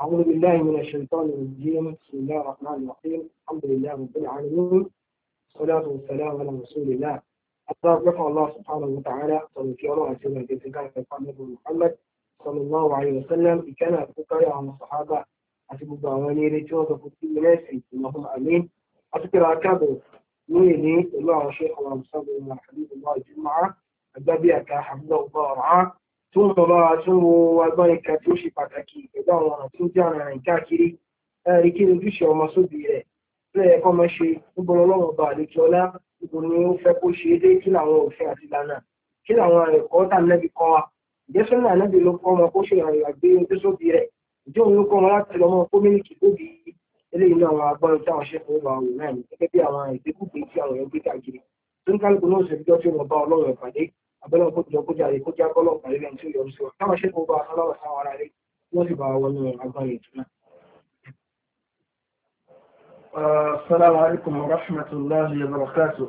أعوذ بالله من الشيطان الرجيم. بسم الله الرحمن الرحيم. الحمد لله رب العالمين، والصلاة والسلام على رسول الله. أترك الله سبحانه وتعالى صلى الله عليه وسلم في محمد صلى الله عليه وسلم كان الفقراء عن الصحابة أتبوا بعواني ريتوا في الناس اللهم آمين. أذكر أكابر نيني الله الشيخ ومصاب من حبيب الله الجمعة البابية حفظه الله ورعاه ثم الله ثم وبارك توشي pàtàkì ẹ̀dá àwọn ọ̀nà tí ó jẹ́ àrìn káàkiri ẹ̀rí kí ojúṣe ọmọ sóbì rẹ̀ lẹ́yìn kọ́ mọ́ ṣe níbo ọlọ́run ọba àlejò ọlá níbo ni ó fẹ́ kó ṣe é dé, kí làwọn òfin àti ìlànà, kí làwọn ẹ̀kọ́ tà nẹ́bí kọ́ wa. ìjẹ́sọ́ náà nẹ́bí ló kọ́ ọmọ kó ṣe àrìn àgbé ojú sóbì rẹ̀, ìjọ òun ló kọ́ ọmọ láti lọ́mọ kó mílíkì lóbi eléyìí náà àwọn agbọ́n tí àwọn ṣẹ́fún ìwà òun náà ní gẹ́gẹ́ bí àwọn ìgbékùgbé tí àwọn èèyàn gbé káàkiri tó ń kálukú náà ṣe fíjọ́ tí ó lọ bá ọlọ́run ìpàdé abẹ́lẹ́ kó jọ kó jáde kó já bọ́lọ̀ pàdé lẹ́yìn tí ó yọrí sí wa táwọn ṣẹ́fún bá aláwọ̀ sáwọn ará rẹ̀ wọ́n sì bá wọn ní agbọ́n ètò náà. السلام عليكم ورحمة الله وبركاته.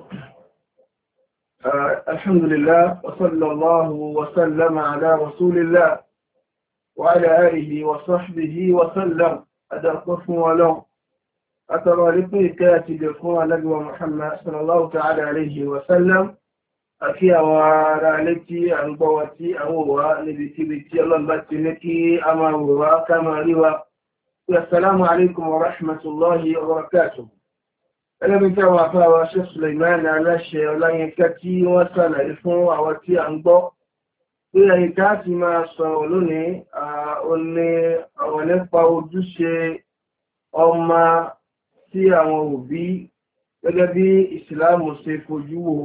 الحمد لله وصلى الله وسلم على رسول الله وعلى آله وصحبه وسلم. أدركم ولو أترى لكي كاتب يكون لقوى محمد صلى الله تعالى عليه وسلم أكي أوارى لكي أنبوتي أوى لبتي الله باتنكي أما كما لوا. السلام عليكم ورحمة الله وبركاته. أنا من توافى وشيخ سليمان على الشيء ولا يكتي وصل إفن وعوتي أنبو إلا يكاتي ما صولوني أولي ونفع ودوشي ọmọ tí àwọn òbí gẹ́gẹ́ bí ìsìláàmù ṣe fojú wo.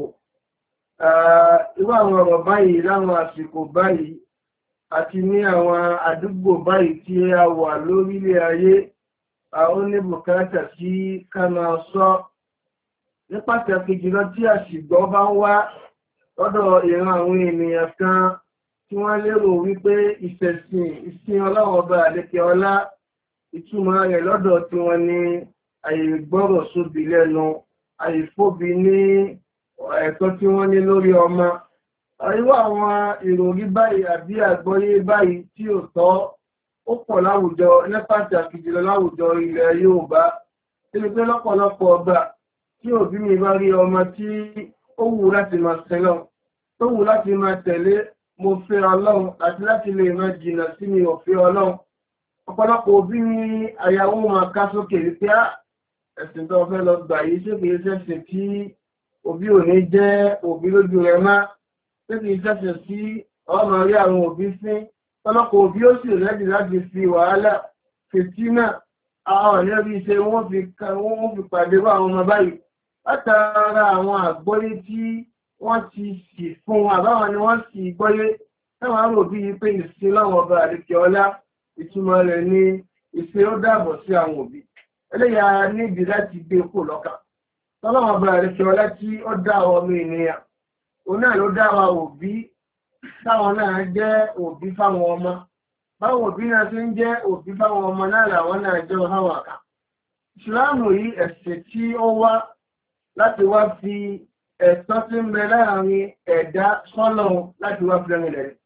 Irú àwọn ọ̀rọ̀ báyìí láwọn àsìkò báyìí àti ní àwọn àdúgbò báyìí tí a wà lórílẹ̀ ayé, àwọn ní bùkátà sí ká máa sọ ní pàtàkì jùlọ tí àṣìgbọ́ bá ń wá lọ́dọ̀ ìran àwọn ènìyàn kan tí wọ́n lérò wípé ìsìn ọlọ́run ọba àlékè ọlá ìtumọ̀ rẹ̀ lọ́dọ̀ tí wọ́n ní àìgbọ́rọ̀ sóbi lẹ́nu, àìfóbi ní ẹ̀tọ́ tí wọ́n ní lórí ọmọ. Irú àwọn ìròrí báyìí àbí àgbọ́yé báyìí tí ò tọ́ ó pọ̀ láwùjọ ní pàtàkì jùlọ láwùjọ ilẹ̀ Yorùbá. Tí ni pé lọ́pọ̀lọpọ̀ ọgbà tí òbí mi bá rí ọmọ tí ó wù láti máa sẹ́lọ̀, tó wù láti máa tẹ̀lé mo fẹ́ Ọlọ́run àti láti lè máa jìnnà sí mi ò fẹ́ Ọlọ́run. Ọ̀pọ̀lọpọ̀ òbí ní àyàwó máa ká sókè wípé ẹ̀sìn tó fẹ́ lọ gbà yìí ṣé kìí ṣẹ̀ṣẹ̀ tí òbí ò ní jẹ́ òbí lójú rẹ̀ má, ṣé kìí ṣẹ̀ṣẹ̀ sí ọmọ rí àwọn òbí fín. Ọ̀pọ̀lọpọ̀ òbí ó sì rẹ́dì láti fi wàhálà fìtínà àwọn ọ̀lẹ́rí iṣẹ́ wọ́n fi pàdé bá àwọn ọmọ báyìí látara àwọn àgbọ́yé tí wọ́n ti sì fún àbáwọn ni wọ́n sì gbọ́yé táwọn àrò bí i pé ìsìn láwọn ọba àdìkẹ ọlá ìtumọ̀ rẹ̀ ní ìṣe ó dáàbọ̀ sí àwọn òbí. Eléyà níbi láti gbé kò lọ́kàn. Tọ́lọ́wọ́ ọba àdìkẹ ọlá tí ó dá ọmọ ènìyàn, òun náà ló dá wa òbí táwọn náà jẹ́ òbí fáwọn ọmọ. Báwọn òbí náà ti ń jẹ́ òbí fáwọn ọmọ náà làwọn náà jẹ́ fáwọn àkà. Ìsìláàmù yìí ẹ̀sìn tí ó wá láti wá fi ẹ̀tọ́ tí ń bẹ láàrin ẹ̀dá sọ́lọ́run láti wá fi lẹ́rìn lẹ́rìn.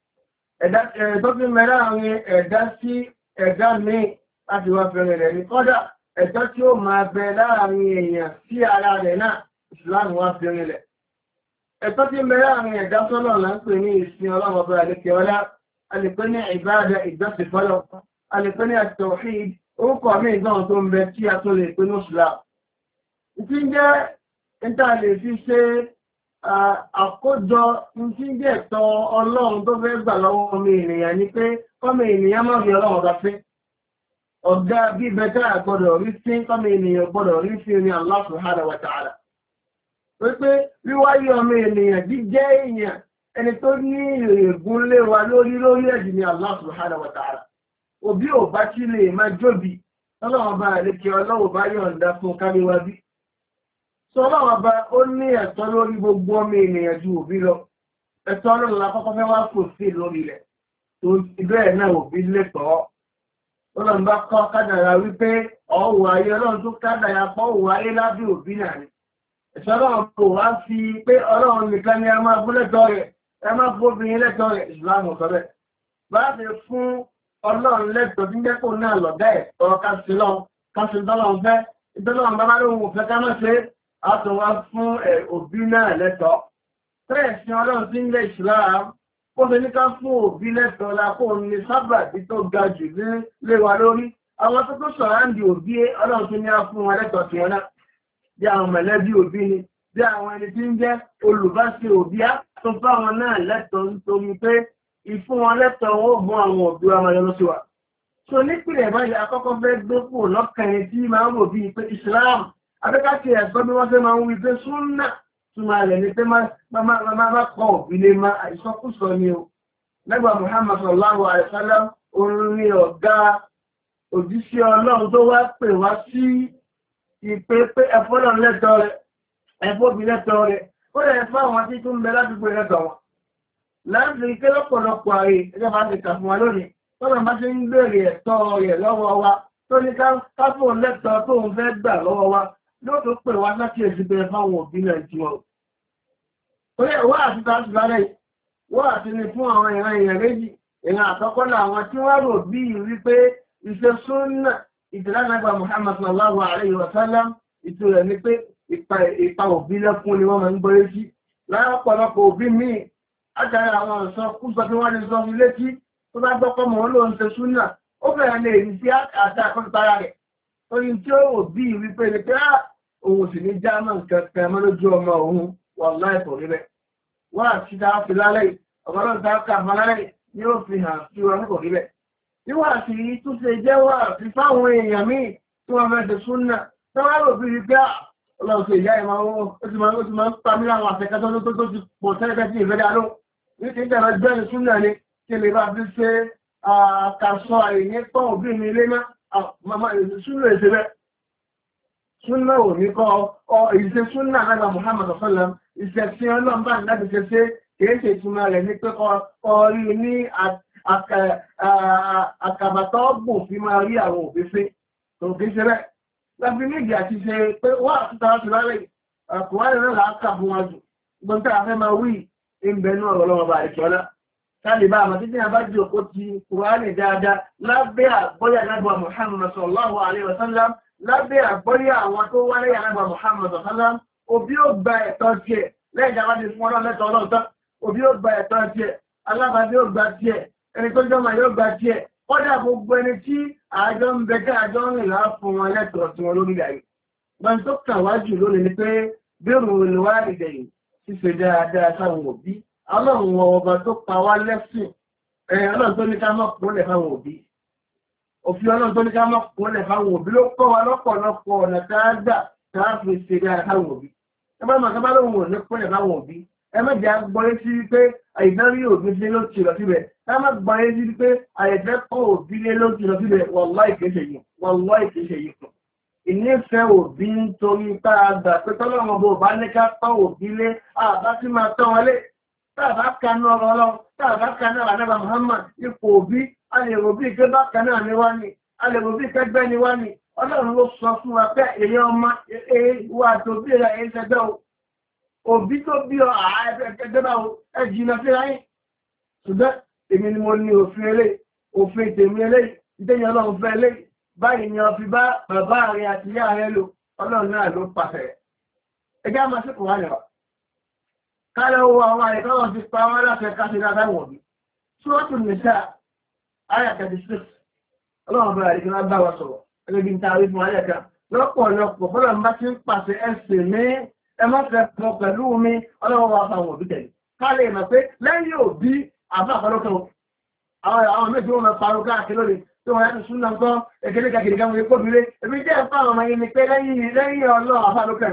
Ẹ̀tọ́ tí ń bẹ láàrin ẹ̀dá sí ẹ̀dá míì láti wá fi lẹ́rìn lẹ́rìn. Kọ́dà ẹ̀tọ́ tí ó máa bẹ láàrin èèyàn sí ara rẹ̀ náà ìsìláàmù wá fi lẹ́rìn lẹ̀. Ẹ̀tọ́ tí ń bẹ láàrin ẹ̀dá sọ́lọ́run là ń pè ní ìsìn Ọlọ́run ọba àlékè ọlá. A lè pè ní ìbáadà ìjọsìn fọ́lọ́, a lè pè ní at-tawhid, orúkọ mi ìgbọ́n tó ń bẹ tí a tó lè pè ní Islam. Ìtí jẹ́ ìta lè fi ṣe àkójọ ìtí jẹ́ ẹ̀tọ́ Ọlọ́run tó fẹ́ gbà lọ́wọ́ ọmọ ènìyàn ni pé kọ́mọ ènìyàn má fi Ọlọ́run bá fẹ́. Ọ̀gá bíbẹ tá a gbọ́dọ̀ rí sí kọ́mọ ènìyàn gbọ́dọ̀ rí sí ní Allah subhanahu wa ta'ala. Pé wíwáyé ọmọ ènìyàn jíjẹ́ èèyàn ẹni tó ní ìrègùn lé wa lórí ẹ̀dì ni Allah subhanahu wa ta'ala. Òbí ò bá tí lè máa jóbi, Ọlọ́run bá àlékè Ọlọ́run bá yọ̀ǹda fún káríwábí. Sọ Ọlọ́run bá ó ní ẹ̀tọ́ lórí gbogbo ọmọ ènìyàn ju òbí lọ. Ẹ̀tọ́ Ọlọ́run la kọ́kọ́ fẹ́ wá kò sí lórí rẹ̀. Tó ti bẹ́ẹ̀ náà òbí lẹ́tọ̀ọ́. Ọlọ́run bá kọ́ kádàrá wípé ọ̀hún ayé Ọlọ́run tó kádàrá pọ̀ òun ayé lábẹ́ òbí náà ni. Ẹ̀tọ́ Ọlọ́run kò wá fi pé Ọlọ́run nìkan ni a máa bú lẹ́tọ̀ọ́ rẹ̀. Ẹ má fóbìnrin lẹ́tọ̀ọ́ rẹ̀ ìsìláàmù sọ́bẹ̀. Bá fi fún ọlọ́run lẹ́tọ̀ọ́ tí ń jẹ́ kó náà lọ̀dá ẹ̀tọ́ kásìlọ́run fẹ́ ìtọ́lọ́run bá lóhun òfẹ́ ká mọ́ ṣe àtọwà fún òbí náà lẹ́tọ̀ọ́ tẹ́ẹ̀sìn ọlọ́run tí ń lé Islam ó ṣe ní ká fún òbí lẹ́tọ̀ọ́ la kó ní sábàbí tó ga jù lé wa lórí àwọn tó tó sọ̀rọ̀ àǹdí òbí ọlọ́run tí ní á fún wọn lẹ́tọ̀ọ́ tiwọn náà bí àwọn mẹ̀lẹ́bí òbí ni bí àwọn ẹni tí ń jẹ́ olùbáṣe òbí á tó fáwọn náà lẹ́tọ̀ọ́ nítorí pé ìfún wọn lẹ́tọ̀ọ́ wọn mú àwọn òbí wa máa yọ lọ sí wa. So nípìnlẹ̀ báyìí akọ́kọ́ fẹ́ gbópò lọ́kànrin tí máa ń rò bíi pé Islam abẹ́kàtì ẹ̀sọ́ bí wọ́n fẹ́ máa ń wí pé súnnà túnmọ̀ rẹ̀ ní pé máa kọ òbí lè máa àìsọkúsọ ni o. Lẹ́gbà Muhammad sallallahu alaihi wasallam orin ọ̀gá òjíṣẹ́ Ọlọ́run tó wá pè wá sí ìpè pé ẹ̀fọ́lọ́ lẹ́tọ̀ọ́ rẹ̀ ẹ̀fọ́bí lẹ́tọ̀ọ́ rẹ̀ ó lè fún àwọn tí tún bẹ ládùúgbò lẹ́tọ̀ọ́ wọn. Láti ike lọ́pọ̀lọpọ̀ ààrẹ ẹgbẹ́ bá ti kà fún wa lónìí, tọ́lọ̀ bá ṣe ń bèèrè ẹ̀tọ́ rẹ̀ lọ́wọ́ wa, tó ní káfò lẹ́tọ̀ọ́ tó ń fẹ́ gbà lọ́wọ́ wa, ló tó pè wá láti èsì bẹ̀rẹ̀ fáwọn òbí náà jí wọn. Orí wọ́n àti tàbí lálẹ́ wọ́n àti ní fún àwọn ìran èèyàn méjì, ìran àkọ́kọ́ làwọn tí wọ́n rò bí wípé ìṣe súnnà ìtìlánàgbà Muhammad sallallahu alaihi wa sallam ìtura ní pé ipa òbí lẹ́kún ni wọ́n máa ń gbọ́ré sí. Láàpọ̀lọpọ̀ òbí míì Àtàrí àwọn ọ̀sán kúsọ tí wọ́n lè sọ ní létí tó bá gbọ́pọ̀ mọ̀ ló ń ṣe súnà, ó fẹ́rẹ̀ lè rí sí àti àkọ́sítara rẹ̀. Orí tí ó wò bí wípé ní pé òun sì ní jámọ̀ kẹ̀kẹ́ mọ́ lójú ọmọ òun wà láìpọ̀ rí rẹ̀. Wọ́n àti dáa fi lálẹ́ ọ̀gọ́lọ́ dáká àmàlálẹ́ ni ó fi hàn sí wọn kò rí rẹ̀. Níwọ̀n àti tún ṣe jẹ́ wà sí fáwọn èèyàn míì tí wọ́n fẹ́ ṣe súnà, tó wá rò bí wípé ọlọ́run ṣe ìyá ìmọ̀ ó ti máa ń pa mí láwọn àfẹ́kẹ́ tó ti pọ̀ tẹ́lẹ̀ sí ìfẹ́ dá lóhùn. Ní ti ìjọba jẹ́ ìsúnà ni kí lè bá fi ṣe àkàṣọ àìní pọ̀ òbí mi ilé máa ìsúnà ìṣẹ́lẹ̀. Súnà ò ní kọ́ ìṣẹ́ súnà lágbà Muhammad sallam ìṣẹ́ tí ọlọ́run bá láti ṣe ṣe kìí ṣe ìtumọ̀ rẹ̀ ní pé kọ́ rí ní àkàbàtọ́ bò fi máa rí àwọn òbí sí. Kò kìí ṣe bẹ́ẹ̀. Láti níbi àti ṣe pé wọ́n àti tàwọn ti lálẹ́ àkùnrin náà láàkà fún wa jù. Gbọ́ntà afẹ́ máa wí ìbẹ̀nú ọ̀rọ̀ lọ́wọ́ bá ìṣọ́lá. Tálíbà àmà títí àbá jù òkú ti Kùránì dáadáa lábẹ́ àgbọ́yà náà Muhammad sallallahu alaihi wasallam lábẹ́ àgbọ́yà àwọn tó wá lẹ́yà náà Muhammad sallam òbí ó gba ẹ̀tọ́ tiẹ̀ lẹ́yìn ìjàmbá ti fún ọlọ́ mẹ́tọ́ ọlọ́ọ̀tọ́ òbí ó gba ẹ̀tọ́ tiẹ̀ alábàbí ó gba tiẹ̀ ẹni tó jọmọ yóò gba tiẹ̀ kọ́dà gbogbo ẹni tí àjọ ń bẹ àjọ ń rìn láà fún wọn lẹ́tọ̀ọ́ tí wọn lórí ayé. Gbọ́n tó kàn wájú lónìí ni pé bí òun olùwárí dẹ̀yìn ṣíṣe dáadáa sáwọn òbí ọlọ́run ọba tó pa wá lẹ́sìn ọlọ́run tó ní ká mọ́ kúnlẹ̀ fáwọn òbí òfin ọlọ́run tó ní ká mọ́ kúnlẹ̀ fáwọn òbí ló kọ́ wa lọ́pọ̀lọpọ̀ ọ̀nà tá a gbà tá a fi ṣe dáadáa fáwọn òbí ẹ bá máa kábàá lóhùn òní kúnlẹ̀ fáwọn òbí ẹ má jẹ́ agbọ́yé sí pé àìdárí òbí lé ló ti lọ síbẹ̀ ẹ má gbọ́yé sí pé àìfẹ́ kọ́ òbí lé ló ti lọ síbẹ̀ wallahi ìkéṣe yìí fún ìnífẹ̀ẹ́ òbí nítorí tá a gbà pé tọ́lọ́run ọba ò bá ní ká tọ́ òbí lé àbá sí máa tọ́ wọn lé tàbá kanú ọ̀rọ̀ ọlọ́run tàbá kanú ànábà Muhammad ipò òbí a lè rò bí ìgbé bá kanú àmì wá ní a lè rò bí ìkẹgbẹ́ ni wá ní ọlọ́run ló sọ fún wa pé èyí ọmọ wa tó bí ra èyí ṣẹgbẹ́ o òbí tó bí ọ ẹgbẹ́ bá o ẹ jìnnà sí ra yín ṣùgbọ́n èmi ni mo ní òfin tèmi eléyìí ìtẹ́yìn ọlọ́run fẹ́ eléyìí báyìí ni ọ fi bá bàbá rẹ àti ìyá rẹ lò ọlọ́run náà ló pàṣẹ ẹgbẹ́ àmọ́ sí kò wá lẹ́wà kálẹ̀ owó àwọn àìkọ́wọ̀n ti pa wọ́n láti ẹ̀ká sí dáadáa wọ̀bí. Suratul Nisa, Ayah 36, ọlọ́run bẹ̀rẹ̀ àríkìlá bá wa sọ̀rọ̀, ẹgbẹ́ bí n ta wípé wọ́n lẹ́ka. Lọ́pọ̀lọpọ̀ bọ́lọ̀ ń bá ti ń pàṣẹ ẹsẹ̀ ní ẹmọ́fẹ́ pọ̀ pẹ̀lú mi, ọlọ́run wa fáwọn òbí tẹ̀lé. Kálẹ̀ ìmọ̀ pé lẹ́yìn òbí àbá àpọ̀lọpọ̀ àwọn méjì wọn máa parọ́ káàkiri lónìí tí wọ́n yàtọ̀ súnà ńkọ́ ẹ̀kẹ́lẹ́ kàkiri kan wọ́n kó bìrẹ́. Èmi jẹ́ ẹ̀fọ́ àwọn ọmọ yẹn ni pé lẹ́yìn ọlọ́run àfàlókàn.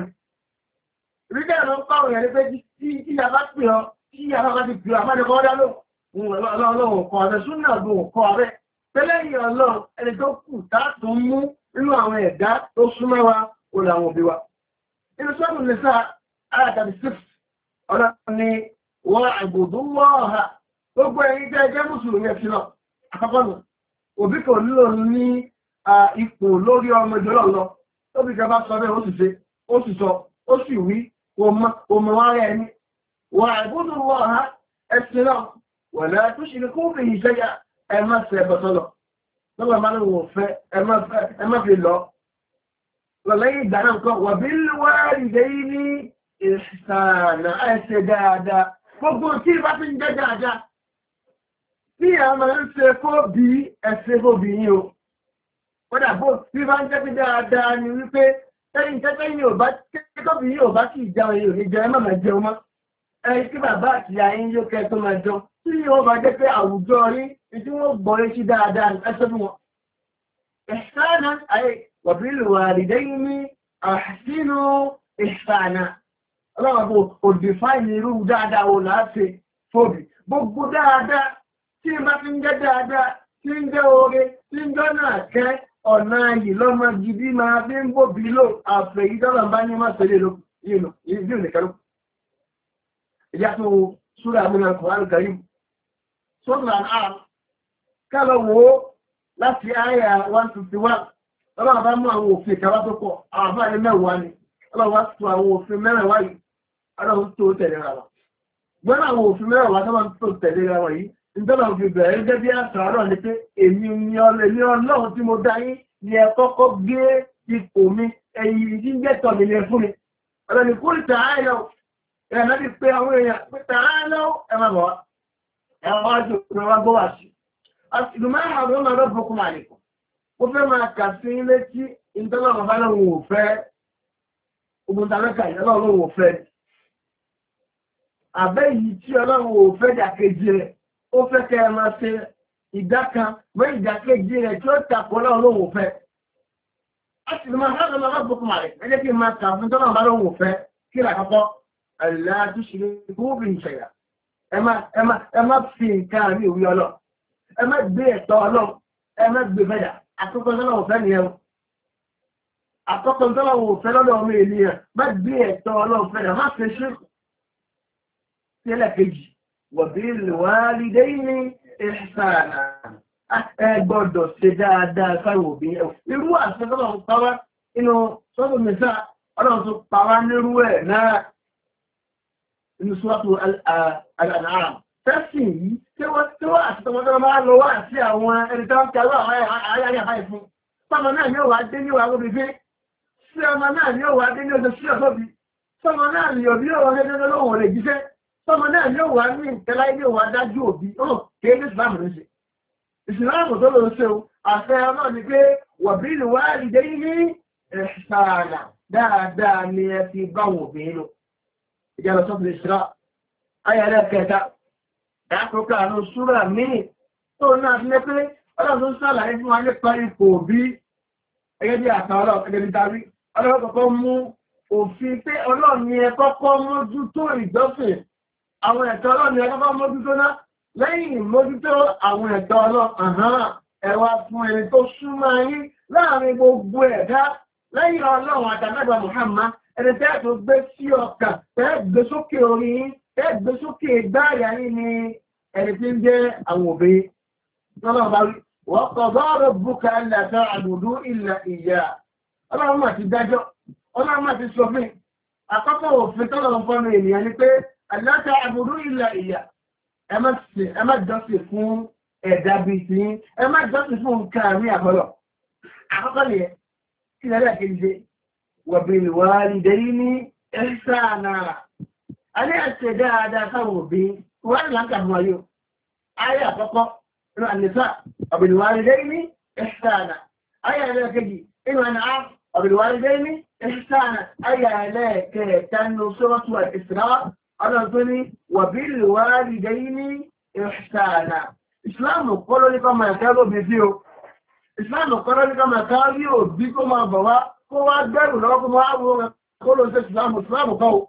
Ìrídẹ́ ẹ̀rọ ń pàwọn ìyẹn pé tí ìyá bá pè ọ, tí ìyá bá ti pè ọ, àmọ́dẹ̀kọ́ dá ló, ọlọ́run kọ̀ ọ̀rẹ́ súnà bò kọ́ rẹ̀. Tẹ́lẹ̀yìn ọlọ́run ẹni tó kù táàtù mú nínú àwọn ẹ̀dá tó súnmọ́ wa, ó làwọn òbí wa. Inú sọ́nù Nìsá, Ayah 36, ọlọ́run ni wọ́n àgbòdó wọ́ọ̀ha. Gbogbo ẹ̀yin tẹ́ jẹ́ Mùsùlùmí ẹ̀sìn náà, àkọ́kọ́ nù. Òbí kò nílò ní ipò lórí ọmọ ìjọ lọ. Tóbi kan bá sọ bẹ́ẹ̀ ó sì ṣe, ó sì sọ, ó sì wí. Ọmọ wa rẹ̀ ní, wà àìbúdó wọ́n ha ẹ̀sìn náà, wà láà tó ṣe ní kó fi ìṣẹ́yà ẹmọ́ sí ẹbọ̀tọ́lọ̀. lọ́wọ́ máa ń wò fẹ́ ẹ má fi lọ. lọ́lẹ́yìn ìgbà náà nǹkan wà bí wá ìdè yìí ní ìsànà ẹsẹ̀ dáadáa gbogbo tí bá ti ń jẹ́ dáadáa tí a máa ń ṣe kó bí ẹsẹ̀ kó bí yín o kódà bó tí bá ń jẹ́ dáadáa ni wípé tẹ́yìn tẹ́tẹ́yìn ò bá kẹ́kọ̀ọ́ bí yín ò bá kì í jẹun yìí ò ní jẹun ẹ má máa jẹun mọ́ ẹni tí bàbá àti ìyá yín yóò kẹ́ tó máa jẹun tí yóò bá jẹ́ pé àwùjọ rí tí wọ́n gbọ́ létí dáadáa ẹsẹ̀ fún wọn. ìsànà ayé وبالوالدين أحسنوا إحسانا ọlọ́wọ́ kò define irú dáadáa wo láti fòbí gbogbo dáadáa tí ma fi ń jẹ́ dáadáa tí ń jẹ́ oore tí ń jẹ́ náà kẹ́ ọ̀nà yìí lọ́mọ gidi máa fi ń bòbí lò àfẹ́ ìdọ́lọ̀ bá ní má tẹ́lẹ̀ lò yìí nìkan ló ìyá tó súra àmúna Al-Qur'an Karim sọ́dọ̀ àrùn kálọ̀ wo láti àyà 151 ọlọ́run bá mú àwọn òfin ìkàwá tó pọ̀ àwọn àbáyé mẹ́wàá ni ọlọ́run wá tó àwọn òfin mẹ́rẹ̀wá yìí ọlọ́run tó tẹ̀lé ra wọn gbọ́n àwọn òfin mẹ́rẹ̀wá tó máa ń tó tẹ̀lé ra wọn yìí nítorí òfin bẹ̀rẹ̀ gẹ́gẹ́ bí àṣà ọ̀rọ̀ ni pé èmi ni ọlọ́run tí mo dá yín ni ẹ kọ́kọ́ gbé ipò mi ẹ̀yìn tí ń jẹ́tọ̀ mi ni ẹ fún mi ọlọ́ni kó ìta àìlọ́ ẹ̀ láti pé àwọn èèyàn pé ta àìlọ́ ẹ máa bọ̀ ẹ wá jù ẹ wá gbọ́ wá sí ìdùnmọ́ àwọn ọmọ ọlọ́ bọ́kún máa nìkan ó fẹ́ máa kà sí létí ìtọ́lọ́run bá lọ́wọ́ ò fẹ́ ogun tàbẹ́kà ìtọ́lọ́run ò fẹ́ àbẹ́ yìí tí ọlọ́run ò fẹ́ dàkejì rẹ̀ ó fẹ́ kẹ́ ẹ máa ṣe ìdá kan mọ́ ìdàkejì rẹ̀ tí ó takò ọlọ́run ò fẹ́ a sì máa hàn lọ́wọ́ lọ́gbọ̀kùn rẹ̀ ẹjẹ́ kí n máa kà fún tọ́lọ́run bá lọ́wọ́ ò fẹ́ kí rà kọ́kọ́ aláàtúnṣe gbóòbí ìṣẹ̀yà ẹ má fi nǹkan àrí òwe ọlọ́ ẹ má gbé ẹ̀tọ́ ọlọ́ ẹ má gbé fẹ́dà àkọ́kọ́ tọ́lọ̀ òfẹ́ ni ẹ̀wọ̀n àkọ́kọ́ tọ́lọ̀ òfẹ́ lọ́dọ̀ ọmọ ènìyàn má gbé ẹ̀tọ́ ọlọ́run fẹ́dà má fẹ́ ṣe sílẹ̀ kejì وبالوالدين إحسانا ẹ gbọ́dọ̀ ṣe dáadáa sáwọn òbí ẹ̀ irú àṣẹ tọ́lọ̀ ń pa wá inú sọ́dọ̀ mẹ́ta ọlọ́run tó pa wá nírú ẹ̀ náà inú sọ́tò Al-An'am tẹ́sìn yìí tí wọ́n àti tọmọdé máa lọ wá sí àwọn ẹni tó ń kẹrọ àwọn ayáyà báyìí fún sọmọ náà ni ó wà dé ní wà lóbi fi sí ọmọ náà ni ó wà dé ní oṣù sí ọ̀sọ́bi sọmọ náà ni òbí ó wà ní ẹgbẹ́ lọ́wọ́ rẹ̀ jíṣẹ́ sọmọ náà ni ó wà ní ìtẹ́lá ilé wà dájú òbí ó kéé ní ìsìlámù ló ṣe ìsìlámù tó ló ṣe o àfẹ́ ọlọ́ọ̀ ni pé wọ̀bí ni wà á dìde ní ẹ̀ṣàrà dáadáa ni ẹ fi bá wọn òbí lò ìjà lọ sọ́kùnrin ìṣirà ayẹyẹ kẹta Àkókò àwọn ṣúra míì tó náà ti lé pé ọlọ́run ṣàlàyé fún wa nípa ipò òbí ẹgẹ́ bí àṣà ọlọ́run ẹgẹ́ bí darí ọlọ́run kọ́kọ́ mú òfin pé ọlọ́run ni ẹ kọ́kọ́ mójútó ìjọsìn àwọn ẹ̀tọ́ ọlọ́run ni ẹ kọ́kọ́ mójútó náà lẹ́yìn mójútó àwọn ẹ̀tọ́ ọlọ́run ẹ wá fún ẹni tó súnmọ́ yín láàrin gbogbo ẹ̀dá lẹ́yìn ọlọ́run àtàlẹ́gbà Muhammad ẹni tẹ́ tó gbé sí ọkàn tẹ́ gbé sókè orí yín ẹgbẹ́ sókè gbáyà ní ni ẹni tí ń jẹ́ àwọn obìnrin tọ́lọ̀ bá rí wọ́n kọ̀ bọ́ọ̀rọ̀ búkà ẹ̀lẹ́ta àdùdú ilẹ̀ ìyá ọlọ́run máa ti dájọ́ ọlọ́run máa ti sọ fún àkọ́kọ́ òfin tọ́lọ̀ fọ́nà ènìyàn ni pé ẹ̀lẹ́ta àdùdú ilẹ̀ ìyá ẹ má jọ́sìn fún ẹ̀dá bíi ti yín ẹ má jọ́sìn fún nǹkan àmì àbọ̀lọ̀ àkọ́kọ́ nìyẹn kí lẹ́lẹ́ kejì wọ̀bìnrin wàlídẹ́yìní ihsana alẹ́ ẹ̀ṣẹ̀ dáadáa sáwọn òbí wọ́n ń láǹkà fún ayé ayé àkọ́kọ́ inú àníṣà وبالوالدين إحسانا ayé ẹlẹ́ẹ̀kejì inú An'am وبالوالدين إحسانا ayé ẹlẹ́ẹ̀kẹta nínú Suratu Al-Isra ọlọ́run tó ní وبالوالدين إحسانا ìsìláàmù kọ́ ló ní kọ́ máa ẹ̀kẹ́ lóbi sí o ìsìláàmù kọ́ ló ní kọ́ máa ẹ̀kẹ́ rí òbí kó máa bọ̀ wá kó wá gbẹ́rù lọ́wọ́ kó máa wọ́n kó ló ń ṣe ìsìláàmù kọ́ o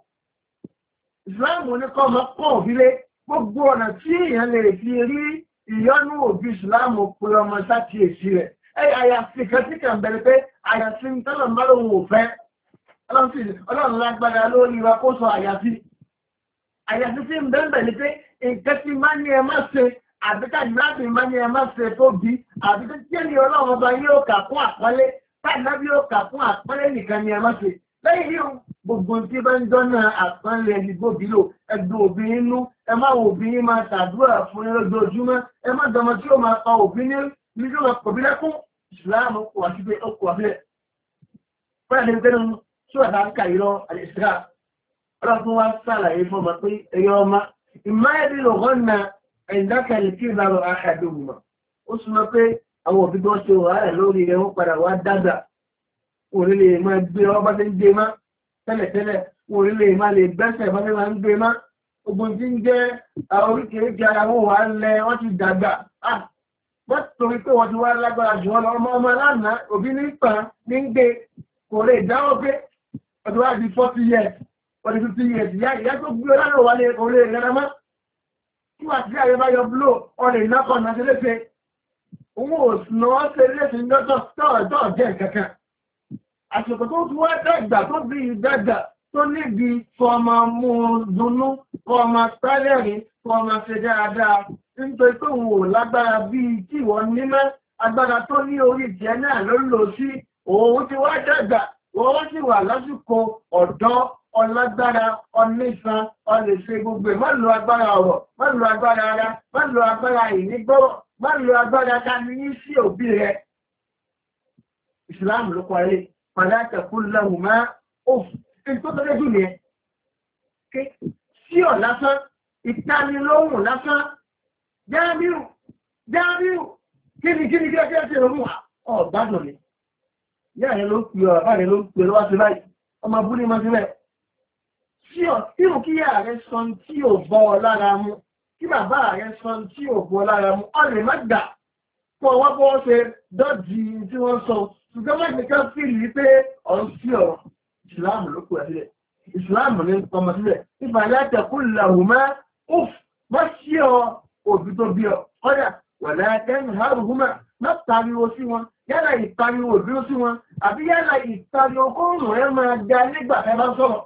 ìsìláàmù ní kọ́ máa kọ́ òbílé gbogbo ọ̀nà tí èèyàn lè fi rí ìyọ́nú òbí ìsìláàmù pé ọmọ sákìyèsí rẹ̀ àyàfi kan tí kàn bẹ̀rẹ̀ pé àyàfi ń tọ́lọ̀ má lóhun ò fẹ́ ọlọ́run lágbára lórí wa kó sọ àyàfi tí ń bẹ̀rẹ̀ ní pé nǹkan tí má ní ẹ má ṣe àbíká ìgbàgbé má ní ẹ má ṣe tó bí àbíká tí ẹni ọlọ́run ọba yóò kà fún àpọ́nlé táìlábí yóò kà fún àpọ́nlé nìkan ni ẹ má ṣe lẹ́yìn yóò gbogbo tí bá ń dọ́nà àpọ́nlé ẹni gbòbí lò ẹgbẹ́ òbí inú ẹ má wo òbí yín máa tàdúrà fún yín lójoojúmọ́ ẹ má dọmọ tí ó máa pa òbí ní ní kí wọ́n kọ̀bí lẹ́kún ìsìláàmù wà sí pé ó kọ̀ sílẹ̀. Fọ́nà ní pé nínú ṣúwàtà ń kàyí lọ àlèṣìrà ọlọ́pùn wá sàlàyé fún ọmọ pé ẹyọ ọmọ ìmáyẹ̀dì lọ́gọ́n na ẹ̀dákàlì kí ìbára àkàdùnmọ̀ ó súnmọ́ pé àwọn òbí tó ṣe wà rẹ̀ lórí rẹ̀ wọ́n padà wá dàgbà orílẹ̀ máa gbé ọba tí ń gbé má tẹ́lẹ̀tẹ́lẹ̀ orílẹ̀ máa lè gbẹ́sẹ̀ bá fẹ́ máa ń gbé má ogun tí ń jẹ́ oríkèéríkè ara wọn wà lẹ wọ́n ti dàgbà wọ́n torí pé wọ́n ti wá lágbára jù wọn lọ ọmọ lánàá òbí ní pàn ní gbé kò lè dáwọ́ pé ọdún wá di 40 years ọdún 50 years ìyá tó gbé ọlọ́rọ̀ wà lè orí ìrẹ́ra mọ́ tí wà sí àyè bá yọ bló ọ̀rẹ́ ìnákọ̀ náà léṣe òun ò sùnà ọ́ ṣe léṣe ńdọ́tọ̀ tọ́ọ̀tọ́ jẹ́ kankan àsìkò tó fi wá dàgbà tó bí dàgbà tó níbi fọmọ mú dunnú fọmọ pálẹ̀rín fọmọ ṣe dáadáa nítorí pé òun ò lágbára bíi tí ìwọ nímọ̀ agbára tó ní orí ìjẹ́ náà ló lò sí òun ti wá dàgbà òun sì wà lásìkò ọ̀dọ́ ọlágbára ọ̀nìsan ọ̀lẹ̀ṣẹ̀ gbogbo ẹ̀ má lo agbára ọ̀rọ̀ má lo agbára ara má lo agbára ìnígbọ́rọ̀ má lo agbára dání sí òbí rẹ̀. ìsìláàmù ló parí padà tẹ̀kú lẹ́hùn máa òfù tó tọ́lẹ́ jù nìyẹn. sí ọ̀ lásán ìtanilóhùn lásán jáàmíù kíni kí ẹ ṣe lóhùn ọ̀gbádùn ni. Yá rẹ̀ ló pè ọ̀ bá rẹ̀ ló pè lọ́wọ́ sí báyìí ọmọ abúlé máa ti bẹ̀. Sí ọ̀ irú kí yá rẹ̀ sọ tí ò bọ́ ọ lára mu kí bàbá rẹ̀ sọ tí ò bọ́ lára mu ọ lè má gbà fún ọwọ́ bọ́ ṣe dọ́jì tí wọ́n sọ ṣùgbọ́n má nìkan fìlì pé ọ̀run sí ọ̀rọ̀ ìsìláàmù ló pè sílẹ̀ ìsìláàmù ní ọmọ sílẹ̀ ìfà látẹ̀kù làwùmá òf má sí ọ òbí tó bí ọ kọ́dà wà látẹ̀kù hàrùhùmá má pariwo sí wọn yálà ìpariwo òbí sí wọn àbí yálà ìpariwo kóòrùn ẹ máa da nígbà ẹ bá sọ̀rọ̀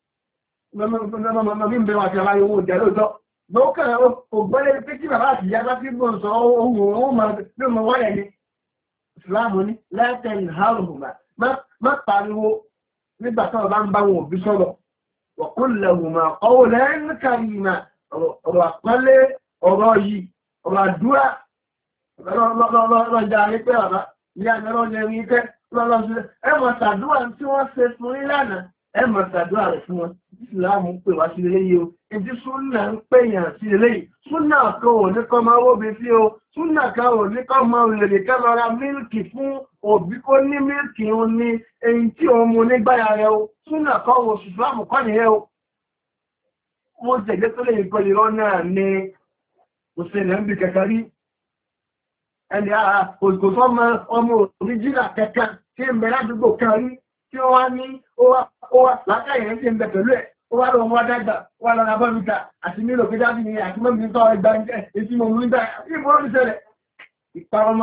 mọ́mí ń bẹ̀rẹ̀ àti àbáyé owó ìjà lóòótọ́ lókàn ògbọ́lẹ̀ pé tí bàbá àti ìyá bá fi gbọ́n sọ ohun òun máa wáyẹ̀ ni ìsìláàmù ní látẹ̀kù hàrùhùmá má pariwo nígbà tó bá ń bá wọn òbí sọ̀rọ̀ wọ̀kúnlẹ̀hùnmá qawlan karima ọ̀rọ̀ àpọ́nlé ọ̀rọ̀ yìí ọ̀rọ̀ àdúrà lọ́jà rí pé ọ̀rọ̀ ìyá mẹ́rọ ní ẹni pẹ́ lọ́lọ́sílẹ̀ ẹmọ̀ sàdúrà tí wọ́n ṣe fún ìlànà ẹmọ̀ sàdúrà rẹ̀ fún wọn ìsìláàmù pè wá sí ilé yìí o èdè súnà ń pèyàn sí ilé yìí súnà kan ò ní kọ́ máa wóbi sí o súnà kan ò ní kọ́ máa lèrè ká lọ ra mílìkì fún òbí kó ní mílìkì òun ní èyí tí òun mu nígbàyà rẹ o súnà kan ò ìsìláàmù kọ́ nìyẹn o mo jẹ̀gẹ́ tó lè kọ́ ìrọ́ náà ní òṣèlè ń bì kẹ̀kẹ́ rí ẹni òṣìkòsọ́ ọmọ òríjìnà kẹ̀kẹ́ tí ń bẹ ládùúgbò kan rí tí ó wá ní ó wá lákàyẹ̀ ń bẹ pẹ̀lú ẹ̀ ó wá lọ wọ́n dágbà wà lọ́nà bọ́mìta àti mílò pé dábì ní àti mọ́mí tọ́ ẹgbà etí mọ̀ mú nígbà ìbò ló ṣẹlẹ̀ ìparọ́mọ́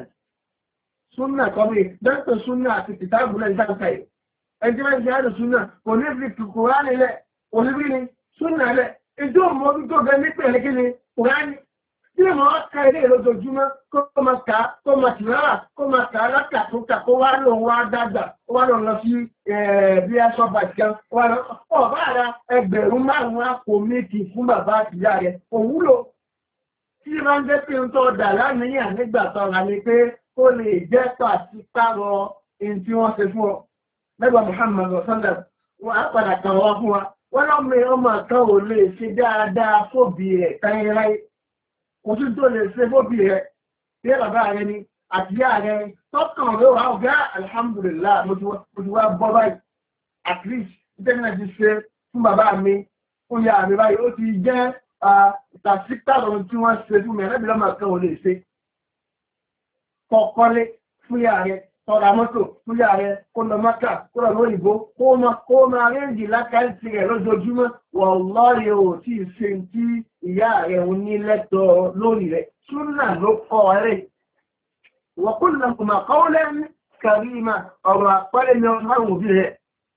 súnà kọ́mí dẹ́pẹ̀ súnà àti kìtàbùlẹ̀ ìdáǹkà yìí ẹni tí wọ́n ti hádùn súnà kò ní fi kùránì lẹ̀ òníbí ni súnà lẹ̀ ìjọ mọ́ tó gẹ ní pẹ̀lẹ́ kí ni kùránì tí mo ká ilé ìlójoojúmọ́ kó máa kà á kó máa tìlára kó máa kà á lákàtúnkà kó wá lòun wá dàgbà ó wá lòun lọ sí bí a sọ bàtìkan wá lọ ọ̀bá ara 5,000 àpò méjì fún bàbá àtìyá rẹ̀ òwúlò tí wọ́n ń jẹ́ pé ń tọ́ dà láníyàn nígbà tọ́ra ni pé ó lè jẹ́ pàṣípàrọ̀ ẹni tí wọ́n ṣe fún ọ lẹ́gbà Muhammad sallam wọ́n á padà kàn wọ́n fún wa wọ́n lọ́mọ ọmọ kan ò lè ṣe dáadáa fóbi rẹ̀ táyéráyé kò sí tó lè ṣe fóbi rẹ̀ bí bàbá rẹ̀ ni àtìyá rẹ̀ tọ́kàn rẹ̀ wà ọ̀gá alhamdulillah mo ti wá bọ́ báyìí at least ìtẹ́nà ti ṣe fún bàbá mi fún ya mi báyìí ó ti jẹ́ ìtàsíkàrọ̀ tí wọ́n ṣe fún mi ẹ̀rẹ́bí lọ́mọ kan ò lè ṣe kọ́kọ́lé fún ya rẹ̀ tọ́ra mọ́tò fún ya rẹ̀ kó lọ mọ́kà kó lọ lóyìnbó kó máa rẹ́ǹdì lákàtí rẹ̀ lójoojúmọ́ wallahi ò tí ì ṣe tí ìyá rẹ̀ ń ní lẹ́tọ̀ọ́ lórí rẹ̀ súnà ló kọ́ rẹ̀ وقل لهما قولا كريما الرقل من غيره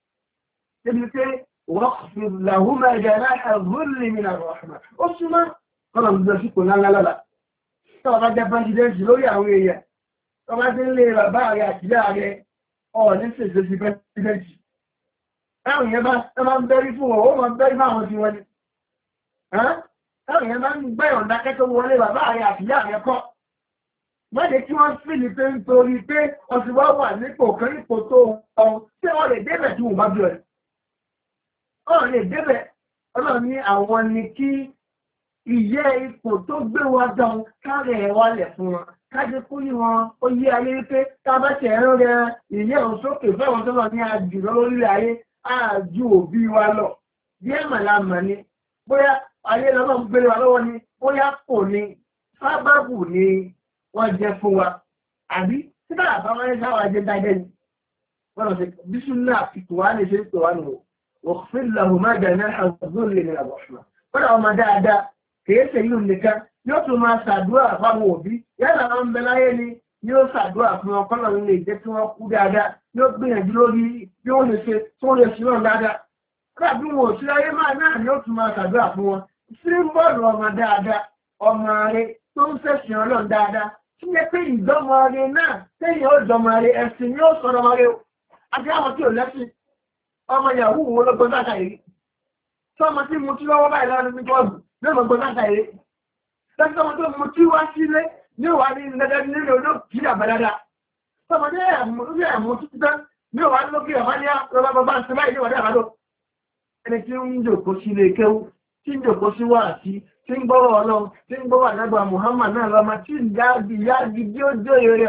تبقى واخفض لهما جناح الظل من الرحمة أصلا قال مدرسكم لا طبعا ده بانجدين لو يعوية طبعا ده اللي رباعي أتلاعي نفسي جسي بانجدين àwọn èèyàn bá ń bẹ́rí fún ọwọ́ ma ń bẹ́rí fáwọn tí wọ́n ní àwọn èèyàn bá ń gbẹ́ ọ̀dákẹ́ tó wọlé bàbá rẹ̀ àti ìyá rẹ̀ kọ́ mọ́dé kí wọ́n fìlì pé nítorí pé ọ̀sìn wá wà nípò kan nípò tó ọ̀hún tí wọ́n lè débẹ̀ tí wọ́n bá bí ọ̀rẹ́. Wọ́n lè débẹ̀ ọlọ́run ní àwọn ni kí ìyẹ́ ipò tó gbé wa dáhùn kárẹ̀ ẹ̀ wálẹ̀ fún wọn. Kájé kú ní wọn ó yí ayé wípé tá a bá ṣe ẹ̀rọ rẹ ìyẹ́ òun sókè fẹ́wọ̀n tó lọ ní àjùlọ lórílẹ̀ ayé àjù òbí wa lọ. Bí ẹ̀mà la mọ̀ ni bóyá ayé lọ́nà ń gbé wa lọ́wọ́ ni bóyá kò ní sábàbù ni wọ́n jẹ fún wa àbí tí bá àbá wọn ní sáwà jẹ dáadé ni wọ́n lọ sí bísúnà àfikù wa lè ṣe pè wá nù òfin lọ́hùn má jẹ náà àgbọ̀n lè ní àbọ̀ṣùmá kódà ọmọ dáadáa kìí ṣe ìlú nìkan yóò tún máa ṣàdúrà fáwọn òbí yálà wọn ń bẹ láyé ni yóò ṣàdúrà fún wọn kọ́nà lè jẹ́ kí wọ́n kú dáadáa yóò gbìyànjú lórí bí wọ́n lè ṣe tí wọ́n lè ṣe náà dáadáa kódà bí wọn ò sí láyé máa náà yóò tún máa ṣàdúrà fún wọn símbọ́ọ̀lù ọmọ dáadáa ọmọ rẹ tó ń ṣẹ̀sìn ọlọ́run dáadáa tí yẹ pé ìdọ́mọ rẹ náà tẹ́yìn ó dọmọ rẹ ẹ̀sìn ni ó sọ̀rọ̀ ọmọ rẹ o àti àwọn tí ò lẹ́sìn ọmọ yahoo wo lọ́gbọ́n dáta yìí tí ọmọ tí mo tí lọ́wọ́ báyìí lọ́wọ́ ní bọ́ọ̀lù ní ọmọ gbọ́n dáta yìí lọ́sí ọmọ tó mo tí wá sílé ní òwà ní lẹ́dẹ́ nílé olóòkì àbádáda tọmọ ní ẹ̀mú títí tán ní òwà ní lókè ọmọ ní ọba bàbá ń sẹ́báyìí ní ọ̀dẹ́ àbádọ́ ẹni tí ń jòkó sí ilé kéwú tí ń jòkó sí wáàsí tí ń gbọ́wọ́ ọlọ́run tí ń gbọ́wọ́ àdágbà Muhammad náà lọ́mọ tí ń yáàgì bí ó jóye rẹ̀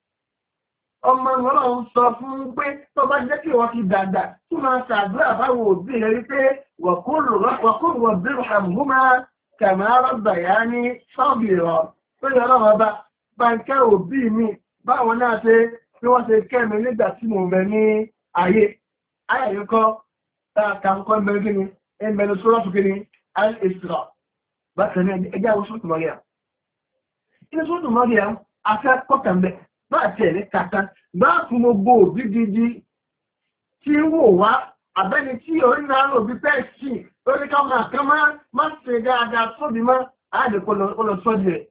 ọmọ ọlọ́run sọ fún pé tó bá jẹ́ kí wọ́n ti dàgbà tí máa ṣàdúrà báwo òbí rẹ̀ rí pé wọ̀kúrò wọ̀bírù àmúmá kàmáà bàyá ní sọ́ọ̀bì rọ̀ tó yẹ ọlọ́run ọba bá ń kẹ́ òbí mi báwọn náà ṣe bí wọ́n ṣe kẹ́ mi nígbà tí mo bẹ ní ayé ayẹyẹkọ́ kàǹkọ́ ìbẹ̀rẹ̀ kí ni ìbẹ̀rẹ̀ sọ́rọ̀ kí ni al-Isra bákan náà ẹjẹ́ àwọn sọ́tù Maryam ilé sọ́tù Maryam afẹ́ kọ́kànlẹ̀ bá àti ẹ̀rẹ́ kàkà bá fún gbogbo òbí gidi tí ń wò wá àbẹ́ni tí orí náà lò bí bẹ́ẹ̀ sí lórí ká máa kán má ṣe dáadáa tóbi má àádẹ́kọlọ sọ́dì rẹ̀.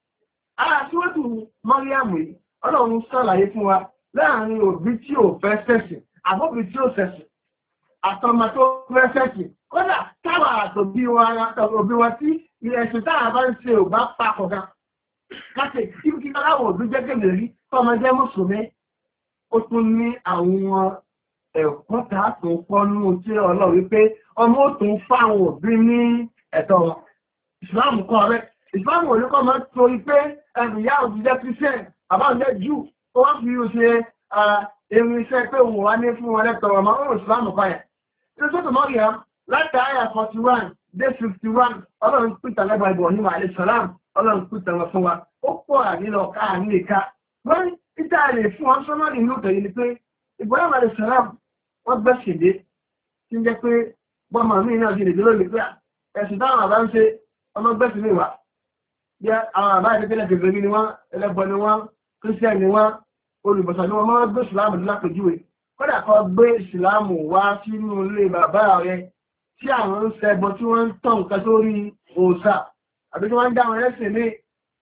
Sọ́tù Maryam yìí ọlọ́run sàlàyé fún wa láàrin òbí tí ò fẹ́ ṣẹ̀sìn àbóbi tí ò ṣẹ̀sìn àtọmọ tó fẹ́ ṣẹ̀sìn kódà táwà àtòbí wa tí ẹ̀sìn táwà bá ń ṣe ò bá papọ̀ gan káṣẹ̀ kí aláwọ̀ òbí jẹ́ gẹ̀lẹ̀ rí tọ́mọ jẹ́ mùsùlùmí ó tún ní àwọn ẹ̀kọ́ tààtò pọ́nú tí ọlọ́run wípé ọmọ ó tún fáwọn òbí ní ẹ̀tọ́ wọn ìsìláàmù kọ́ rẹ̀ ìsìláàmù olùkọ́ máa ń torí pé ìyá òbí jẹ́ christian àbáwọn jẹ́ jù ó wá fi ṣe irinṣẹ́ pé òun wá ní fún wọn lẹ́tọ̀ọ́ ọmọ ó ìsìláàmù kọ́ yẹn ní sọ́tò mọ́rìyà láti àyà 41 dé 51 ọlọ́run pìtà lẹ́gbàá Ibrahim alayhi salam ọlọ́run pìtà wọn fún wa ó pọ̀ ànílọ káà ní ìka wọ́n ìta lè fún wọn sọ́nà nínú tẹ̀yìn ni pé Ibrahim alayhi salam wọ́n gbẹ́sìdé tí ń jẹ́ pé bọ́mọ mi náà ti lè dé lórí pé ẹ̀sùn táwọn àbá ń ṣe ọmọ gbẹ́sì mi wá bí àwọn àbá ìdíkẹ́lẹ̀ kẹfẹ́rí ni wọ́n ẹlẹ́bọ ni wọ́n kírísítẹ́n ni wọ́n olùbọ̀sà ni wọ́n máa gbé ìsìláàmù lápèjúwe kódà kọ́ gbé ìsìláàmù wá sínú ilé bàbá rẹ̀ tí àwọn ń ṣẹbọ tí wọ́n ń tàn nǹkan sórí òòṣà àbí tí wọ́n ń dá wọn ẹlẹ́sìn ní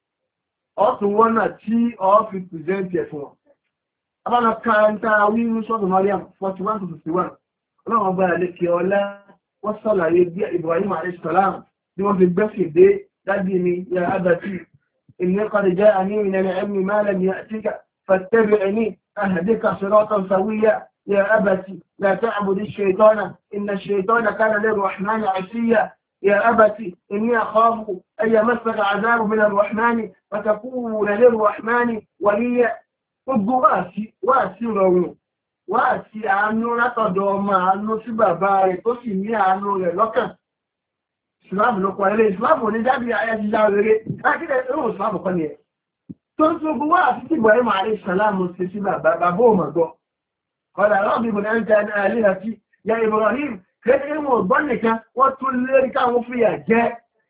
ọ̀tún wọn náà tí ọ̀ fi pìrìsẹ́ǹtì ẹ̀ fún wọn. abáná káńtà wíwú sọ́dọ̀ Mariam 41-51 ọlọ́run ọgbà àlekè ọlá wọ́n sọ̀làyé bí Ibrahim alayhi salam bí wọ́n fi gbẹ́sìn dé dájú mi ya abati inni qad ja'ani min al-'ilmi ma lam ya'tika fattabi'ni ahdika siratan sawiyya ya abati la ta'bud ash-shaytana inna ash-shaytana kana lir-rahmani 'asiyya يا أبتي إني أخاف أن يمسك عذاب من الرحمن فتكون للرحمن وليا gbogbo wáàsí rọrùn wáàsí àánú látọ̀dọ̀ ọmọ àánú sí bàbá rẹ̀ tó sì ní àánú rẹ̀ lọ́kàn ìsìláàmù ló kọ́ ilé ìsìláàmù ní dábì ayájíjá rere lákílẹ̀ ẹ̀rùn ìsìláàmù kọ́ ni ẹ̀ tó ń tó gbogbo wáàsí tí Ibrahim alayhi salam ṣe sí bàbá òmàgọ́ kọ́dà rọ́bì ìbùdó ń jẹ́ àlè àti ya Ibrahim kẹ́kẹ́ wọn ọ̀gbọ́n nìkan wọ́n tún lérí káwọn fìyà jẹ́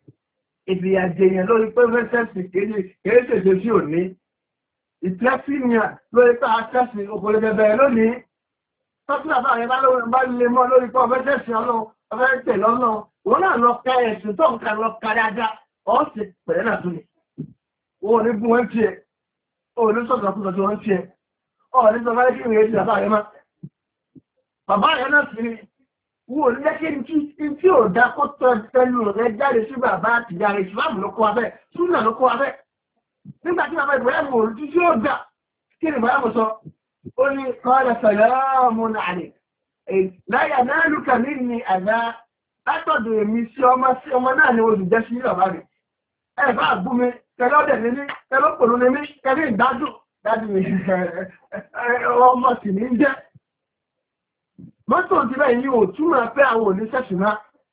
ìfìyà jẹyàn lórí pé fẹ́sẹ̀sì kéré ṣèṣe sí òní ìtẹ́síyàn lórí pé akẹ́sì òkòlè bẹ̀bẹ̀ lónìí tọ́sílà bá rẹ̀ bá lè mọ́ lórí pé ọfẹ́sẹ̀sì ọlọ́run ọfẹ́ tẹ̀ lọ́nà òun náà lọ ka ẹ̀sùn tó nǹkan lọ ka dáadáa ọ́ sì pẹ̀lẹ́ náà tún ni òun ní bú wọn tiẹ̀ òun ní sọ̀tọ̀ fún ọjọ́ wọn tiẹ̀ ọ̀ ní sọ fẹ́ kí ìrìn èdè bàbá rẹ̀ má bàbá rẹ̀ náà sì wò ní jẹ́ kí tí ò dá kó tẹ́lú rẹ̀ jáde sí bàbá àtìyá rẹ̀ ìsìláàmù ló kó wa bẹ́ẹ̀ súnà ló kó wa bẹ́ẹ̀ nígbà tí bàbá Ibrahim ò rí tí ó gbà kí ni Ibrahim sọ ó ní qala salamun alayk la yanaluka minni adha látọ̀dọ̀ èmi sí ọmọ náà ni olùjẹ́ sí bàbá rẹ̀ ẹ bá bú mi tẹ́lọ́dẹ̀ ní mí tẹ́lọ́pòlú ní mí tẹ́lí ìdájú dájú mi ọmọ sì ní jẹ́ mọ́tò ti bẹ́ẹ̀ ní òtúmọ̀ pé àwọn oníṣẹ́ṣùná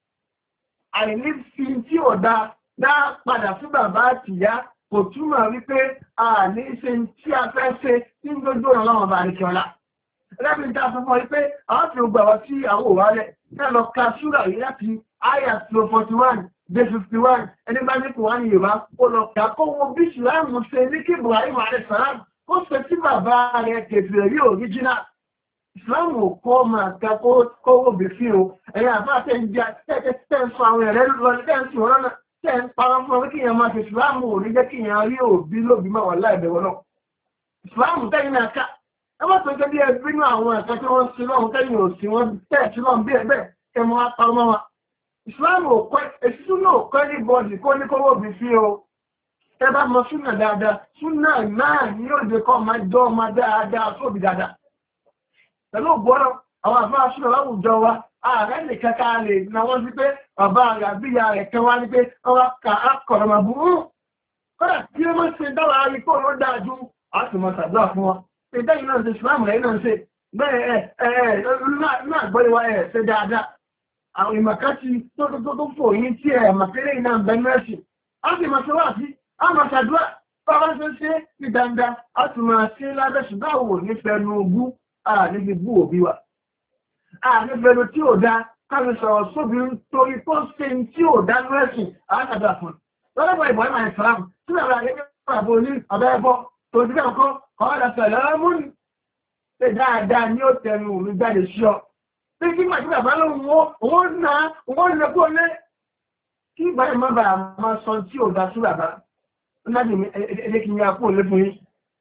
àìní fi tí ò dá padà sí bàbá àtìyá kò túmọ̀ wípé a ní ṣe tí a fẹ́ ṣe tí ń gbójú ọ̀rọ̀ lọ́wọ́ bá àríkẹ́ ọlá ẹlẹ́bìn tí a fẹ́ mọ́ wípé àwọn tí ó gbà wá sí àwọn òwà rẹ̀ kẹ́ lọ ka ṣúra yìí láti àyà 41 dé 51 ẹni bá ní kò wá ní Yorùbá ó lọ kà kó wo bí ìsìláàmù ṣe ní kí Ibrahim alayhi salam ó ṣe tí bàbá rẹ̀ kẹfìrẹ̀ rí original ìsìláàmù kọ́ máa ka kó wò bí fi o ẹ̀yà àbá tẹ́ ń jẹ́ tẹ́ ń sọ àwọn ẹ̀rẹ́ lọ tẹ́ ń sọ ọ̀rọ̀ náà tẹ́ ń parọ́ fún ọ kí èèyàn máa fi ìsìláàmù ò ní jẹ́ kí èèyàn rí òbí lóbi máa wà láìbẹ̀wọ̀ náà ìsìláàmù tẹ́yìn náà ká ẹ má tó jẹ́ bí ẹbí ní àwọn ẹ̀ka tí wọ́n sin lọ́hùn tẹ́yìn ò sí wọ́n tẹ́ sí lọ́hùn bí ẹgbẹ́ ẹ mọ apamọ́ wa ìsìláàmù ò kọ́ èsì náà kọ́ ní bọ́ọ̀dì kó ní kówó bí fi o ẹ bá mọ súnà dáadáa súnà náà ní òde kọ́ máa jọ ọmọ dáadáa sóbì dáadáa pẹ̀lú ògbọ́nà àwọn àfáà súnà láwùjọ wa ààrẹ nìkan ká lè na wọ́n sí pé bàbá rẹ̀ àbíyá rẹ̀ kẹ́ wá ní pé wọ́n wá ka akọ̀rọ̀ màbú kọ́dà tí ó mọ́ ṣe dáwà rí kó ló dáa ju àtùmọ̀ ṣàdúrà fún wọn ìdẹ́yìn náà ṣe ṣùgbọ́n rẹ̀ náà ṣe bẹ́ẹ̀ náà gbọ́lẹ̀wà ẹ̀ ṣe dáadáa àwọn ìmọ̀ká ti tó fò yí tí ẹ̀ màkẹ́lẹ̀ iná bẹ̀mẹ́sì á sì máa ṣe wá sí á máa ṣàdúrà báwọn ṣe ṣe ní dandan á tún máa ṣe lábẹ́sù báwo nífẹ̀ẹ́nu ogún níbi bú òbí wa nífẹ̀ẹ́nu tí ò dá káàmì sọ̀rọ̀ sóbi torí tó ṣe tí ò dá lẹ́sìn á ṣàdúrà fún lọ́lọ́pàá ìbọn ìmọ̀ ìsìlámù tí bàbá rẹ̀ àbò ní àbẹ́ẹ̀bọ́ tó ti bẹ́ẹ̀ kọ́ ọ̀rọ̀ sàlámùn ṣe dáadáa ní ó tẹnu òun jáde sí ọ. Tí kí màá tí bàbá lóhun wọ́n nà kó lé kí ìgbà ìmọ̀ bà máa sọ tí ò dá sí bàbá. Láti ẹjẹ́ kí n yá kó lé fún yín.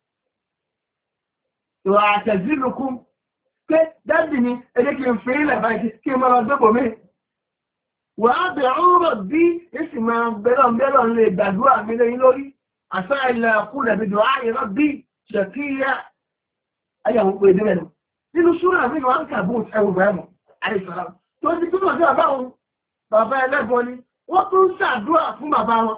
Ìwà àtẹ̀sílùkú pé dáàbì ni ẹjẹ́ kí n fi ilẹ̀ báyìí kí n máa dọ́pọ̀ mí. Wà á bẹ̀ ọ̀rọ̀ bí èsì máa bẹ́lọ̀ lè gbàdúrà mi lẹ́yìn lórí. Àṣà ilẹ̀ àkúrẹ̀ mi dùn áyẹ̀ náà bí ṣẹ̀kíyà ayàwó pé ìdílé nù. Nínú ṣúra nínú àǹkàbù ẹwù bẹ̀rẹ̀mù, àìsàrà. Tó ti túnmọ̀ sí bàbá wọn, bàbá ẹlẹ́gbọ́n ni, wọ́n tún ṣàdúrà fún bàbá wọn.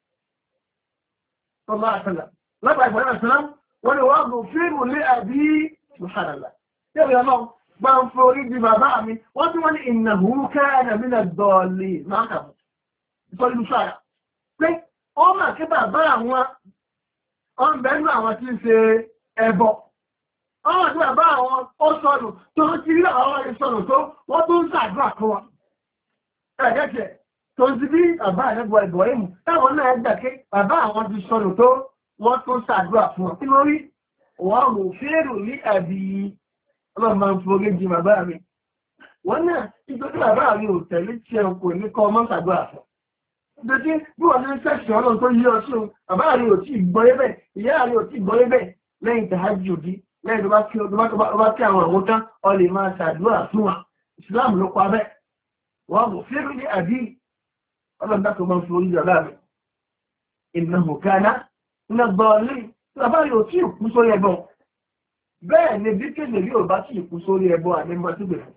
Ọmọ àṣàlà, lábàá ìbọn àṣàlá, wọ́n ni wọ́n gùn fíìmù lé àbí ṣùhàràlà. Yẹ́bí ọmọ gbá ń fi orí di bàbá mi, wọ́n tí wọ́n ní ìnàhù káàdà mí náà dọ̀ọ̀lì máa kàbù. Ìtọ́jú ṣára. Pé ó mà kí bàbá àwọn ọ̀nbẹ́nu àwọn tí ń ṣe ẹbọ. Ọmọ tí bàbá àwọn ó sọnù tó ń ti rí àwọn ìsọnù tó wọ́n tó ń ṣàdúrà fún wọn. Ẹ̀gẹ́kẹ̀ tó ń ti bí bàbá àdẹ́gbọ̀ ẹ̀gbọ̀ ìmù táwọn náà gbà pé bàbá àwọn ti sọnù tó wọ́n tó ń ṣàdúrà fún wọn. Kí ló rí? Wọ́n mú fẹ́rù ní àbí ọlọ́mọ ń forí di bàbá mi. Wọ́n náà ìgbésí bàbá mi ò tẹ̀lé tí ẹ kò ní kọ́ ọmọ ṣàdúrà fún. Ìgbésí bí wọ́n ní sẹ́ṣẹ̀ ọlọ́run tó yí ọṣùn, bàbá mi ò tí ì gbọ́yé bẹ́ẹ̀, ìyá mi ò tí ì gbọ́yé bẹ́ẹ̀ lẹ́yìn tàhájùdí. Lẹ́yìn tó bá kí àwọn àwọn tán, ọ lè máa ṣàdúrà fún wa. Ìsìláàmù ló pa bẹ́. Wọ́n mú fírí ní àdí ọlọ́dá tó máa ń fi orí ọ̀lá rẹ̀. Innahu kana iná gbọ́ọ̀lì tí bàbá yóò tí ìkú sórí ẹbọ. Bẹ́ẹ̀ ni bí kéde yóò bá tí ìkú sórí ẹbọ àdébọ́ tí gbèrè.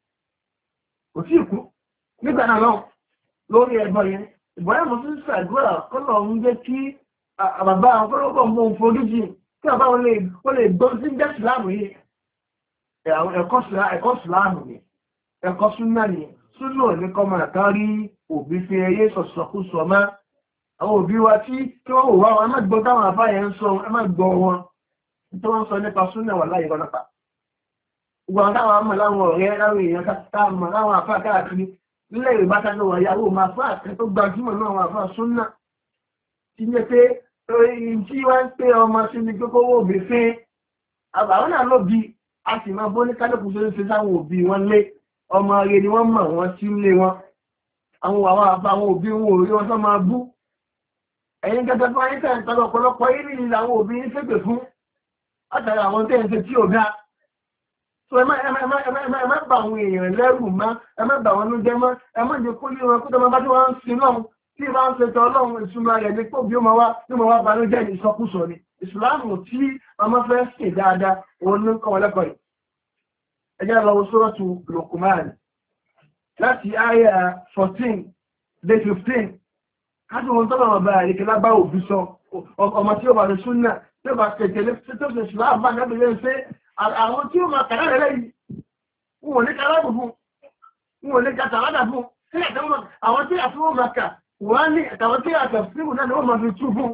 Kò tí ìkú. Nígbà náà lọ́wọ́ lórí ẹbọ yẹn. Ìbọ̀yá mo ti ń ṣàdúrà kọ́lọ̀ ń jẹ́ kí bàbá àwọn kọ́lọ́kọ̀ mú un foríjì. Tí ọba wọn lè gbọ́ sí jẹ́ ìsìláàmù yìí, ẹ̀kọ́ ìsìláàmù ni, ẹ̀kọ́ súnà ni, súnà ní kọmọ àtàn rí òbí fi ẹyẹ sọ̀sọ̀kúsọ má. Àwọn òbí wa tí wọ́n wò wá wọn, ẹ má gbọ́ táwọn àbá yẹn ń sọ, ẹ má gbọ́ wọn. Tí wọ́n sọ nípa súnà wà láyé kọ́nàpà. Gbogbo àwọn táwọn àmọ̀ láwọn ọ̀rẹ́ láwọn èèyàn táwọn láwọn àfá káàkiri nílẹ̀ Yorùbá táwọn wọ̀ ìyàwó máa fà tó gbajúmọ̀ náà àwọn àfá súnà. Ti ní pé tí wọ́n ń pé ọmọ sí ní kókówó òbí fín àbàwọn náà ló bí a sì máa bó ní kálùkù tó ń fi sáwọn òbí wọn lé ọmọ rẹ̀ ni wọ́n mọ̀ wọ́n sí lé wọn àwọn òbí wọn ò rí wọn tó máa bú ẹ̀yin gẹ́gẹ́ fún ayé tẹ́ẹ̀ tọ́lọ ọ̀pọ̀lọpọ̀ yìí nìyí àwọn òbí ń ṣépè fún látàrí àwọn tẹ́ẹ̀ ń ṣe tí ò dá so ẹ má bà àwọn èèyàn lẹ́rù má ẹ má bà wọn ló jẹ́ mọ́ ẹ má jẹ́ kó lé wọn kó tó máa bá tí wọ́n ń sin náà tí bá ń ṣètò ọlọ́run ìtumọ̀ rẹ̀ ní pò bí ó máa wá banújẹ́ ní ìsọkúsọ ni ìsìláàmù tí ọmọ fẹ́ sìn dáadáa òun ní kọ́ lẹ́kọ̀ọ́ yìí ẹjẹ́ lọ Suratu Luqman láti àyà 14 dé 15 káàkiri wọn tọ́lọ̀ ọba àríkẹ́ lábá òbí sọ ọmọ tí ó bá lè súnnà tí ó bá tẹ̀tẹ̀lé tó ṣe ìsìláàmù bá náà bẹ̀rẹ̀ ṣe àwọn tí ó máa kàrà rẹ̀ yìí wọn ò ní kàrà fún wọn ò ní kàtà rádà fún àwọn tí àfihàn máa kà wọ́n ní àtàwọn tí àtàfíìmù náà ni wọ́n máa fi tú fún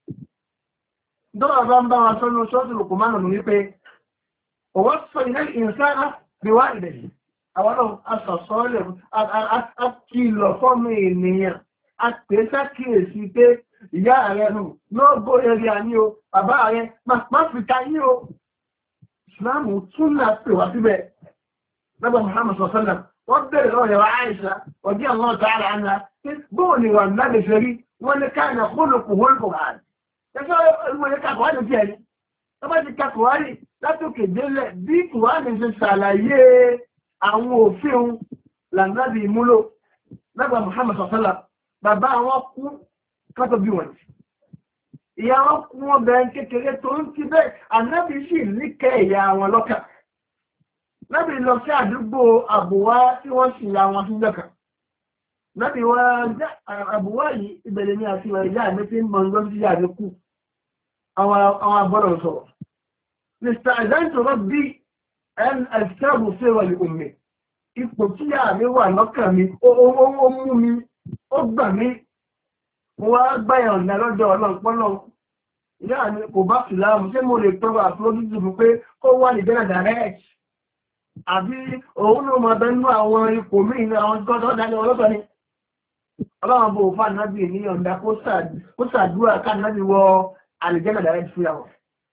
dọ́là bá ń bá wọn sọ́nà Suratu Luqman nù wípé ọwọ́ sọ ilẹ̀ ìsára bí wá ilẹ̀ yìí àwọn náà asọ̀sọ́lẹ̀ akìlọ̀ fọ́mù ènìyàn apèsákìyèsí pé ìyá rẹ̀ nù lọ́gbọ́ eré àní o bàbá rẹ̀ má fi ta yí o ìsìláàmù tún náà pè wá síbẹ̀ lọ́gbà Muhammad sọ̀sọ́lẹ̀ wọ́n bẹ̀rẹ̀ lọ́wọ́ ẹ̀wà Àìṣà ọdí àwọn ọ̀tá ara ńlá bóò ni wà náà lè fẹ́ rí wọ́n ní káàkiri kólòkù wọ́lùkù ààrẹ ẹgbẹ́ ìwọ̀n ní kàkùwárì tí ẹni tó bá ti kàkùwárì látòkè délẹ̀ bí kùwárì ṣe ṣàlàyé àwọn òfin làǹdàbí ìmúlò lágbà Muhammad sọ̀sọ́lá bàbá àwọn kú kátó bí wọn ìyá wọn kú wọn bẹ̀rẹ̀ kékeré tó ń ti bẹ́ẹ̀ ànábì sì níkẹ́ ìyá wọn lọ́kà lábì lọ sí àdúgbò àbúwá tí wọ́n sì ya wọn sí lọ́kà lábì wọ́n àbúwá yìí ìbẹ̀rẹ̀ ní àti ìyá mi tí ń mọ̀ lọ sí ìyá mi kú àwọn àbọ̀rọ̀ sọ̀rọ̀ mr azanto rọ́bí ẹ̀ẹ́sẹ̀rù fẹ́wà lè omi ipò tí ìyá mi wà lọ́kà mi ó mú mi ó gbà mí mo wá gbáyà ọ̀nà lọ́dọ̀ ọlọ́pọ̀lọ́ ìyá mi kò bá fìlàmù ṣé mo lè tọrọ àfúrójújù fún pé kó wà ní bẹ́ẹ̀ direct àbí òun ló máa bẹnú àwọn ipò míì ní àwọn gọ́dọ̀ dání ọlọ́tọ̀ ni ọlọ́run bó fà nábì ní ọ̀dà kó sàdúrà ká nábì wọ àlìjẹ́nà direct fún yàwó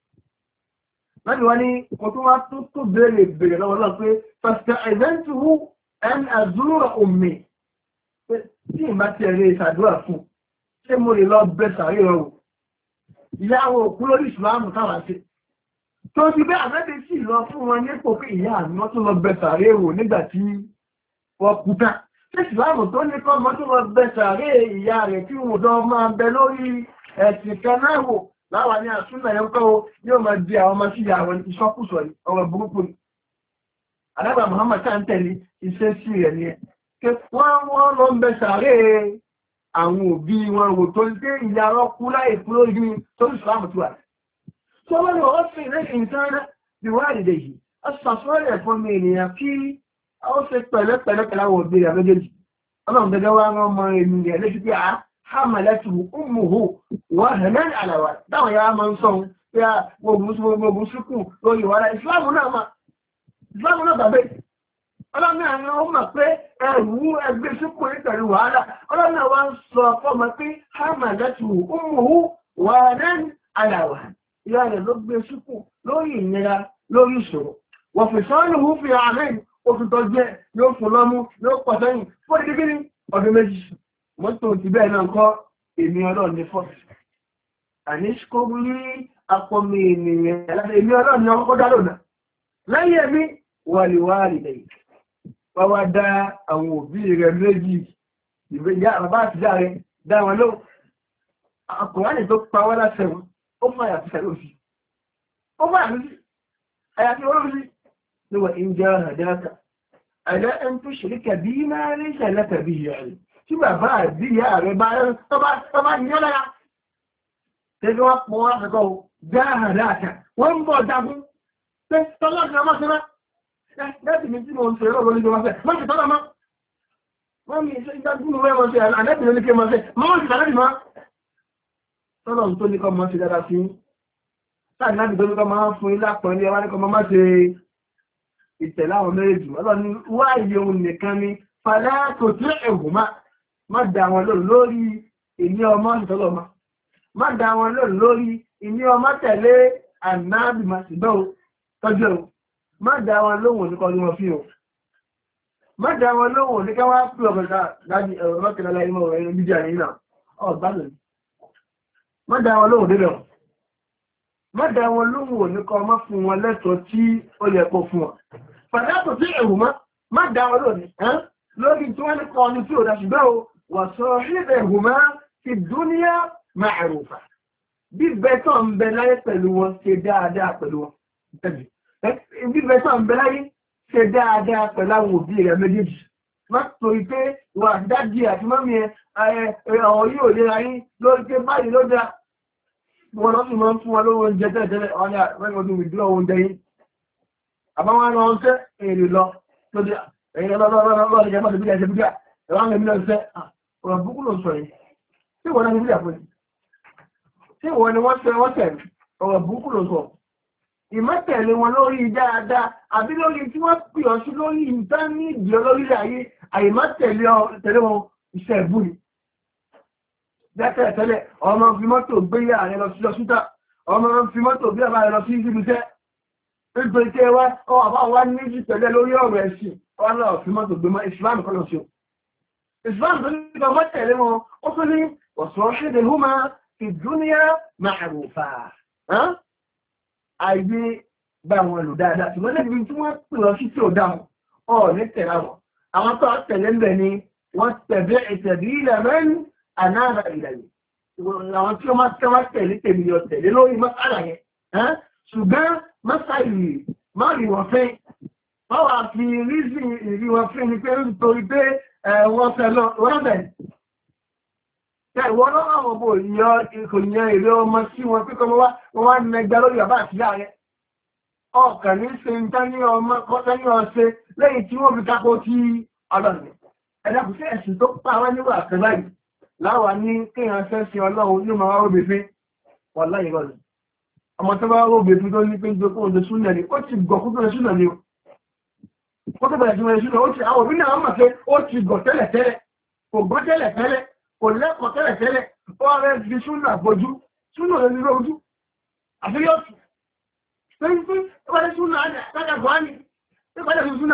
nábì wọ́n ní mo tún wá tó béèrè lọ́wọ́ lọ́wọ́ pé pàṣẹ ẹ̀dẹ́ntì wú ẹn àzúrò omi tí ìbá ti ẹ̀rẹ́ ìsàdúrà fún ṣé mo lè lọ bẹ sàárè ọrùn ìyàwó òkú lórí ìsìláàmù táwọn ṣe tó ti bẹ́ àmẹ́bí sì lọ fún wọn ní pò pé ìyá àmì wọ́n tún lọ bẹ sàárè èrò nígbà tí wọ́n kú tán ṣé ìsìláàmù tó ní kọ́ mọ́ tún lọ bẹ sàárè ìyá rẹ̀ tí wọ́n dán máa bẹ lórí ẹ̀sìn kan náà wò láwa ní àsúnà yẹn kọ́ yóò máa di àwọn ọmọ sí àwọn ìṣọ́kùsọ ọ̀rọ̀ burúkú ni àdábà Muhammad tá ń tẹ̀lé iṣẹ́ sí rẹ̀ ni wọ́n lọ bẹ sàárè àwọn òbí wọn wò tó ń dé ìyá ọkú láì kú lórí tó ń sọ àmùtú àti sọ́wọ́n ni wọ́n fi ilé ìtànà bí wà nílé yìí a sàfọ́rẹ̀ fún mi ènìyàn kí a ó ṣe pẹ̀lẹ́pẹ̀lẹ́ àwọn òbí rẹ̀ méjèèjì ọlọ́run gẹ́gẹ́ wá rán ọmọ ènìyàn léṣu pé a hamalatu ummuhu wa hanan ala wa dáwọn yàrá máa ń sọ pé a gbogbo sùkù lórí wàhálà ìsìláàmù náà bàbẹ́ ọlọ́run àwọn ọmọ pé ẹ̀rù ẹgbẹ́ sùkù nítorí wàhálà ọlọ́run wá ń sọ fọ́mọ pé hamalatu ummuhu wa hanan ala wa ìyá rẹ̀ ló gbé ṣúkù lórí ìnira lórí ìṣòro wọ́n fi sọ́ọ́nù hù fi àárín oṣù tó jẹ́ yóò fún lọ́mú yóò pọ̀ sẹ́yìn fún ìdíkíní ọdún méjì mọ́tò ti bẹ́ẹ̀ náà kọ́ èmi ọlọ́run ní fọ́ọ̀sì àníṣkó ní apọ̀mì ènìyàn èmi ọlọ́run ní ọkọ̀ dálónà lẹ́yìn ẹ̀mí wàlíwàlì lẹ́yìn wá wá dá àwọn òbí rẹ̀ méjì bàbá àtijọ́ rẹ̀ dá wọn ló àkùnrin tó pa wọ́n láṣẹ wọn ó fàyà ti sẹ́lẹ̀ òsì ó fàyà sí àyà tí ó rí ní wà ń jẹ́ àdáka àdá ẹn tó ṣèríkà bí máa rí ṣẹlẹ́kà bí ìyá rẹ̀ tí bàbá àbí ìyá rẹ̀ bá ní ọlára tẹ́gbẹ́ wọ́n pọ̀ wọ́n àkọ́kọ́ já àdáka wọ́n ń bọ̀ jagun pé tọ́lọ́dún ọmọ sí náà láti mi tí mo ń sọ̀rọ̀ lórí ìjọba fẹ́ mọ́ sí tọ́lọ́ mọ́ wọ́n mi ṣe ìdágún mọ́ ẹ̀mọ́ sí àlẹ́bìnrin ní kí mọ́ sí mọ́ sí tàbí mọ́ tọ́lọ̀ tó ní kọ́ mọ́ sí dára sí láti láti tó ní kọ́ máa ń fún ilá pọ̀ ní ẹwà ní kọ́ máa ṣe ìtẹ̀lá àwọn méjì ọlọ́ni wá iye ohun nìkan ni fàlá tó tí ẹ̀hùn má dá wọn lórí lórí ìní ọmọ ìtọ́lọ̀ má dá wọn lórí ìní ọmọ tẹ̀lé ànábì má sì bẹ́ o tọ́jú ẹ̀ má dá wọn lóhùn ní kọ́ ní wọn fi o má dá wọn lóhùn ní káwá pí ọ̀gọ̀ta láti ẹ̀rọ mọ́kànlá láyé mọ́ ẹ̀rọ bíjà ní náà ọ̀gbádùn má dá wọn lóhùn débẹ̀ wọn má dá wọn lóhùn ní kọ́ má fún wọn lẹ́tọ̀ọ́ tí ó yẹ kó fún wọn pàtàkì tí ẹ̀rù má dá wọn lóhùn lórí tí wọ́n ní kọ́ ní tí ò dá ṣùgbọ́n o وصاحبهما في الدنيا معروفا bíbẹ tó ń bẹ láyé pẹ̀lú wọn ṣe dáadáa pẹ̀lú wọn bíbẹ tó ń bẹ láyé ṣe dáadáa pẹ̀lú àwọn òbí rẹ̀ méjèèjì má torí pé ìwà dájí àti mọ́mí ọ̀rọ̀ yóò lera yín lórí pé báyìí ló dá wọn lọ́sùn máa ń fún wọn lówó oúnjẹ tẹ́lẹ̀tẹ́lẹ̀ ọ̀nà mẹ́rin ìdúró oúnjẹ yìí àbáwọn lọ ń tẹ́ èrè lọ lóde ẹ̀yìn lọ́lọ́lọ́lọ́ ìjẹ́ mọ́tò bíi ẹ̀ṣẹ̀ bíi ẹ̀wọ̀n àwọn ènìyàn ṣẹ́ ọ̀rọ̀ búkú ló sọ yìí tí wọ́n náà ní bíi àpò tí wọ́n ni wọ́n tẹ̀ ọ̀rọ̀ búkú ló sọ ìmọ̀tẹ̀lé wọn lórí dáadáa àbí lórí tí wọ́n pè ọ́ sí lórí ìntánìdì olórí ayé àìmọ̀tẹ̀lé wọn iṣẹ́ ìbú ni tẹ́lẹ̀ ọmọ fi mọ́tò gbé yà rẹ lọ sí ọsúta ọmọ fi mọ́tò gbé àbá rẹ lọ sí ibi iṣẹ́ nítorí tí wá àbá wa níjì tẹ̀lé lórí ọ̀rọ̀ ẹ̀sìn wọn náà fi mọ́tò gbé mọ́ ìsìlámù kọ́ lọ sí o ìsìlámù tó ní ọmọ tẹ̀lé wọn ó tún ní ọ̀sán ṣẹ́dẹ̀ húmá ìdúníyà ma'rufa àìgbé bá wọn lò dáadáa ṣùgbọ́n lẹ́bi tí wọ́n pè lọ sí tí ò dáhùn ọ̀ ní tẹ̀lé wọn àwọn tó tẹ̀lé ń bẹ̀ ni wọ́n tẹ̀lé ìtẹ̀bí ilẹ̀ mẹ́rin ànáàrà ìlàyé àwọn tí ó máa tẹ́wà tẹ̀lé tèmi yọ tẹ̀lé lórí mọ́sálà yẹn ṣùgbọ́n mọ́sálì máa rí wọn fẹ́ wọ́n wà fi rízì ìrí wọn fẹ́ ni pé nítorí pé wọ́n fẹ́ lọ wọ́n bẹ̀ wọ́n lọ́wọ́ àwọn ọmọ ìyọ ìkòyìn èrè ọmọ sí wọn pé kọ́mọ wọ́n wá nẹgbà lórí bàbá àti ìyá rẹ̀ ọkàn ní ṣe ń tán ní ọmọ kọ́tán ní ọ̀ṣẹ́ lẹ́yìn tí wọ́n fi kápó tí ọlọ́run ẹ̀dá kò sí ẹ̀sìn tó pa wá níwà àkẹ́báyìí láwà ní kíyàn fẹ́ sí ọlọ́run ní máa róbe fín wọ́n láyé rọ̀lẹ̀ ọmọ tó bá róbe fín tó ní pé gbogbo òde súnà ní ó ti gọ̀ kúrò ní súnà ní o ó tó bẹ̀rẹ̀ sí mẹ́rin súnà ó ti àwọn òbí náà mọ̀ pé ó ti gọ̀ tẹ́lẹ̀tẹ́lẹ̀ kò gbọ́ tẹ́lẹ̀tẹ́lẹ̀ kò lẹ́kọ̀ọ́ tẹ́lẹ̀tẹ́lẹ̀ ó rẹ̀ fi súnà bojú súnà rẹ̀ ní lójú àfi yóò tù lẹ́yìn pé ó bá dé súnà àjà kájà buhari ó bá dé súnà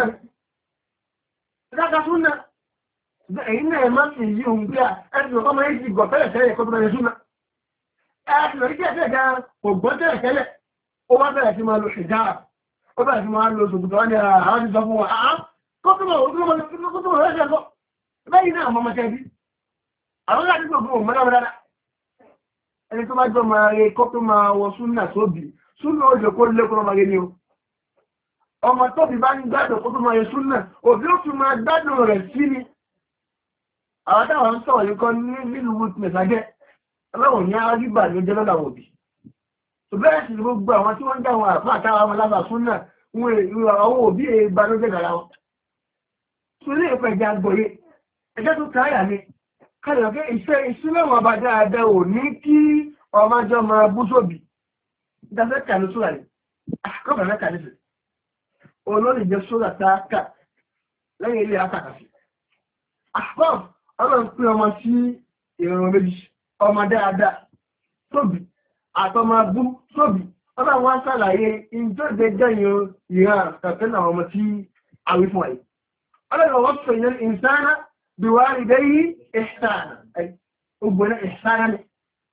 kájà súnà ẹ̀yìn náà máa fi yí ohun bí i ẹ̀sùn ọmọ yìí ti gọ̀ tẹ́lẹ̀tẹ́lẹ̀ kó tó bẹ̀rẹ̀ súnà ẹ̀sùn orí kẹ́ẹ̀kẹ́ gan kò gbọ́ tẹ́lẹ̀tẹ́lẹ̀ ó wá bẹ̀rẹ̀ sí máa lo ṣìgára ó bẹ̀rẹ̀ sí máa lo ṣòkòtò wọn ni àwọn ti sọ fún wọn àá kọ́tùmọ̀ rẹ̀ ṣẹ́kọ́ bẹ́yìn náà mọ́ mọ́tẹ́ bí àwọn láti gbogbo òun mọ́lá dára ẹni tó bá jọ máa rí kọ́ tó máa wọ súnà sóbì súnà òjò kó lékún ọmọ rẹ̀ ni o ọmọ tó fi bá ń gbádùn kó tó máa yẹ súnà òbí ó fi máa gbádùn rẹ̀ sí ni àwọn táwọn ń sọ̀rọ̀ yìí kọ́ nílùú witness ajẹ́ ọlọ́wọ̀n ní arábíbà ní ọjọ́ lọ́la òbí tó bẹ́ẹ̀ sì gbogbo àwọn tí wọ́n ń dáwọn àfá àtàwọn ọmọ lábà fún náà àwọn òbí ìbánújẹ́ dára wọn tó ní ìpẹ̀jẹ̀ àgbòye ẹjẹ́ tó káyà ní káyọ̀ pé iṣẹ́ ìṣúlẹ̀wọ̀n ọba dáadáa ò ní kí ọmọjọ́ máa bú sóbì dáfẹ́ kà ní sóra rẹ̀ àkọ́bẹ̀ mẹ́ta nífẹ̀ẹ́ olórí jẹ́ sóra táàkà lẹ́yìn ilé àtàkàfẹ́ àkọ́ ọlọ́run pín ọmọ sí ìrìn méjì ọmọ dáadáa sóbì àtọmọ bú sóbì ọlọ́run wá sàlàyé ìjọ́gbẹ́jọ́ ìran kàfẹ́ náà ọmọ tí àwí fún àyè ọlọ́run wọ́n sọ ìyẹn ìsáná bí wá rí dẹ́yí ìsáná ògbóná ìsáná ni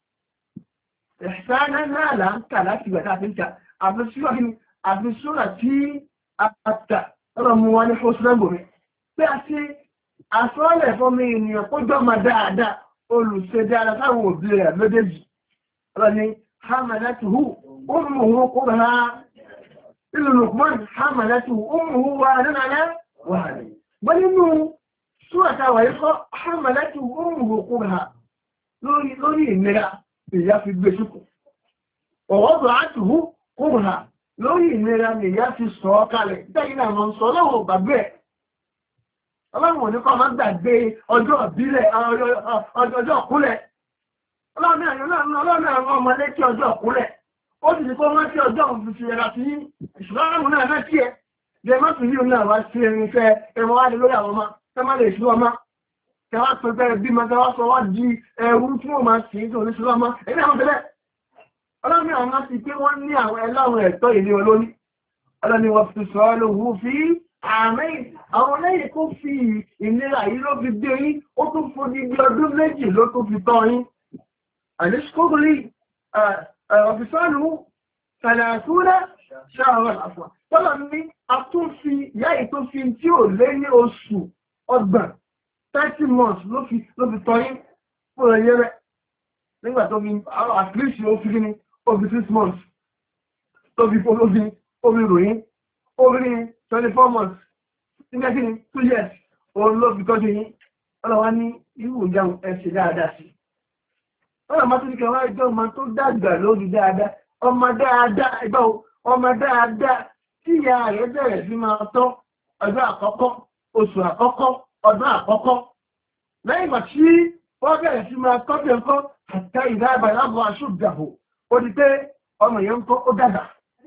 ìsáná náà là ń kà láti ìgbà tá a fi ń kà àfisúra tí a kà ọlọ́run mú wá ní fọ́sùlẹ́gbò mi pé a ti àsọ́ọ̀lẹ̀ fọ́mí ènìyàn kó jọ ma dáadáa olùṣe dáadáa sáwọn òbí rẹ̀ méjèèjì ọlọ́ni hamalatuhu ummuhu kurha ìlú Luqman hamalatuhu ummuhu wà nínú wà ní wọ́n nínú súwàtà wà yíkọ́ hamalatuhu ummuhu kurha lórí ìnira ìyá fi gbé ṣùkú wada'atuhu kurha lórí ìnira ìyá fi sọ kalẹ̀ tẹ́yìn àwọn sọ lọ́wọ́ gbàgbé ọlọ́run ní kọ́ máa gbàgbé ọjọ́ ìbílẹ̀ ọjọ́ ìkúnlẹ̀ ọlọ́run àwọn ọmọdé tí ọjọ́ ìkúnlẹ̀ ó sì ní kó wọ́n tí ọjọ́ òfìsì ẹ̀rà sí ìṣùgbọ́n náà náà tí ẹ jẹ má fi yíò náà wá sí ẹrin fẹ́ ẹmọ wá lè lórí àwọn ọmọ tẹ́ má lè ṣú ọmọ tẹ́ wá pẹ́ pẹ́ bí ma tẹ́ wá sọ wá di ẹrú tí wọ́n máa sì ń tó ní ṣú ọmọ ẹni àwọn tẹ́lẹ̀ ọlọ́run àwọn máa ti pé wọ́n ní àwọn ẹláwọn ẹ̀tọ́ ìlú olóní ọlọ́ni wọ́n fi sọ ọ́ lóhùn fi àmì àwọn lẹ́yìn tó fi ìnira yìí ló fi dé yín ó tún fún ní bí ọdún méjì ló tún fi tọ́ yín àníṣkógùnlé ọ̀fíṣọ́lù tàlàtúrẹ́ ṣáàrọ̀ àfà tọ́lọ̀ ní àtúnfi yáyì tó fi tí ò lé ní oṣù ọgbọ̀n 30 months ló fi tọ́yín fún ẹyẹ rẹ̀ nígbà tó fi at least ó fi kíni ó fi 6 months tó fi ròyìn ó fi 24 months nígbà kíni 2 years òun ló fi tọ́jú yín ọlọ́wà ní irú ìjáun ẹ̀ṣẹ̀ dáadáa sí ọlọ́ máa tó ní kẹwàá ìjọ ọmọ tó dàgbà lórí dáadáa ọmọ dáadáa ẹgbẹ́ ọmọ dáadáa tí ìyá rẹ̀ bẹ̀rẹ̀ sí máa tọ́ ọjọ́ àkọ́kọ́ oṣù àkọ́kọ́ ọdún àkọ́kọ́ lẹ́yìn ìgbà tí wọ́n bẹ̀rẹ̀ sí máa tọ́jú ẹ̀kọ́ àtà ìdá ìbàlábọ̀ aṣọ́gbàbò ó di pé ọmọ yẹn ń kọ́ ó dàgbà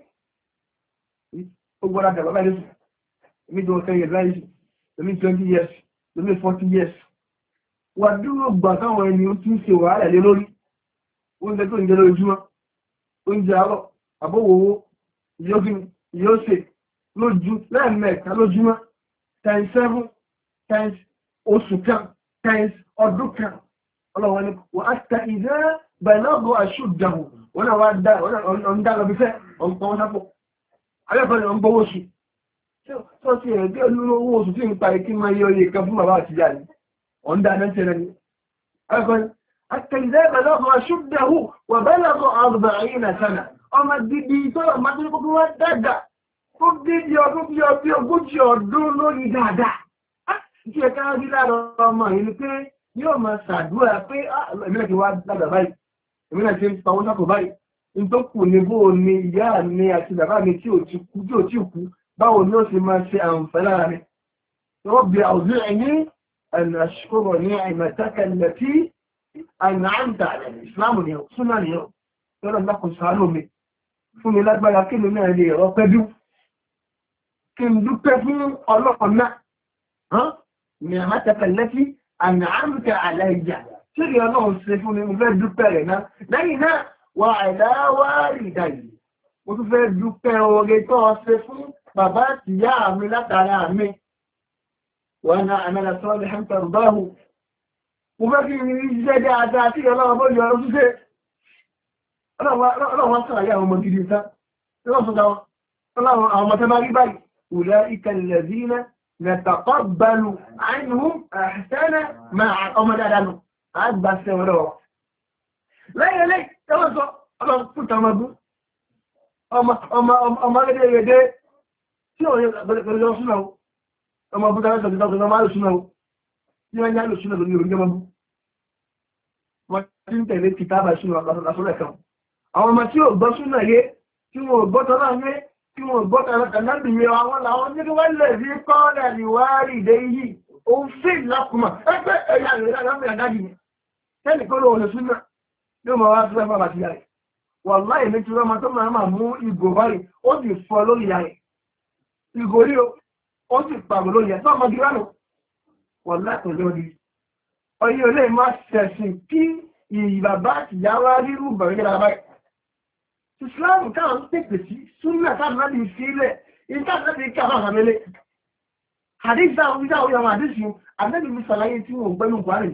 ó gbọ́dọ̀ dàgbà báyìí lóṣù èmi tó 10 years láyé èmi 20 years èmi 40 years wà dúró gbà táwọn ẹni ó ti ń ṣe wàhálà lé lórí oúnjẹ tó ń jẹ lójúmọ́ oúnjẹ àárọ̀ àbówòwò yóò ṣe lójú lẹ́ẹ̀mẹ́ta lójúmọ́ times 7 times oṣù kan times ọdún kan ọlọ́wọ́ ni wọ́n á ta ìdẹ́ bẹ̀lọ́gọ́ àṣùdàwò wọ́n náà wá dá lọ bí fẹ́ ọ̀pọ̀ wọn sápò alẹ́kọ̀ọ́ ni wọ́n gbówó oṣù tó ti rẹ̀ bí olówó oṣù tí ń pa ikí máa yọ iye kan fún bàbá àti ìyá ni wọ́n dá náà tẹ́lẹ̀ ni alẹ́kọ̀ọ́ ni àti ìdẹ́ bẹ̀lọ́gọ́ àṣùdàwò wà bẹ́lọ́gọ́ arba'ina sana ọmọ gidi tó lọ máa tó kókó wá dàgbà ó gidi ọdún bí ogójì ọdún lórí dáadáa kí ẹ káà rí lára ọmọ yìí ni pé yóò máa ṣàdúrà pé ẹ̀mílẹ̀ kí wá dàgbà báyìí ẹ̀mílẹ̀ tí ń pa wọ́n sápò báyìí ní tó kù ní bó ni ìyá mi àti bàbá mi tí ò tí kú báwo ni ó sì máa ṣe àǹfẹ́ lára mi wọ́n bí àwùjọ ẹ̀yìn ẹ̀nà ṣùkúrọ̀ ní àìmọ̀tàkàlẹ̀ tí àìnà àǹtà ìsìlámù ni súnà ni ó lọ́dọ̀ ńlá kò sàánù mi fún mi lágbára kí mi náà lè rọ pẹ́dú kí n dúpẹ́ fún ọlọ́pàá náà ni àmátàkàlẹ̀ tí àìnà àǹtà àlàyé tí rí ọlọ́run ṣe fún mi mo fẹ́ dúpẹ́ rẹ̀ náà lẹ́yìn náà wà àìláwárí ìdáyìí mo tún fẹ́ dúpẹ́ oore tó ṣe fún bàbá àti ìyá mi látara mi wọ́n náà àmàlà sọ́ọ́lẹ̀ hẹ́ntàrù báhù mo fẹ́ kí ní iṣẹ́ dáadáa tí ọlọ́run bó yọ ọdún ṣe ọlọ́run sọ̀rọ̀ ayé àwọn ọmọ gidi ìta ọlọ́run àwọn ọmọ tẹ́ bá rí báyìí أولئك الذين نتقبل عنهم أحسن ما ọmọ dáadáa nù àgbà sẹ́wọ̀n lẹ́yìn lẹ́yìn tẹ́wọ́n sọ ọlọ́run fún tàmọ́dún ọmọ rédèrèdè tí ó yẹ pẹ̀lú ọ̀súnà ọmọ búta rẹ̀ sọ̀tọ̀ ọmọ alùsúnà tí wọ́n yá alùsúnà lórí orí jẹ́mọ́bú wọ́n tí ń tẹ̀lé kìtàbà ìsúnà lásọ́lẹ̀ kan àwọn ọmọ tí ó gbọ́ súnà yé tí wọ́n gbọ́ tọ́lá yé tí wọ́n gbọ́ tàlábìyẹ àwọn làwọn ní wọ́n lè rí kọ́ọ̀dà níwárí ìdé yìí òun fi lákùnmọ̀ ẹgbẹ́ ẹ̀yà rẹ̀ lábẹ́ àdájì ni tẹ́nìkan ló wọlé súnà yóò máa wá sí ẹ̀fà bàtí yà rẹ̀ wàláhì ní tí wọ́n máa tó máa mú ìgò báyìí ó sì fọ́ lórí yà rẹ̀ ìgò rí ó sì pàgò lórí yà tó ọmọ di ránù wàláhì tó lórí ọyí olè máa ṣẹ̀sìn kí ìbàbá àtìyáwá rírù bẹ̀rẹ̀ lára báyìí ìsìláàmù káwọn pèpè sí súnmọ́ káàdì láti sílẹ̀ ìtàkì láti kí àwọn àmẹ́lẹ́ àdíṣà oríṣà àwọn àdíṣì àbẹ́bí mi sàlàyé tí wọ́n gbẹ́nu buhari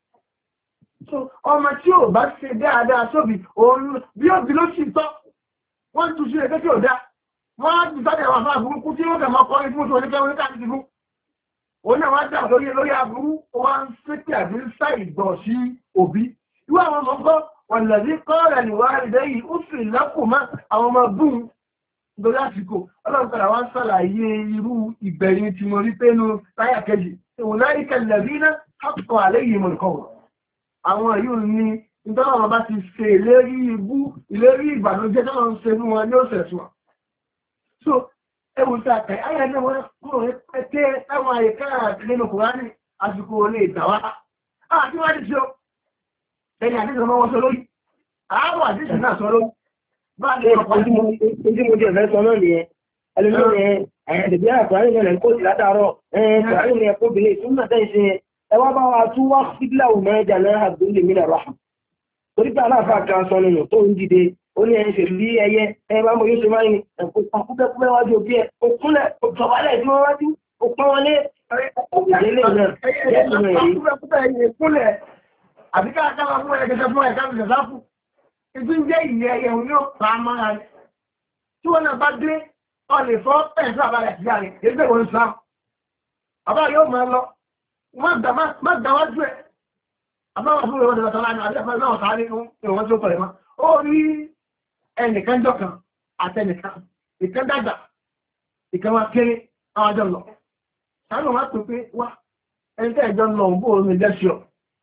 so ọmọ tí ò bá ṣe dáadáa sóbì òun bí ó bí ló sì tọ́ wọ́n tún sí ẹgbẹ́ tí ò dá wọ́n á ti sáré àwọn àfáà burúkú tí wọ́n kẹ̀mọ́ kọrin fún oṣù oníkẹ́wọ́n ní káàkiri fún òun náà wá dà lórí aburú wọ́n ń ṣépè àbí ń sá ìgbọ̀ sí òbí irú àwọn ọmọ gbọ́ wọ̀lẹ̀dí kọ́ọ̀rẹ̀ níwáàrídẹ́ yìí ó sì lákòmá àwọn ọmọ búrú lórí àsìkò ọlọ́pàá wá sàlàyé irú ìgbẹ̀yìn tí mo rí pẹ́nu láyà kejì ìwọ̀n láyé kẹlẹ̀bí náà hapkọ̀ àléyìí mọ̀lùkọ̀wọ̀ àwọn yìí ní ìtọ́nà wọn bá ti ṣe ìlérí ibú ìlérí ìbànújẹ́ tó ń ṣe fún wọn ní òṣèṣù wọn so ewu tí a tẹ̀ ayé ẹni wọn kúrò ní pẹ́tẹ́ táwọn àyíká nínú Kùránì àsìkò olè ìtàwá àti wọ́n ti ṣe ẹni àdíjọ mọ́ wọ́n sọ lórí àárọ̀ àdíjọ náà sọ lórí bá lè ọ̀pọ̀ ojú mo jẹ́ ìfẹ́ sọ náà nìyẹn ẹlẹ́lọ́rẹ̀ ẹ̀ẹ́dẹ̀bí àkùránì náà ń kó sí látàárọ̀ ẹ̀ẹ́dẹ̀bí ní ẹ̀kọ́ bìnrin ìtúnmọ̀ tẹ́ ìṣe ẹwà bá wa tún wá síbílà òun ẹja náà àgbóńlé mi náà ráhùn torí pé aláàfáà kan sọ nínú tó ń dìde ó ní ẹni ṣèlú bí ẹyẹ ẹ bá mọ yóò ṣe máa ń ẹ̀kọ́ pàkúpẹ́kúpẹ́ wájú òbí ẹ̀ òkúnlẹ̀ òtọ̀wálẹ̀ tí wọ́n wájú òpọ́n wọlé ìdílé náà jẹ́ ìtumọ̀ èyí àbí káàkiri fún ẹgbẹ̀ṣẹ́ fún ẹ̀ká ìjọsáfù ìtú ń jẹ́ ìyẹ ẹ̀yẹ̀ òní ó pa mọ́ra rẹ̀ tí wọ́n náà bá dé ọlẹ̀ fọ́ pẹ̀sí àbálẹ̀ sí àrẹ̀ ẹgbẹ́ wọn sá àbá yóò máa lọ má dáwájú ẹ̀ àbáwọ̀ fún ìwọ̀n ìwọ̀n tọ́lá ní àdẹ́fẹ́ náà sáré ìwọ̀n tó pẹ̀lẹ̀ mọ́ ó rí ẹnìkan jọkan àtẹnìkan ìkan dàgbà ìkan wá kéré àwọn àjọ lọ sáré wọn pè pé wá ẹni tẹ́ ìjọ lọ bó omi lẹ́ṣọ̀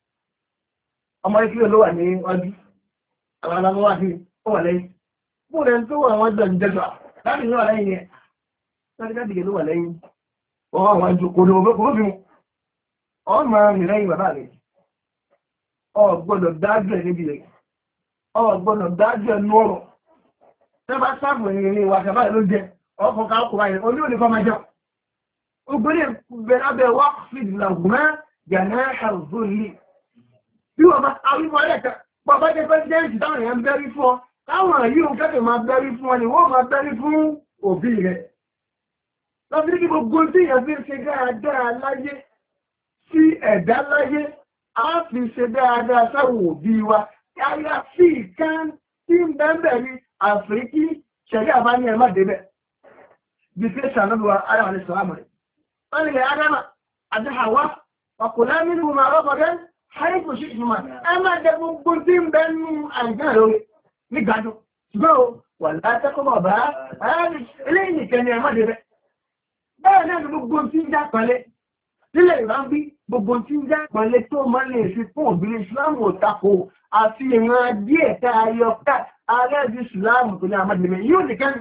ọmọ ìkílẹ̀ ló wà ní wájú àwọn aláwọ̀ wá sí ó wà lẹ́yìn bó rẹ̀ tó wà wọ́n jọ ìjẹjọ láti ní wà lẹ́yìn yẹn láti káàdì ló wà lẹ́yìn wọ́n wà wájú kò lè wọ́n fi ọ́n máa rìn lẹ́yìn bàbá rẹ̀ ọ̀gbọ́dọ̀ dájú ẹ̀ níbi rẹ̀ ọ̀gbọ́dọ̀ dájú ẹ̀ ní ọ̀rọ̀ tẹ́ bá sáàbù ìrìn ìwà àṣàbá ló jẹ ọkọ̀ káàkùn báyìí oní òní kọ́ máa jọ obìnrin bẹ̀rẹ̀ abẹ́ wá fìdí làgùnmá yàrá àrùzólì bí wọ́n bá arúgbó ẹ̀kẹ́ bàbá jẹ́ pẹ́sidẹ́ntì táwọn èèyàn bẹ́rí fún ọ táwọn yìí ń kẹ́kẹ́ máa bẹ́rí fún ọ ni wọ́n máa bẹ́rí fún òbí rẹ̀ lọ́sí kí gbogbo tí èèyàn fi ṣe dáadáa láyé sí ẹ̀dá láyé a fi ṣe dáadáa sáwọn òbí wa yára sí ìkán tí ń bẹ́ẹ̀ ní àfíríkí ṣẹ̀rí àbá ní ẹ̀má débẹ̀ bí fẹ́ ṣànàbíwa ara rẹ̀ sọ́lámù rẹ̀ wọ́n lè adama àti Hawa ọkùnrin nínú ma rọ́pọ̀dẹ́ haifu sí ìfúnmà ẹ máa jẹ gbogbo tí ń bẹ́ẹ̀ nú àìjá lórí ní gàdù ṣùgbọ́n wà látẹ́kọ̀ọ́ bá eléyìí nìkan ni ẹ̀má débẹ̀ bẹ́ẹ̀ náà ni gbogbo tí ń já pẹ̀lẹ́ nílẹ̀ ìrántí gbogbo tí ń já pẹ̀lẹ́ tó máa lè fi fún òbí Islam ò tako àti ìran díẹ̀ tá a yọ ká ààrẹ bí Islam tó ní àmàdìmẹ̀ yóò nìkan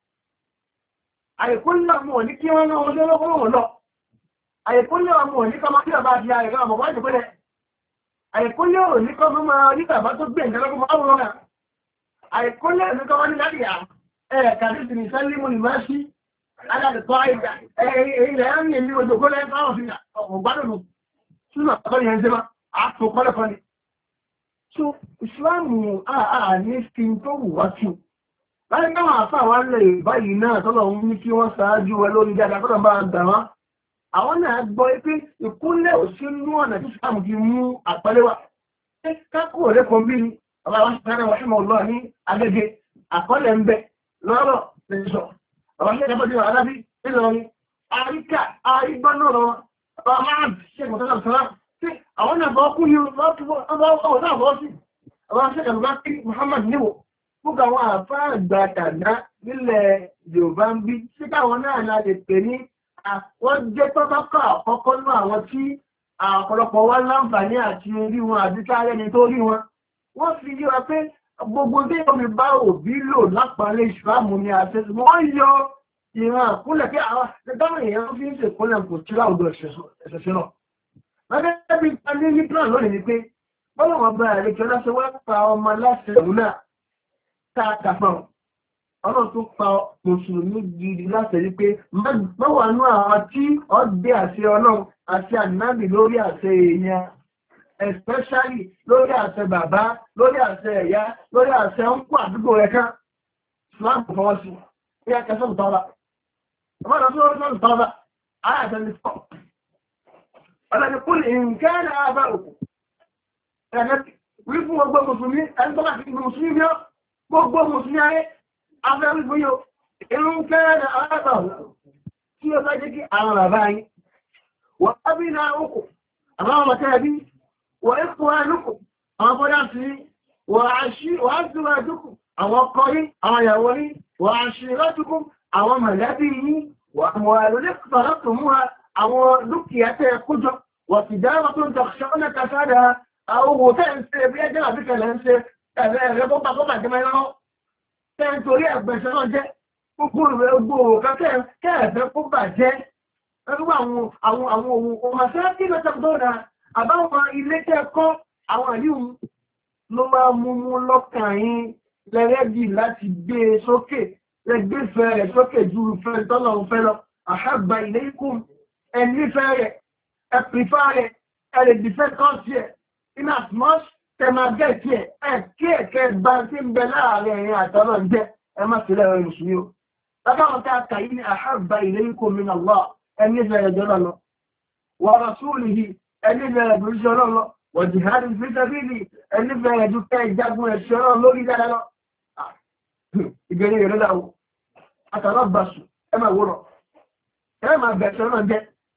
àìkúnlẹ̀ ọmọ ní kí wọ́n náà lọ́wọ́ lọ àìkúnlẹ̀ ọmọ ní kọ́ máa kí ọba ti ààrẹ ọmọ wájú pẹ́lẹ̀ àìkúnlẹ̀ ò ní kọ́ máa ní bàbá tó gbé ìjọba máa wọ́n rà àìkúnlẹ̀ ní kọ́ máa ní láti kàdé sí ní sẹ́límù ní máa sí aláàdẹ̀kọ́ àìgbà ilẹ̀ ẹ̀rìn èmi òjòkó lẹ́yìn fáwọn fi ọ̀gbádùn sínú àkọ́lẹ̀ yẹn jẹ́má àtòkọ́lẹ̀kọ́ ni so ìsìláàmù ní fi tó wù wá tù láti káwọn àfà wá lè báyìí náà tọ́lọ̀ ń ní kí wọ́n ṣáájú ẹ lórí dáadáa kọ́lọ̀ bá gbà wá àwọn náà gbọ́ pé ìkúnlẹ̀ òsínú ọ̀nà tí ìsìláàmù fi mú àpẹẹrẹ wa kákò rẹ̀ kan bí ọba wa sáré wa ṣẹ́mọ̀ lọ ní agége àkọọ́lẹ̀ ń bẹ lọ́rọ̀ lẹ́sọ̀ àwọn ṣẹ́kẹ́ bọ́dí wà alábí nílọrin àríkà àrígbọ́nà lọ ọba máa ṣẹ́kọ̀ tó sọ́lá tí àwọn náà bọ́ kú ní ọwọ́ náà bọ́ sí àwọn ṣẹ́kẹ̀ bá kí Muhammad níwò gbogbo àwọn àfáà àgbà tàdá nílẹ̀ Yorùbá ń bí sí káwọn náà la lè pè ní àwọn jẹ́ tọ́tọ́kọ̀ àkọ́kọ́ ní àwọn tí ọ̀pọ̀lọpọ̀ wá láǹfààní àti orí wọn àti káàrẹ́ ni tó rí wọn wọ́n fi yíwa pé gbogbo tí omi bá òbí lò lápàálẹ̀ ìṣúrámù ni àti wọ́n yọ ìran àkúnlẹ̀ pé àwọn ẹgbẹ́rún èèyàn fi ń ṣèkúnlẹ̀ kò tí láwùjọ ẹ̀ṣẹ̀ṣẹ̀ náà. Lọ́dẹ́ bí a ní plan lónìí ni pé bọ́lá wọn bá àlejò ọlọ́sẹ̀ wá pa ọmọ láti ẹ̀rù náà káàkà fún ọlọ́run tó pa mùsùlùmí gidi láti rí pé mọ́wàá nú àwọn tí ọdẹ àṣẹ ọlọ́run àti ànábì lórí àṣẹ èèyàn especially lórí àṣẹ bàbá lórí àṣẹ ẹ̀yà lórí àṣẹ ń kó àdúgbò rẹ̀ ká Islam fọwọ́ sí ní akẹ́sọ̀ tọ́lá ọmọ ìdásí lórí sọ́ọ̀tù tọ́lá ayàtẹ̀lẹ̀ fọ́ ọlọ́ni kúl nǹkan àbá òkú ẹ̀rẹ́ wí fún gbogbo mùsùlùmí ẹni tó bá fi mùsùlùmí bí ó gbogbo mùsùlùmí ayé afẹ́ wí fún yóò nǹkan àbá òkú tí ó bá jẹ́ kí àwọn bàbá yín wọ́n á bí náà òkú àwọn ọmọ tẹ́lẹ̀ bí وإخوانكم أفضل وأزواجكم أو قري أو يوري وعشيرتكم أو ملابي وأموال اقترفتموها أو دكية كجر وتجارة تخشون كسادها أو تنسي بيجرى بك الانسي ربما قطع كما يرى تنسوري أبسرون جاء وكل أبوك كيف قطع جاء àwọn مساكن تقدرها àbáwọn ilé kẹ́kọ́ àwọn àríwú ló máa mú lọ́kàn yín lẹ́rẹ́dì láti gbé sókè lẹ́gbẹ́fẹ́ rẹ̀ sókè ju fẹ́ tọ́lọ̀ fẹ́ lọ àhábà ilé ikú ẹnífẹ́ rẹ̀ ẹpìfà rẹ̀ ẹlẹ́dìfẹ́ kọ́ọ̀tì ẹ̀ in as much tẹmagẹ́tì ẹ̀ kí ẹ̀kẹ́ bá tí ń bẹ láàrin ẹ̀yìn àtọ́lọ̀ jẹ́ ẹ má sílẹ̀ rẹ̀ ìṣúyó lábáwọn tá a kà yí ní àhábà ilé ikú min Allah ẹnífẹ́ rẹ̀ jọ́lọ́ lọ wa rasulihi ẹni bẹ̀rẹ̀ tó ṣe ọlọ́run wọ̀n jihadi fi sẹ́bílì ẹni bẹ̀rẹ̀ tó kẹ́ ìjagun ẹ̀ṣẹ́ ọlọ́run lórí dáadáa lọ. ìgbẹ̀rẹ̀ yẹ̀rẹ́ láwọ́ àtàrà bàṣù ẹ máa wúrọ̀ ẹ máa bẹ̀ṣẹ̀ náà jẹ́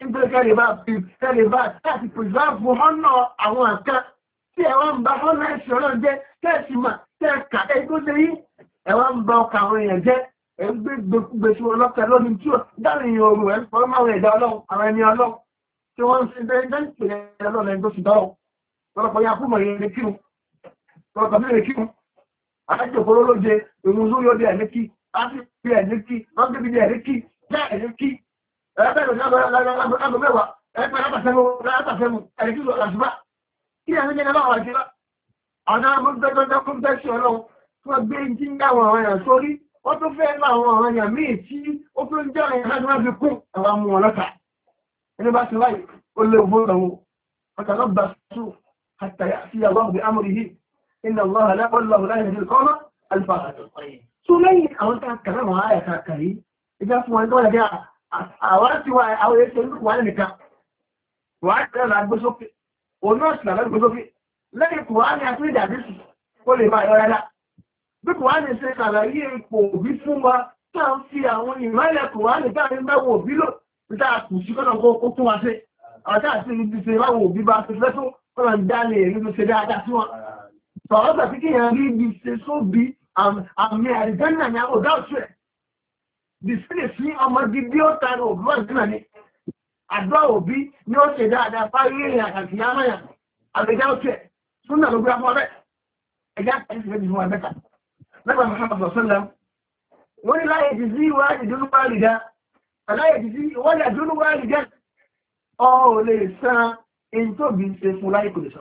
nítorí kẹ́lẹ̀ bá láti pèsèvù ọ̀nà àwọn àká tí ẹ̀wọ́n ń bá ọ̀nà ẹ̀sìn ọlọ́run jẹ́ tẹ́ẹ̀sì mà tẹ́ẹ̀kà ẹgbó ṣe yí ẹ̀wọ́n ń bá ọkà àwọn èèyàn jẹ́ ẹgbẹ́gbẹ́sí ọlọ́pẹ́ lónìí tí ó dárin ìyẹn oru ẹ̀ fọ́n máa ẹ̀dá ọlọ́run àwọn ẹni ọlọ́run tí wọ́n ń sin bẹ́ẹ̀ ọlọ́run ẹni tó sì dọ́rọ̀ lọ́pọ̀ ya fún mọ̀ yẹn lè kírun lọ́pọ̀ mi lè kírun alájòkó lóje ìrùnzú yóò dé ẹ̀lẹ́kí láti fi ẹ̀lẹ́kí lọ́gbẹ́ bí ẹ̀lẹ́kí jẹ́ ẹ̀lẹ́kí ẹ̀lẹ́bẹ̀rẹ̀ lágbó mẹ́wàá ẹ̀pẹ́ látàfẹ́mù ẹ̀lẹ́kí lọ́sùbá kí ẹ̀lẹ́ jẹ́ lọ́wọ́ àjílá àwọn agbẹ́gbẹ́gbẹ́ fún bẹ́ẹ̀sì ọlọ́run fún ọgbẹ́ jí ń dáwọn àwọn èèyàn sórí wọ́n tó fẹ́ láwọn àwọn èèyàn míì tí ó tó ń jẹ́ ẹ̀yàn láti máa fi kún àwọn amú ọlọ́ta ẹni bá ti láì ó lé ògbó ọ̀rọ̀ ọ̀tà lọ́gbà sùn àtàyà sí àwọn ọ̀gbẹ̀ amúrí yìí iná lọ́wọ́ aláwọ̀ láì rẹ̀ kọ́mọ́ alifásà tó lẹ́yìn àwọn tá a kà náà wọ́n á yà kà yìí ìjà fún wọn tó wọ́n lẹ́gẹ́ àwọn tí wọ́n àwọn èso wà nìkan wà á tẹ̀lé àgbésókè òun náà sì làbẹ́ àgbésókè lẹ́yìn kùránì àti ìdàbísì ó lè máa yọ rárá bí kùránì ṣe ṣàlàyé ipò òbí fún wa tá à ń fi àwọn ìmọ̀lẹ̀ kùránì tá à ń bá wo òbí lò níta kù sí kọ́nà kó tún wa ṣe àwọn tá à ti rí ṣe láwọn òbí bá ṣe fẹ́ tó kọ́nà ń dálé rí ṣe dáadáa sí wọn. sọ̀rọ̀ gbà tí kéèyàn rí ibi ṣe sóbi àmì àrídẹ́nà ní àwọn ọ̀dá òṣù ẹ̀ dìsílẹ̀ sí ọmọdé bí ó ta ní òbí wọn sílẹ̀ ní àdó òbí ni ó ṣe dáadáa fárí èèyàn àti yámáyà àgbẹ̀dá òṣù ẹ̀ súnà ló gbé afọ́ ọbẹ̀ ẹ̀já àti ìfẹ́ ìfún wa mẹ́ta lẹ́gbàá Muhammad sallam wọ́n ní láyé ti sí wáyé dúnú wáyé dá láyé ti sí wáyé dúnú wáyé dá ọ lè san èyí tó bí ṣe fún láyé kò lè sọ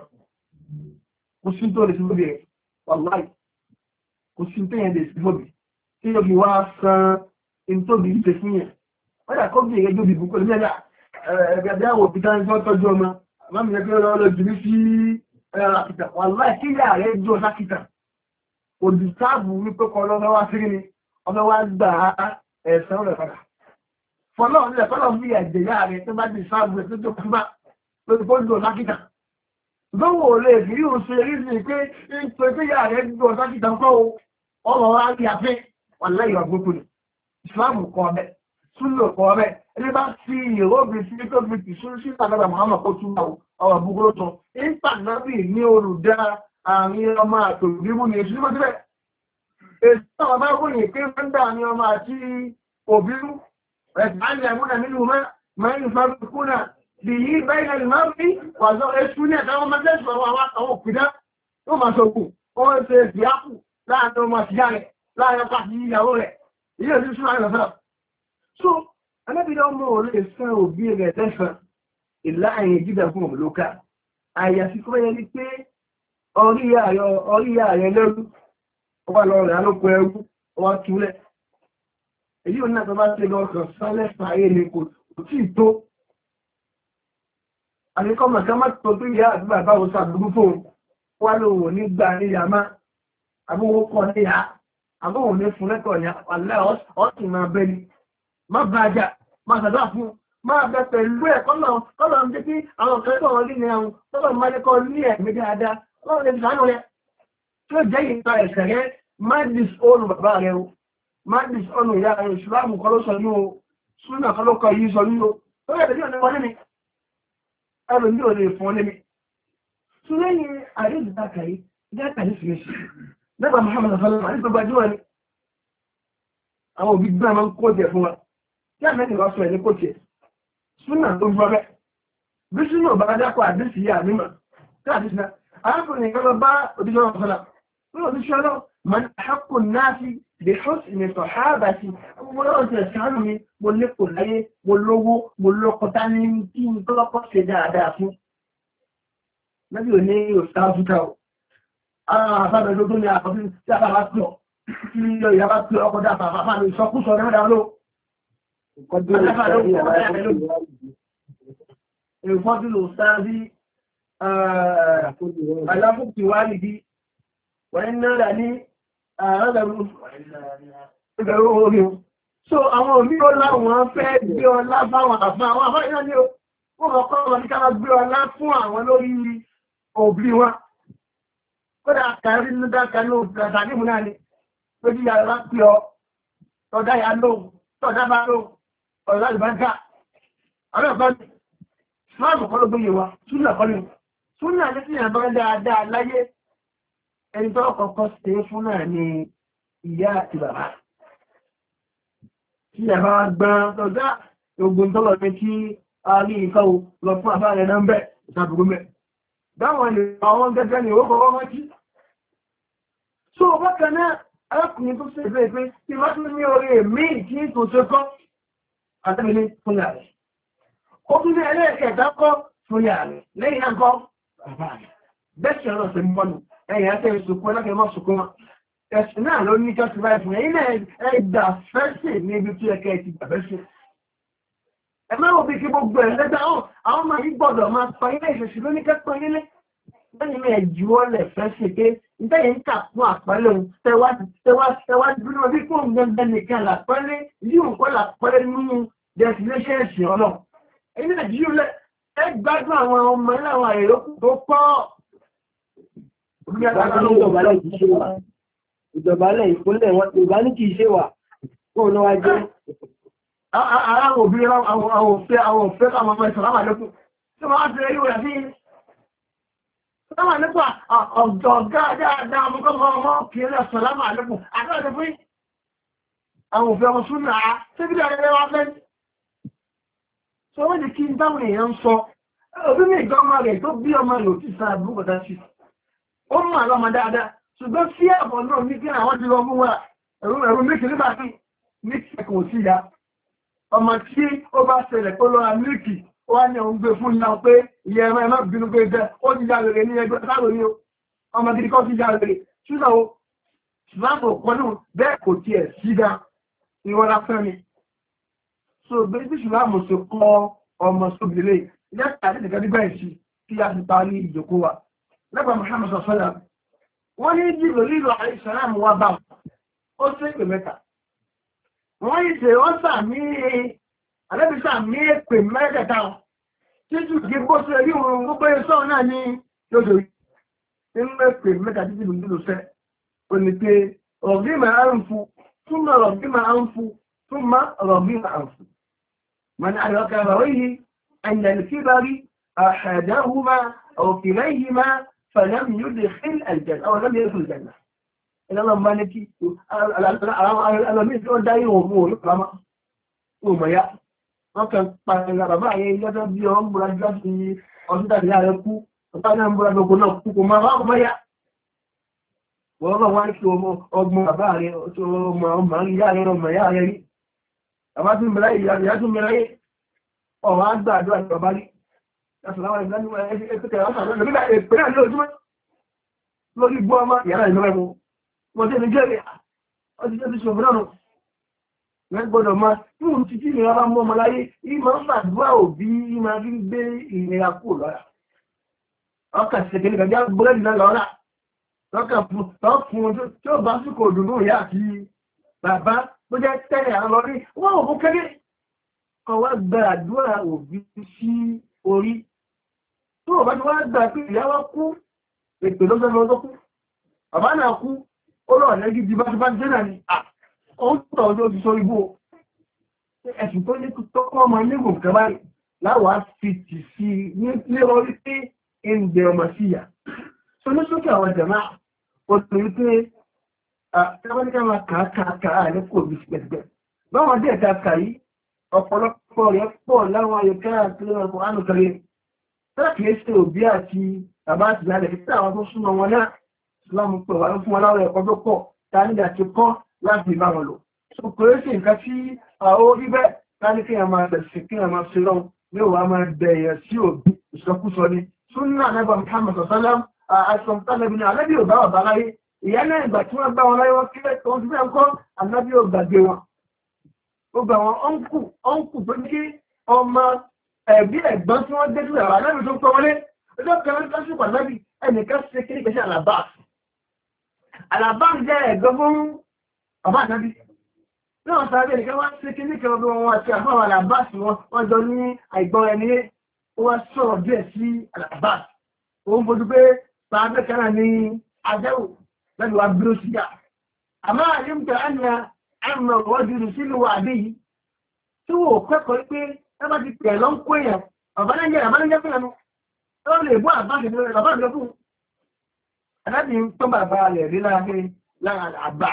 kò sí tó lè sí lóbi rẹ̀ wàláì kò sí tó yẹn lè sí lóbi tí yóò fi wá san èyí tó bí ṣe fún yẹn wọ́n dà kó bí ẹ̀yẹ́ jóbi bùkọ́ lè mẹ́ta ẹ̀gbẹ̀dẹ̀ àwọn òbí tá ń tọ́jú ọmọ àmọ́ mi yẹ kí wọ́n lọ jù mí sí lákìtà wàláì kí ìyá rẹ̀ jọ lákìtà òdìsáàbù wípé kọ́ lọ́wọ́ wá sí ní ọmọ wá gbà ẹ̀sán rẹ̀ padà fọlọ́ nílẹ̀ fọlọ́ bí ẹ̀jẹ̀yà rẹ̀ tó bá di sáàbù rẹ̀ tó tó kú bá lórí fóńdò lákìtà lówó lè fi yóò ṣe rí sí pé nítorí pé ìyá rẹ̀ gbọ́ lákìtà ń kọ́ ọmọ wa rí afẹ́ wàláì ìwà gbogbo ni ìsìláàmù kọ́ ọbẹ̀ súnlò kọ́ ọbẹ̀ ẹni bá fi ìrọ́bì sí tó fi tì sún sí ìpàdé Muhammad kó tún ọ̀rọ̀ búburú tán ìpàdánù ní olùdá àrin ọmọ àtòbímú ní èṣù síbẹ̀. Èṣù àwọn bá ròyìn pé wọ́n dà ní ọmọ àti òbírú, ẹ̀sìn àmì àmúnà nínú mẹ́rin fárúkúnà bí yí bẹ́ẹ̀rẹ̀ ìmọ́rí wàzọ́ èṣù ní ẹ̀ta ọmọ lẹ́sùn àwọn òpìdá tó máa sọ̀kù, wọ́n ṣe ìfìyàkù láàrin ọmọ àti ìyá rẹ̀, láàrin ọkọ àti ìyàwó rẹ̀, ilé òsì sún àrẹ̀ lọ́sọ̀rọ̀. So, alábìdá ọmọ orí ẹ̀sán òbí rẹ̀ tẹ́sán ìláàrin jíjà fún òmìnira. Àyàfi kọ́ yẹ ní pé orí ààrẹ lẹ́rú ọwá lọ rẹ̀ alókò ẹrú ọwá túlẹ̀ èyí ò náà tó bá ṣe lọ́kàn sálẹ̀ fàáyé ní kò tí ì tó àríkọ́mọ̀ ká má tó tó yá àti bàbá òun sàdúgbò fóun wá lóòwò ní gbà ní yàmá àbúwò kọ́ ní yá àbúwò ní fún lẹ́kọ̀ọ́ yá wàlẹ́ ọ̀sìn máa bẹ́ ni má bàjá má sàdúrà fún máa bẹ pẹ̀lú ẹ̀ kọ́lọ̀ ń jẹ́ kí àwọn kẹ́kọ̀ọ́ wọn ní ẹ̀hún tọ́lọ̀ máa lẹ́kọ̀ọ́ ní ẹ̀mí dáadáa wọ́n lè sàánù rẹ̀ tí ó jẹ́ ìta ẹ̀sẹ̀ rẹ̀ má dìsọ́nù bàbá rẹ̀ o má dìsọ́nù ìyá rẹ̀ ìṣúlámù kọ́ ló sọ ní o súnà kọ́ ló kọ yìí sọ ní o tó yẹ tẹ̀lé ọ̀nà ní ẹrù ní òde fún ní mi. tún lẹ́yìn àdéhùn dákàrí dákàrí fi ṣe nígbà Muhammad sallallahu alaihi wasallam gbajúmọ̀ ni àwọn òbí gbọ́n máa ń kó jẹ fún wa tí àmẹ́ni wá sọ ẹ̀ ní kó tiẹ̀ súnà tó ń fọ́ bẹ́ẹ̀ bí súnà bá dákọ̀ àdéhùn yà mímọ̀ tí àdéhùn náà arákùnrin kan lọ bá òdíjọ́ ọ̀sọ́lá ní òdíjọ́ ọlọ́ man haqqun nasi bi husni sahabati mo lọ́wọ́ ti ẹ̀sánù mi mo lékò láyé mo lówó mo lọ́kọ̀tá ní kí n tó lọ́kọ̀ ṣe dáadáa fún lẹ́bí ò ní òṣìṣẹ́ áfíríkà o àwọn àfáàbẹ̀ tó ní àkọsí tí a bá wá pọ̀ tí ìyá bá pọ̀ ọkọ̀ dá àfáà mi ìsọkúsọ dáadáa ló ìfọ́dúnlò sáà bí aláfòkì wá nìdí wọ́n náà ní ẹgbẹ̀rún orí o. So àwọn òmí ó láwọn fẹ́ gbé ọlá fáwọn àfá àwọn àfá ìyá ní o wọ́n mọ̀ kọ́ wọn ní ká gbé ọlá fún àwọn lórí òbí wọn kódà kàrí ní dáka ní òtàdímù náà ni pé bí yàrá pí ọ tọ́dá yà lóhùn tọ́dá bá lóhùn ọ̀rọ̀ láti bá ń ká àwọn ọ̀pá Ìsìláàmù kọ́ ló gbé yẹ wa, súnà kọ́ ló. Súnà ní sí ìyàbá dáadáa láyé, ẹni tó kọ́kọ́ ṣe fún náà ni ìyá àti bàbá. Tí ìyàbá gbọ́n tọ́já ogun tọ́lọ̀ pé kí a rí nǹkan lọ fún àbá rẹ̀ náà ń bẹ̀ ìtàbùrú mẹ́. Dáwọn ilẹ̀ àwọn gẹ́gẹ́ ni ó kọ́kọ́ mọ́ jí. So bákan náà, arákùnrin tó ṣe ìfẹ́ pé tí wọ́n tún ní orí èmí kí n tó ṣe kọ́ àtẹ́lẹ̀ fún yà rẹ̀. Ó tún ní ẹlẹ́ẹ̀kẹta kọ́ fún yà rẹ̀ lẹ́yìn náà kọ́ bàbá rẹ̀. Bẹ́ẹ̀sì ọ̀rọ̀ ṣe mọ́nu ẹ̀yìn àti ìsìnkú ẹlẹ́kẹ̀ẹ́ mọ́ sùkú wọn. Ẹ̀sìn náà ló ní jọ́sí báyìí fún ẹ̀yìn náà ẹgbà fẹ́sì ní ibi tí ẹkẹ́ ti gbà fẹ́sì. Ẹ máa wò bí kí gbogbo ẹ̀ lẹ́gbà àwọn ọmọ yìí gbọ́dọ̀ máa pa ilé ìṣẹ̀ṣì lóníkẹ́pọ̀ ilé. Lẹ́yìn náà ẹ̀júwọ́lẹ̀ fẹ́sì pé ìtẹ́yìn ń kà fún àpẹẹlẹ ohun tẹwà dúró bí fún gbẹ̀gbẹ̀ nìkan làpẹẹlẹ yíò kọ́ làpẹẹlẹ nínú dẹ̀sílẹ́ṣẹ̀ẹ̀sì ọ̀nà. Ẹni nàìjíríà ẹ gbádùn àwọn ọmọ ẹláwọn èrò tó pọ̀. Ìjọbalẹ̀ ìpínlẹ̀ wọn ìbá ní kìí ṣe wà fún olówá jẹ́. Àwọn òbí àwọn òfẹ́ àwọn ọmọ ìsọ̀lámà lókùn tí wọ́n á ti rẹ̀ yíò rẹ̀ sí Sọ́mà nípa ọ̀gọ̀gá dáadáa ọmọ kìí ọ̀sọ̀lámà àlẹ́kùn àtọ́jọ́ fún àwọn òfin ọmọ súnà á tí bí dáadáa wá fẹ́. Sọ wọ́n di kí n táwọn èèyàn ń sọ, òbí mi ìjọmọ rẹ̀ tó bí ọmọ rẹ̀ ò tí sáà búkọ̀tá sí. Ó mú àlọ́mọ dáadáa, ṣùgbọ́n sí ẹ̀bọ̀ náà ní kí àwọn ti lọ mú wa ẹ̀rù méjì nígbà tí ní kẹ̀kọ̀ sí ya. Ọmọ tí ó bá ṣẹlẹ̀ tó lọ́ra mílíkì wá ní òun gbé fún ìyá pé ìyẹ ẹ̀rọ ẹ̀mọ́ bínú pé jẹ́ ó ti já rere ní ẹgbẹ́ sáàrò ní ọmọ gidi kọ́ ti já rere ṣúgbà ó ṣùgbọ́n pọ̀lú bẹ́ẹ̀ kò tí ẹ̀ sídá ìwọ́n lásán ni. So bí ṣùgbọ́n ṣe kọ́ ọmọ sóbìlẹ̀ ilẹ̀ àti ìdẹ̀gẹ́ nígbà ìṣí kí a ti parí ìjòkó wa lẹ́gbàá Muhammad sọ́lá wọ́n ní jìbò lílo àìsàn wa bá ó sí ìpè mẹ́ta wọ́n yìí ṣe wọ́n sàmì àlẹ́bíṣà mí èpè mẹ́tẹ̀ẹ̀ta títù kí bó ṣe rí òun gbogbo ẹ̀ṣọ́ náà ní lóṣò nínú èpè mẹ́ta títí lù nílò sẹ́ o ní pé rọ̀bí máa ń fu túmọ̀ rọ̀bí máa ń fu túmọ̀ rọ̀bí máa ń fu mọ̀nà àyọkà rọ̀ yìí ẹ̀yàn kí bá rí àṣàdáhùmá òkèlẹ́yìmá fẹ̀lẹ́mì yóò lè fíl ẹ̀jẹ̀ àwọn ọlọ́mì èkó ìjẹ̀nà ìlànà bá ní kí alọ́mì tó dá ìwọ̀n mú olùpamọ́ òmọ̀yá wọ́n kàn pàtàkì bàbá ayé ilẹ́tọ́ bí ọ ń múra jù láti ọdún tàbí ààrẹ kú ọ̀pá náà ń múra gbogbo náà kú kò máa wọ́n mọ́ yá wọ́n bá wá kí ọgbọ̀n bàbá rẹ̀ ọmọ ìyá rẹ̀ ọmọ ìyá rẹ̀ rí bàbá tún bẹ̀rẹ̀ ìyá tún bẹ̀rẹ̀ yé ọ̀wọ́n á gbà àdúrà bàbá rí lọ́sọ̀láwọ̀ ìgbà wọ́n gbọ́dọ̀ máa tí òun ti tí ìnira bá mú ọmọ láyé ìmọ̀ ń fàdúrà òbí máa fi gbé ìnira kú lọ́ra ọkà ṣẹ̀kẹ́ nìkan jẹ́ búrẹ́dì náà lọ́ra lọ́kà fún ojú tí ó bá súnkò òdùnú ìyá àti bàbá tó jẹ́ tẹ́lẹ̀ àwọn lọ́rí wọ́n ò fún kẹ́kẹ́ kan wá gba àdúrà òbí sí orí tó o bá ti wá gbà pé ìyá wa kú èpè lọ́sọ̀rọ̀ tó kú bàbá náà kú ó lọ́ọ̀ lẹ́gí di bá ti bá ti jẹ́ náà ni ó ń tọ̀ ọjọ́ ti sọ ibò ẹ̀sùn tó ní tọ́kọ́ ọmọ nígbò kẹbàá láwàá fi tì sí ní orí pé ẹgbẹ̀ ọmọ sí yà so ní sókè àwọn jẹ̀má ó tó rí pé tẹ́wọ́nìkà máa kàákàá ní kò bí pẹ̀pẹ̀ báwọn dẹ̀ ta kà yí ọ̀pọ̀lọpọ̀ rẹ̀ pọ̀ láwọn ayọ̀kẹ́ àti ọkọ̀ ánùkẹrẹ tẹ́lẹ̀kì ẹsẹ̀ òbí àti bàbá àti ìyá rẹ̀ títà àwọn tó súnmọ́ wọn náà láwọn pẹ̀ wá fún wọn láwọn ẹ̀kọ́ tó pọ̀ ta nígbà tí kọ́ láti bá wọn lò. So kò rí sí nǹkan tí àwọn orí bẹ́ẹ̀ láti kí a máa bẹ̀sẹ̀ kí a máa ṣe lọ́wọ́ ní òwà máa bẹ̀yẹ̀ sí òbí ìsọkúsọ ni. Súnà nẹ́bà Muhammad sọ̀sálàm àìsàn tálẹ́bí ní alábí ò bá wà bá láyé. Ìyá náà ìgbà tí wọ́n bá wọn láyé wọ́n kílẹ̀ tó ń fi bẹ́ẹ̀ kọ́ alábí ò gbàgbé wọn. Ó gbà wọn ọ́nkù tó ní kí ọmọ ẹ̀bí ẹ̀gbọ́n tí wọ́n dé sílẹ̀ alábí tó ń pọ̀ wọlé. Ọjọ́ kan lásìkò alábí ẹnìkan ṣe kí ọba àtàbí náà sáré nìkan wá sí kí ní kí ọdún wọn àti àfáwọn alábáàsì wọ́n jọ ní àìgbọ́n ẹni ó wá sọ̀rọ̀ díẹ̀ sí alábáàsì ó ń fojú pé pàápẹ́ kanáà ní adẹ́wò lẹ́nu wa bíró síjà àmọ́ àyíǹkà àníyàn àmọ́ wọ́n dúró sílùú wà bí yìí tí wò kẹ́kọ̀ọ́ pé ẹ bá ti pẹ̀ lọ́n kó èèyàn bàbá náà jẹ́ fún ẹnu tó lè bú àbá ṣe fún bàbá mi lọ́kùn aláàbí ń pọ́n bàbá rẹ̀ rí lára àbá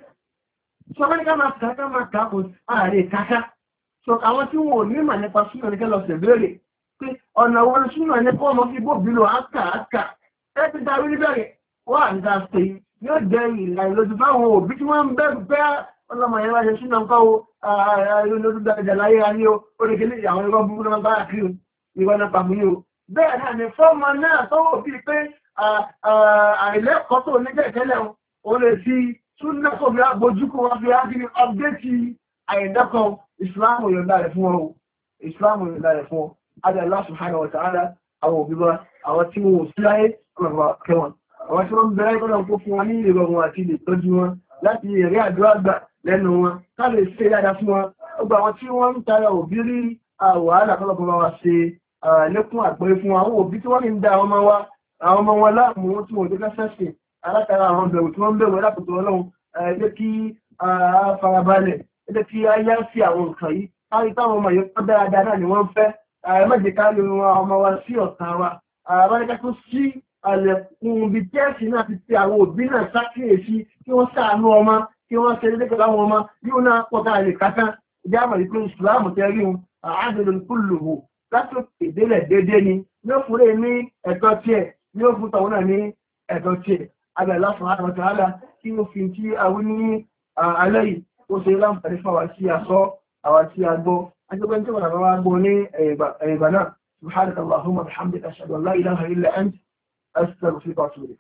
sọ wọ́n ní ká máa kà kò ààrẹ káká sọ àwọn tí wọn ò ní mà nípa súnà ní kẹ́lọ́ ṣẹ̀ béèrè pé ọ̀nà wọn súnà ní kọ́ ọmọ fi bó bí lò ákà ẹ ti darí níbẹ̀rẹ̀ wọ́n à ń dá pé yóò jẹ́ ìlà ìlójú fáwọn òbí tí wọ́n ń bẹ̀rù bẹ́ẹ̀ ọlọ́mọ yẹn wáṣẹ súnà ń kọ́ o olódúdájà láyé ayé o oríkèlè àwọn ẹgbẹ́ búburú náà bá kiri ìwọ náà pàmò yìí o bẹ́ẹ̀ náà ni fọ́ọ̀mù náà tọ́wọ́ bíi pé àìlẹ́kọ̀ọ́ tó níjẹ́ ìtẹ́lẹ̀ o lè fi súnà kò fi àgbójúkú wọn fi ágiri ọ̀gbẹ́tì àìdẹ́kọ̀ọ́ ìsìláàmù yọ̀ǹda rẹ̀ fún ọ ìsìláàmù yọ̀ǹda rẹ̀ fún ọ adé Allah subhanahu wa ta'ala àwọn òbí wa àwọn tí wọn ò sí láyé ọlọ́run kẹwọn àwọn tí wọ́n ń bẹ̀rẹ̀ kọ́nà kó fún wọn ní ìrọ̀rùn àti ilé tọ́jú wọn láti èrè àdúrà gbà lẹ́nu wọn ká lè ṣe dáadáa fún wọn gbogbo àwọn tí wọ́n ń tara òbí rí wàhálà kọ́lọ́pọ̀ bá wa ṣe lékún àgbọ́yé fún àwọn òbí tí wọ́n ń da àwọn ọmọ wọn láàmú tí wọ́n tó kẹ́sẹ̀ sí alátara àwọn bẹ̀rù tí wọ́n ń bẹ̀rù lápòtò ọlọ́run ẹgbẹ́ kí farabalẹ̀ ẹgbẹ́ kí á yá sí àwọn nǹkan yìí kárí táwọn ọmọ yìí pọ́ dáadáa náà ni wọ́n fẹ́ mẹ́jẹ̀ ká lè ran ọmọ wa sí ọ̀tá wa abájẹ́ká tó sí àlẹ̀kùn ibi tẹ́ẹ̀sì náà ti tẹ àwọn òbí náà sákèèsí kí wọ́n ṣàánú ọmọ kí wọ́n ṣe dédé pẹ̀lú àwọn ọmọ yóò náà pọ̀ ká lè kátá ìdí àmọ̀ ìpín ìsìláàmù tẹ́rí wọn àádọ́lù kúlùhù láti ìdílẹ̀ dédé ni yóò fúnlé ní ẹ̀tọ́ tiẹ̀ yóò fún tọ̀hún náà ní ẹ̀tọ́ tiẹ̀ abẹ́lá fún àwọn tààlà tí ó fi tí àwọn ní alẹ́ yìí ó ṣe láǹfààní fún àwọn tí a sọ àwọn tí a gbọ́ ajọ́gbẹ́ tí wọ́n àwọn gbọ́ ní ẹ̀yìnbá náà subhanaka allahumma bihamdika ashhadu an la ilaha illa ant astaghfiruka wa atubu ilayk.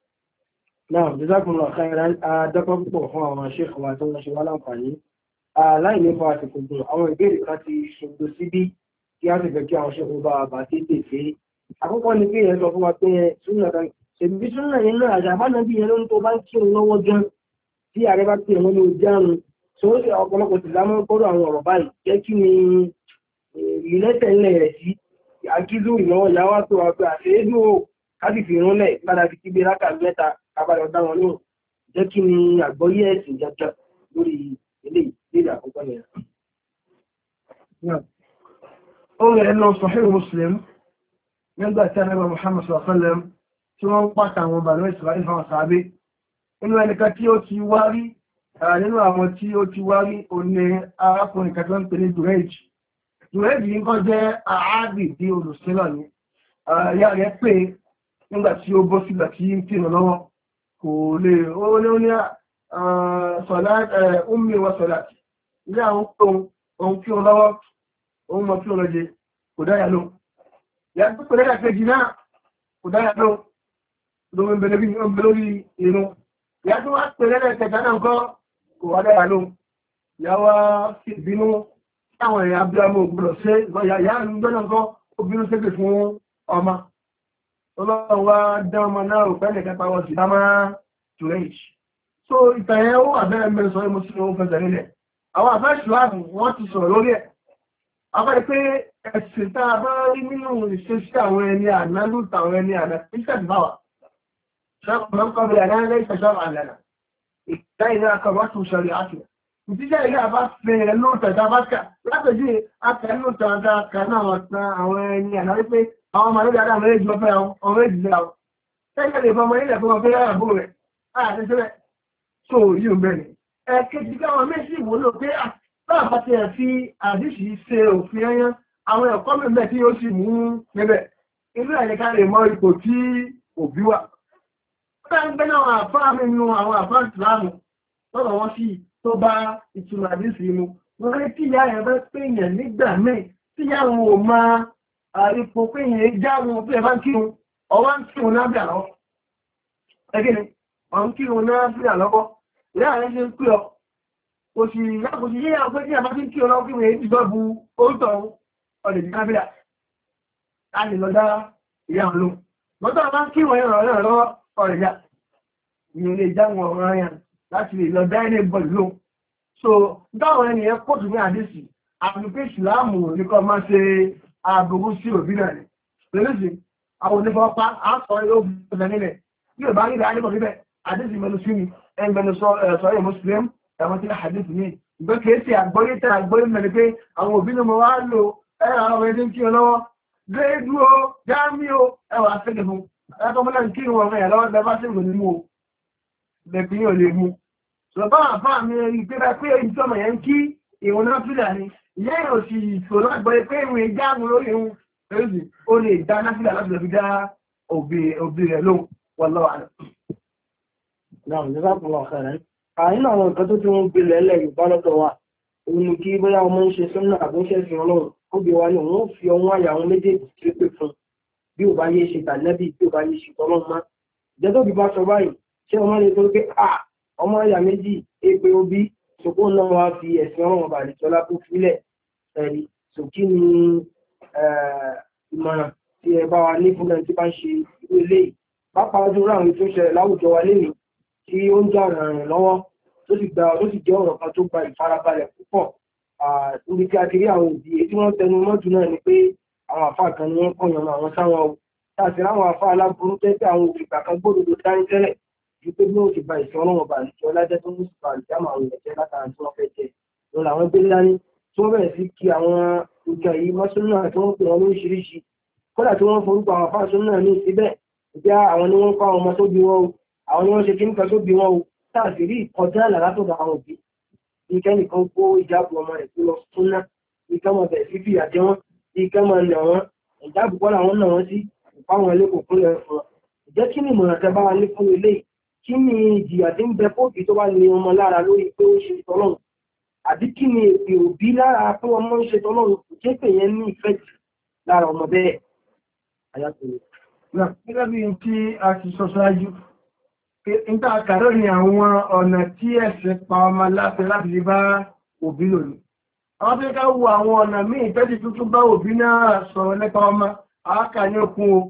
náà jazakumullahu khairan adọ́pọ̀ púpọ̀ fún àwọn ṣéèkì wa tó ń ṣe wá láǹfààní láì ní fún àsìkò gbò àwọn ìbéèrè kan ti ṣògbó síbí kí á sì fẹ́ kí àwọn ṣéèkì bá bá tètè ṣe àkọ́kọ́ ni pé yẹn sọ fún wa pé súnà kan ṣèbí súnà yẹn náà àjà àbáná bí yẹn ló ń tó bá ń kírun lọ́wọ́ gan tí ààrẹ bá pè wọ́n ní ojú àrùn tó ń ṣe ọ̀pọ̀lọpọ̀ ti lámọ́ gbọ́dọ̀ àwọn ọ̀rọ̀ báyìí jẹ́ kí ni ìlẹ́tẹ̀lẹ̀ rẹ̀ sí àkílù ìnáwó ìyáwó tó wà pé àṣeyédú káàdì fi rúnlẹ̀ padà fi kígbe rákà mẹ́ta kábàlọ̀ dá wọn náà jẹ́ kí ni àgbọ́yé ẹ̀sìn jẹjẹ lórí ilé ìdílé àkọ́kọ́ yẹn. ó rẹ̀ lọ Sahih Muslim nígbà tí anábà Muhammad sallallahu alaihi wasallam tí wọ́n ń pàtà àwọn Banu Isra'il fáwọn sàábé inú ẹnìkan tí ó ti wá rí nínú àwọn tí ó ti wá rí òní arákùnrin kan tó ń pè ní Dùrẹ́jì yìí kan jẹ́ àádì bí olùsílọ̀ ní ìyá rẹ̀ pé nígbà tí ó bọ́ sígbà tí ń kírun lọ́wọ́ kò lè ó ní sọ̀lá ummi wa sọ̀lá ilé àwọn ohun kírun lọ́wọ́ ohun mọ̀ kírun lọ́jẹ́ kò dáyà ló ìyá tó pẹ̀lẹ́ àkejì náà kò dáyà ló lórí ìbẹ̀lẹ̀ bí wọ́n bẹ lórí inú ìyá tó wá pẹ̀lẹ́ ẹ̀kẹta náà kọ́ kò wá dáyà ló ìyá wá sí ìbínú táwọn èèyàn abúlámọ́ ògbùrọ̀ ṣe ìyá ìgbẹ́nà kọ́ obìnrin ṣépè fún ọmọ ọlọ́run wá dán ọmọ náà ò pẹ́ nìkan pàwọ̀ sí dámá tùrẹ́ìṣì so ìtàyẹ̀ ó àbẹ́rẹ́ mẹ́rin sọ ẹmọ sínú ohun fẹsẹ̀ nílẹ̀ àwọn àfẹ́ṣùláàbù wọ́n ti sọ̀rọ̀ lórí ẹ̀ àbáyé pé ẹ̀sìn tá a bá rí nínú ìṣesí àwọn ẹni àná lùtà àwọn ẹni àná ìṣẹ́ ìbáwà ṣọ́kùnrin bẹ̀rẹ̀ náà lẹ́yìn ìṣẹ́ṣọ́ àlànà ìtàyẹ̀ náà kọ̀ wọ́n tún ṣọlẹ̀ àti ìtíjẹ́ ilé àbá fẹ́ lóòtọ̀ ìdábákà látọ̀jú akẹ́ lóòtọ̀ àdáka náà àwọn ẹni àná wípé àwọn ọmọ lórí adáwọn méjì lọ́fẹ́ ọmọ méjì lẹ́wọ̀ tẹ́lẹ̀ lè fọmọ ilẹ̀ fún ọfẹ́ ààbò rẹ̀ àti sílẹ̀ tó yíò bẹ̀rẹ̀ ẹ̀kejì káwọn méjì wò ló pé láàbá ti ẹ̀ fi àdíṣì ṣe òfin ẹyán àwọn ẹ̀kọ́ mẹ́bẹ̀ tí ó sì mú níbẹ̀ inú ẹ̀yẹ ká lè mọ ipò tí òbí wà ó dá ń gbẹ́ náà àfáà mi nu àwọn àfáà ìsìlámù lọ́dọ̀ wọn sí tó bá ìtumọ̀ àdíṣì mu wọ́n rí tí ìyá ẹ̀ bẹ́ pèèyàn nígbà míì tí ìyá wọn ò máa ipò pèèyàn jáwọn tí ẹ bá ń kírun ọwá ń kírun náà bí àlọ́ ẹgbẹ́ni ọ̀n kírun náà bí àlọ́kọ́ ìyá rẹ̀ ṣe ń pè ọ kò sì yíyá pé tí a bá ti ń kírun lọ́wọ́ kírun èyí ti gbọ́ bu oúntọ̀ ọ̀dẹ̀ ní kábílà a lè lọ dá ìyá wọn lóhùn mọ́tò bá ń kírun ẹ̀rọ lọ́wọ́ ọ̀rẹ̀ já ìyẹn lè já wọn ọ̀rọ̀ yẹn láti lè lọ dá ẹni bọ̀ lóhùn so dáwọn ẹni yẹn kóòtù ní àdéṣì àfikún ìsìláàmù nìkan máa ṣe àbúrú sí òbí náà ni lẹ́lẹ́sìn àwọn onífọ́pá àásọ yóò bẹ̀rẹ̀ nílẹ̀ bí ò bá rí ìdáyé bọ̀ níbẹ̀ àdéṣì mẹ́nu sí ni ẹgbẹ̀nu sọ́yẹ̀ muslim ẹ̀wọ̀n tí àdéṣì ní ìgbẹ́ kìí ṣe àgbọ́yé tẹ́ àgbọ́yé mẹ́rin pé àwọn òbí ni mo wá lò ẹ̀rọ àwọn ẹni tí ó lọ́wọ́ grédúó jámíò ẹwà fẹ́lẹ̀ fún ẹ̀kọ́ mọ́lá kí wọ́n rẹ̀ lọ́wọ́ bẹ bá sí ìrònú mú bẹ̀bí yóò lè mú ṣùgbọ́n àfáà mi rí pé bá pé èyí tọ́mọ̀ yẹn kí ìwọ̀n náà fílà ni ìyá ìrò sì ìṣòro àgbọ̀ pé ìwọ̀n ìjáàmù lórí ìhun èyí ó lè dá náfílà láti lè fi dá òbí rẹ̀ lóhùn wọ́n lọ́wọ́ àná. náà ní sápùlọ̀ ọ̀sẹ̀rẹ̀ àyínà àwọn nǹkan tó tí wọ́n gbé lẹ́lẹ̀ Yorùbá lọ́dọ̀ wa òun ni kí bóyá ọmọ ń ṣe sọ́nà àbúṣẹ́ fi ọlọ́run ó bí wa ní òun ó fi ọwọ́ àyà àwọn méjèèjì tí ó pè fún bí ò bá yé ṣe tàlẹ́bì bí ò bá yé ṣe tọ́lọ́ mọ́ ìjẹ́ tó bí bá sọ báyìí ṣé ọmọ lè tó pé ọmọ àyà méjì èpè òbí ṣòkó náà wá fi ẹ̀sìn ọlọ́run bàlẹ̀ tọ́lá tó filẹ̀ ẹ̀rí ṣòkí ni ìmọ̀ràn tí ẹ bá wa ní fún ẹni tí bá ń ṣe irú eléyìí pápá ọdún ráwọn tó ṣẹlẹ̀ láwùjọ wa lénìí tí ó ń jà ràn lọ́wọ́ tó sì jẹ́ ọ̀rọ̀ kan tó gba ìfarabalẹ̀ púpọ̀ níbi tí a ti rí àwọn òbí tí wọ́n tẹnu mọ́jú náà ni pé àwọn àfáà kan ni wọ́n kọ̀yàn àwọn sáwọn o láti ráwọn àfáà aláburú tẹ́tẹ́ àwọn òfìgbà kan gbódòdó dání tẹ́lẹ̀ ju pé bí wọ́n ti gba ìsìn ọlọ́run bá nìjọ lájẹ́ tó ń sì bá ìjámà àwọn ẹ̀jẹ̀ látara tí wọ́n fẹ́ jẹ lọ làwọn gbé dání tí wọ́n bẹ̀rẹ̀ sí kí àwọn nǹkan yìí mọ́sùn náà tí wọ́n pè wọ́n lóríṣiríṣi kódà tí wọ́n forúkọ àwọn àfáà sún náà ní síbẹ̀ ìjà àwọn ni wọ́n kọ́ àwọn ọmọ tó bí wọn o àwọn ni wọ́n ṣe kíníkà tó bí wọn o táàsì rí ìkọjá àlà látọ̀dọ̀ àwọn òbí ìkẹ́nìkan kó ìjábù ọmọ rẹ̀ tó lọ súnná ìkẹ́ mọ̀ bẹ̀rẹ̀ sí fìyà jẹ wọ́n ìkẹ́ mọ̀ nà wọ́n ìjábù kọ́ làwọn nà wọ́n sí ìpáwọn ẹlẹ́kọ̀ọ́ fúnlẹ̀ fún wọn. ìjẹ́ kí ni ìmọ̀ràn tẹ bá wa ní fún ilé kí ni ìjìyà tí ń bẹ fóòbí tó bá ní ọmọ lára lórí pé ó ṣe tọ́lọ́run àbí kí ni èpè òbí lára pé ọmọ ń ṣe tọ́lọ́run kò jẹ́ pé yẹn ní ìfẹ́ jù lára ọmọ bẹ́ẹ̀. gẹ́gẹ́ bí tí a ti sọ ṣáájú níta àkàrọ̀ ni àwọn ọ̀nà tí ẹ̀sẹ̀ pa ọmọ láti lè bá òbí lónìí. Àwọn tó ká wo àwọn ọ̀nà míì tẹ́jì tuntun bá òbí náà sọ̀rọ̀ nípa ọmọ àákà ní okun o.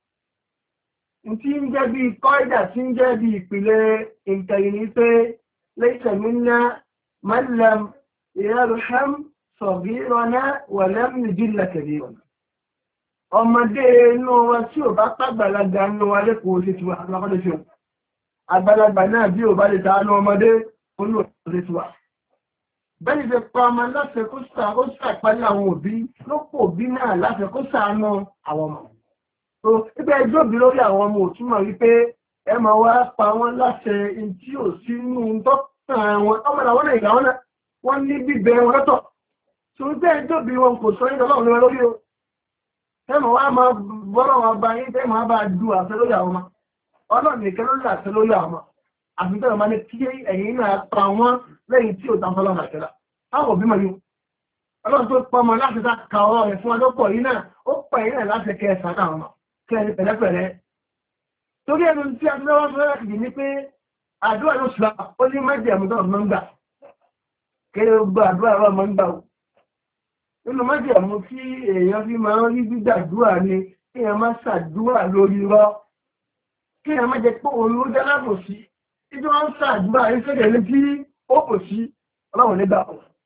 Tí ń jẹ́ bí kọ́ìdà tí ń jẹ́ bí ìpìlẹ̀ ìtẹ̀yìn ní pé laysa minna man lam yarham saghirana wa lam yujilla kabirana. Ọmọdé inú wa tí ò bá pàgbàlagbà inú wa lẹ́kọ̀ọ́ ṣe ti wà lọ́kọ́dé ṣe àgbàlagbà náà bí ò bá lè tàánú ọmọdé olóòrè tí wà. Bẹ́ẹ̀ni fẹ́ pa ọmọ láti kó sàpálí àwọn òbí lópò òbí náà láti kó sàánú àwọn ọmọ. So, ibẹ̀ ẹjọ́ bí lórí àwọn ọmọ òtúmọ̀ wípé ẹ ma wá pa wọ́n láti tí ò sí inú tọ́kàn wọn ọmọ àwọn náà ìgbà wọn náà wọ́n ní bíbẹ wọn lọ́tọ̀. So, ibẹ̀ ẹjọ́ bí wọn kò sọ ní ọlọ́run lórí o. Ẹ ma wá máa bọ́rọ̀ wọn bá yín tẹ́ máa bá du àfẹ́ lórí àwọn ọmọ. Ọlọ́run nìkan ló láti lórí àwọn àfihàn ọmọ ní kí ẹ̀yìn náà pa wọ́n lẹ́yìn tí ó tàn fọ́lọ́run àṣẹ́lá. Àwọn òbí mọ̀ yìí. Ọlọ́run tó pọ̀ mọ́ láti ta ka ọ̀rọ̀ rẹ̀ fún ọjọ́ pọ̀ yìí náà, ó pẹ̀ yìí náà láti kẹ́ ẹ̀sán àwọn ọmọ, kẹ́ ẹni pẹ̀lẹ́pẹ̀lẹ́. Torí ẹnu tí a ti lọ́wọ́ fẹ́ láti ní pé àdúrà ló ṣùgbà ó ní májèmú tó ọmọ ń gbà. Kéré gbọ́ àdúrà rọ̀ ọmọ ń gbà o. Nínú májèmú tí èèyàn fi máa ń rí gbígbàdúrà ni kí èèyàn má ṣàdúrà lórí rọ́. Kí ẹ má jẹ pé òun ló jẹ́ lápò sí, ìjọ wọ́n ń sàdúrà ìṣẹ́gẹ̀ ní tí ó kò sí ọlọ́run nígbà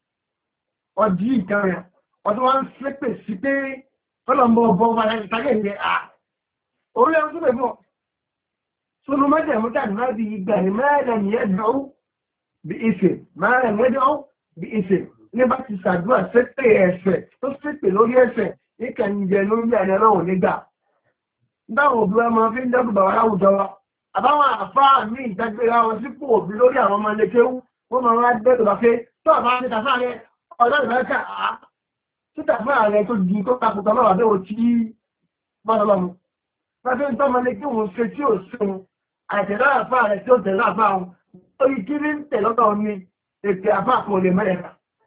ọdí ìkan rẹ̀, ọdún wọ́n ń ṣépè sí pé ọlọ́mbọ̀ ọbọ̀ ọba ìtàgẹ̀ ìyẹn orí ẹ̀rọ tó bẹ̀ bọ̀. Sọ́nù mẹ́jẹ̀ mú jáde máa bí ìgbà ní mẹ́rẹ̀ ní ẹ̀dọ́ bí ìṣẹ̀, mẹ́rẹ̀ ní ẹ̀dọ́ bí ìṣẹ̀ ní bá ti sàdúrà ṣépè ẹ̀ṣẹ̀ tó ṣépè lórí ẹ̀ṣẹ̀ ìkànnì lórí ẹ̀rẹ̀ ọlọ́run nígbà. Dáwọn òbí wọn máa fi ń dẹ́kù bàwà láwùjọ wa. Àbáwọn àfáà ní ìdágbéra wọn sípò òbí lórí àwọn ọmọ ilé kéwú, wọ́n máa wá dẹ́kù bá pé tó àbá ní tàfáà rẹ̀ ọ̀dọ́ ìbẹ̀ẹ́kà àá. Tí tàfáà rẹ̀ tó di tó takùtà lọ́wọ́ àbẹ́wò tí bọ́ọ̀lọ́mù. Láti ń tọ́mọ lé kí wọ́n ṣe tí ò sún àtẹ̀lá àfáà rẹ̀ tí ó tẹ̀lá àfáà wọn. Ó yí kí ní tẹ̀lọ́tọ̀ ní ètè àfáà kò lè mẹ́rẹ̀ẹ́ta.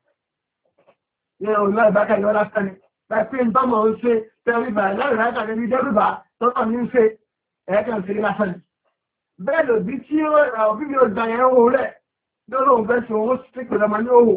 Ní òun náà ìbákà ìwọ́n lásán ni. Láti ń tọ́mọ ń ṣe tẹ́lifà láì rákà níbi dẹ́rùbà tọ́tọ̀ ní ṣe ẹ̀ẹ́kàn sí lásán. Bẹ́ẹ̀ lò bí tí òbí mi ò gbà yẹn owó rẹ̀ lọ́rọ̀ fẹ́ sí owó sí pẹ̀lú ọmọ ní owó.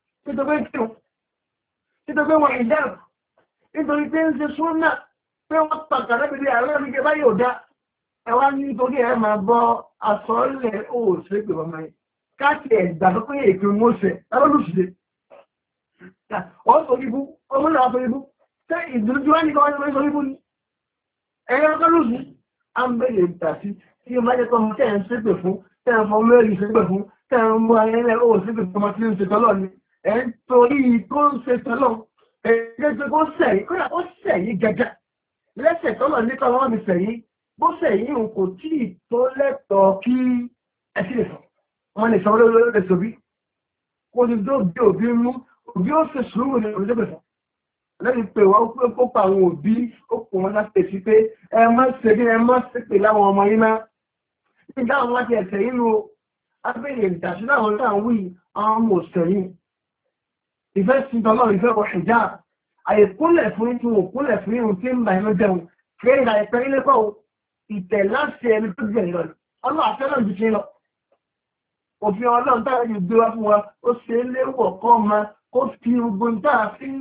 Títọ́ wọn ìdáàbò. Nítorí pé ń ṣe súnnà pé wọ́n pàtàkì lẹ́bìdì ààrẹ ní kẹ báyìí ò dá. Ẹwà nítorí ẹ máa bọ́ àsọ́ọ́lẹ̀ owó sí pẹ̀lú ọmọ yẹn. Káàkiri ẹ̀gbà tó pé èkó mọ́sẹ̀ lọ́lọ́lùsìdé. Wọ́n sọ ibú, ọmọ náà sọ ibú. Ṣé ìdúrójú wá ní kọ́ sọ ibú ni? Ẹ̀yọ́ ọkọ̀lùsù á ń bèèrè ìtàsí tí ó máa jẹ́ kọmọ tẹ́ ń ṣépè fún, tẹ́ ń fọmọ mẹ́rin ṣépè fún, tẹ́ ń mú ayẹyẹ ó ṣépè fún ọmọ tí ó ń ṣe tọ́lọ̀ ni. Ẹ̀ ń torí tó ń ṣe tọ́lọ̀ Èdè kó sẹ̀yìn, kódà ó sẹ̀yìn gẹ́gẹ́. Lẹ́sẹ̀ tọ́lọ̀ nípa wọn mi sẹ̀yìn, bó sẹ̀yìn òun kò tí ì tó lẹ́tọ̀ọ́ kí ẹsí lè sọ. Wọ́n lè sọ lórí lè sọ bí. Kó ti tó bí òbí mú, òbí ó sì sùúrù ní orí lẹ́gbẹ̀ẹ́ sọ. Lẹ́yìn pé wọ́n pé kó pa àwọn òbí, ó kò wọ́n láti pèsè pé ẹ má ṣe bí ẹ má ṣe pè láwọn ọmọ yín náà. Nígbà wọn láti ẹ̀sẹ̀ yín lu abẹ́rẹ́ ìdásí láwọn náà wí àwọn ọmọ òṣèlú. Ìfẹ́ sí tọ́lọ́ ìfẹ́ wọ ṣìjá. Àyèkúnlẹ̀ fún tí wọ́n kúnlẹ̀ fún irun tí ń bá ẹnu jẹun. Fẹ́rẹ̀ àìpẹ́ ilé kọ́ ìtẹ̀ láti ẹni tó jẹ́ ìlọ. Ọlọ́ àfẹ́ náà jù sí lọ. Òfin ọlọ́run táwọn yìí gbé wá fún wa, ó ṣe é léwọ̀ kọ́ ma, kó fi ogun táàfin